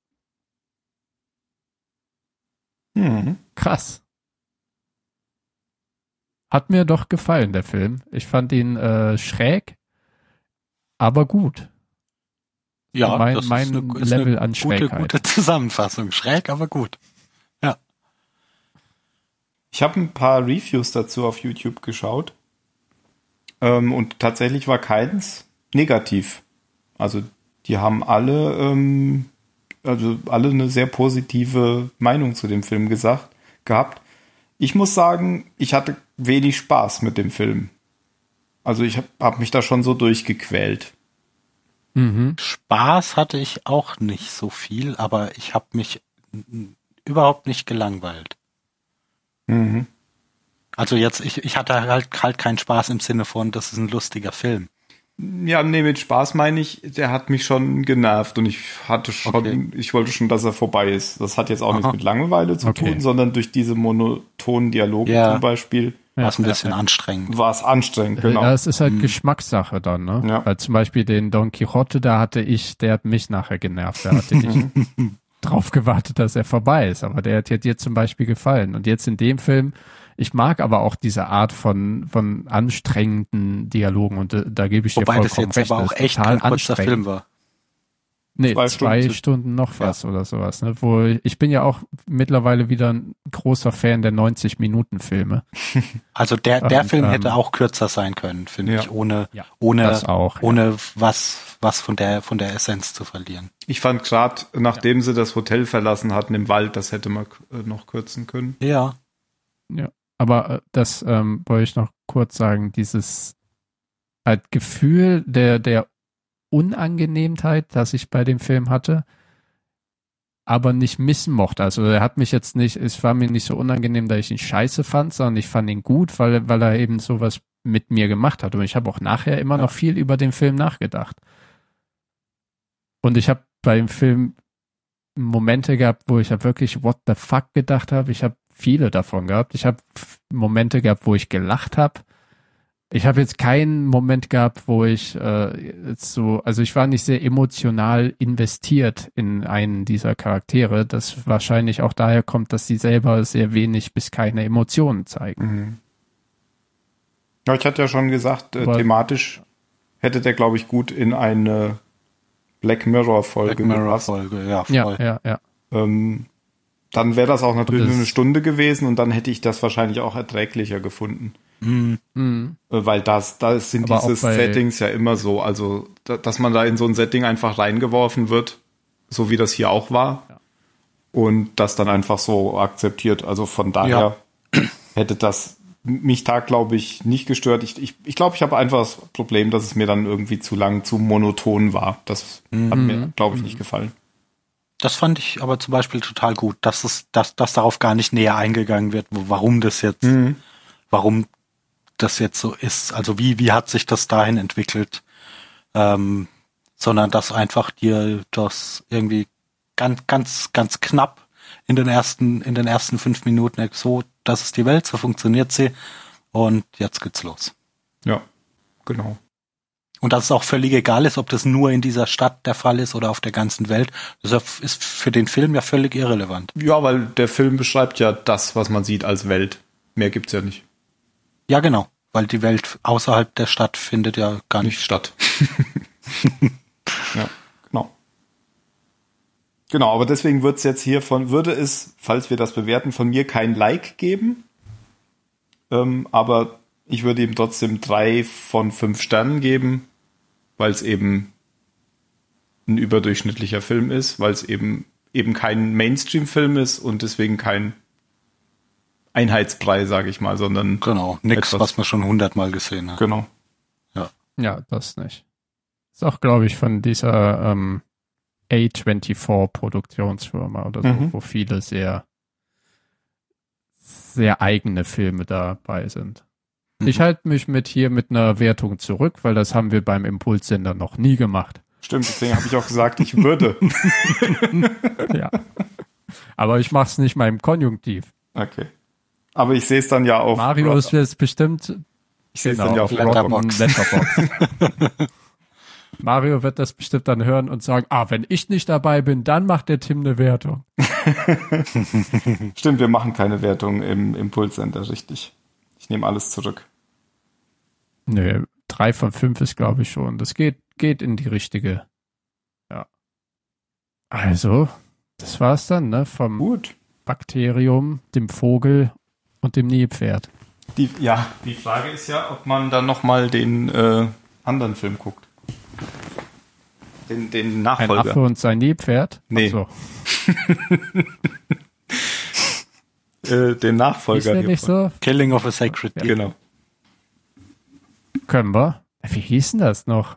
Krass. Hat mir doch gefallen, der Film. Ich fand ihn schräg, aber gut. Ja, mein ist Level an Schrägheit. Gute Zusammenfassung. Schräg, aber gut. Ja. Ich habe ein paar Reviews dazu auf YouTube geschaut. Und tatsächlich war keins negativ. Also die haben alle eine sehr positive Meinung zu dem Film gehabt. Ich muss sagen, ich hatte wenig Spaß mit dem Film. Also ich hab mich da schon so durchgequält. Spaß hatte ich auch nicht so viel, aber ich habe mich überhaupt nicht gelangweilt. Also jetzt, ich hatte halt keinen Spaß im Sinne von, das ist ein lustiger Film. Ja, nee, mit Spaß meine ich, der hat mich schon genervt und ich wollte schon, dass er vorbei ist. Das hat jetzt auch nichts mit Langeweile zu tun, sondern durch diese monotonen Dialoge zum Beispiel. War es ein bisschen anstrengend. War es anstrengend, genau. Ja, es ist halt Geschmackssache dann, ne? Ja. Weil zum Beispiel den Don Quixote, der hat mich nachher genervt. Der hatte nicht drauf gewartet, dass er vorbei ist. Aber der hat dir zum Beispiel gefallen. Und jetzt in dem Film, ich mag aber auch diese Art von anstrengenden Dialogen und da gebe ich dir vollkommen recht. Wobei das jetzt aber auch echt kein kurzer Film war. Nee, 2 Stunden noch was oder sowas. Ne? Ich bin ja auch mittlerweile wieder ein großer Fan der 90-Minuten-Filme. Also der Film hätte auch kürzer sein können, finde ich, ohne was von der Essenz zu verlieren. Ich fand gerade, nachdem sie das Hotel verlassen hatten im Wald, das hätte man noch kürzen können. Ja. Ja, aber das wollte ich noch kurz sagen, dieses halt Gefühl der Unangenehmheit, das ich bei dem Film hatte, aber nicht missmochte. Also er hat mich jetzt nicht, es war mir nicht so unangenehm, dass ich ihn scheiße fand, sondern ich fand ihn gut, weil er eben sowas mit mir gemacht hat. Und ich habe auch nachher immer noch viel über den Film nachgedacht. Und ich habe bei dem Film Momente gehabt, wo ich wirklich what the fuck gedacht habe. Ich habe viele davon gehabt. Ich habe Momente gehabt, wo ich gelacht habe. Ich habe jetzt keinen Moment gehabt, wo ich also ich war nicht sehr emotional investiert in einen dieser Charaktere, das wahrscheinlich auch daher kommt, dass sie selber sehr wenig bis keine Emotionen zeigen. Ja, ich hatte ja schon gesagt, thematisch hätte der, glaube ich, gut in eine Black Mirror-Folge gepasst. Ja, voll. Ja. Dann wäre das auch natürlich nur eine Stunde gewesen und dann hätte ich das wahrscheinlich auch erträglicher gefunden. Weil da sind diese Settings ja immer so, also dass man da in so ein Setting einfach reingeworfen wird, so wie das hier auch war, und das dann einfach so akzeptiert. Also von daher hätte das mich da, glaube ich, nicht gestört. Ich glaube, ich habe einfach das Problem, dass es mir dann irgendwie zu lang, zu monoton war. Das hat mir, glaube ich, nicht gefallen. Das fand ich aber zum Beispiel total gut, dass darauf gar nicht näher eingegangen wird, warum das jetzt so ist. Also wie hat sich das dahin entwickelt, sondern dass einfach dir das irgendwie ganz knapp in den ersten 5 Minuten so, das ist die Welt, so funktioniert sie und jetzt geht's los. Ja, genau. Und dass es auch völlig egal ist, ob das nur in dieser Stadt der Fall ist oder auf der ganzen Welt. Das ist für den Film ja völlig irrelevant. Ja, weil der Film beschreibt ja das, was man sieht als Welt. Mehr gibt's ja nicht. Ja, genau. Weil die Welt außerhalb der Stadt findet ja gar nicht statt. Ja, genau. Genau, aber deswegen würde es, falls wir das bewerten, von mir kein Like geben. aber ich würde ihm trotzdem 3 von 5 Sternen geben, weil es eben ein überdurchschnittlicher Film ist, weil es eben kein Mainstream-Film ist und deswegen kein Einheitsbrei, sage ich mal, sondern genau, nix, was man schon 100-mal gesehen hat. Genau. Ja, das nicht. Ist auch, glaube ich, von dieser A24-Produktionsfirma oder so, wo viele sehr, sehr eigene Filme dabei sind. Ich halte mich mit einer Wertung zurück, weil das haben wir beim Impulssender noch nie gemacht. Stimmt, deswegen habe ich auch gesagt, ich würde. Ja. Aber ich mache es nicht mal im Konjunktiv. Okay. Aber ich sehe es dann ja auf... Mario ist jetzt bestimmt... Ich sehe es dann ja auf Letterboxd. Mario wird das bestimmt dann hören und sagen, wenn ich nicht dabei bin, dann macht der Tim eine Wertung. Stimmt, wir machen keine Wertung im Impulssender, richtig. Ich nehme alles zurück. Nö, 3 von 5 ist, glaube ich, schon. Das geht in die richtige. Ja. Also, das war's dann, ne? Vom Bakterium, dem Vogel und dem Nilpferd. Die Frage ist ja, ob man dann nochmal den anderen Film guckt. Den Nachfolger. Ein Affe und sein Nilpferd? Nee. So. Den Nachfolger. Ist der nicht so? Killing of a Sacred Deer. Genau. Können wir. Wie hieß denn das noch?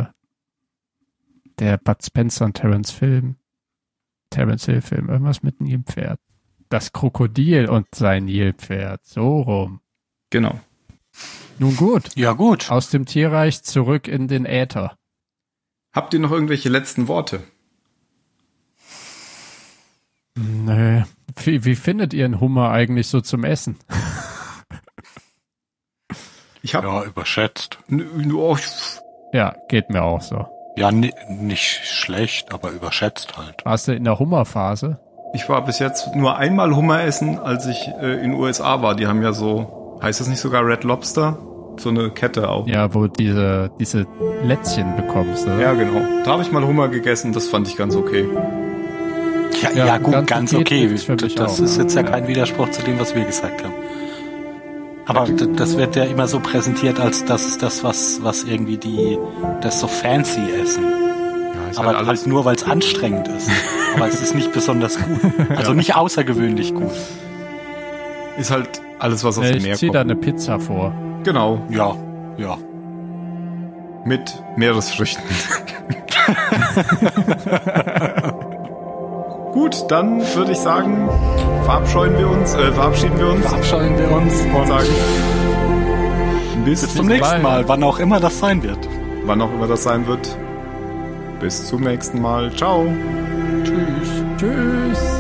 Der Bud Spencer und Terence Hill Film. Irgendwas mit Nilpferd. Das Krokodil und sein Nilpferd. So rum. Genau. Nun gut. Ja, gut. Aus dem Tierreich zurück in den Äther. Habt ihr noch irgendwelche letzten Worte? Nö. Wie findet ihr einen Hummer eigentlich so zum Essen? Ja, überschätzt. Ja, geht mir auch so. Ja, nicht schlecht, aber überschätzt halt. Warst du in der Hummerphase? Ich war bis jetzt nur einmal Hummer essen, als ich in den USA war. Die haben ja so, heißt das nicht sogar Red Lobster? So eine Kette auch. Ja, wo diese Lätzchen bekommst. Oder? Ja, genau. Da habe ich mal Hummer gegessen, das fand ich ganz okay. Ja, gut, ganz okay. Das ist jetzt ja kein Widerspruch zu dem, was wir gesagt haben. Aber das wird ja immer so präsentiert, als das ist das, was irgendwie das so fancy essen. Ja, aber halt nur, weil es anstrengend ist. Aber es ist nicht besonders gut. Also nicht außergewöhnlich gut. Ist halt alles, was aus dem Meer kommt. Ich ziehe da eine Pizza vor. Genau. Ja. Mit Meeresfrüchten. Gut, dann würde ich sagen, verabschieden wir uns und sagen bis zum nächsten Mal, wann auch immer das sein wird. Bis zum nächsten Mal. Ciao. Tschüss.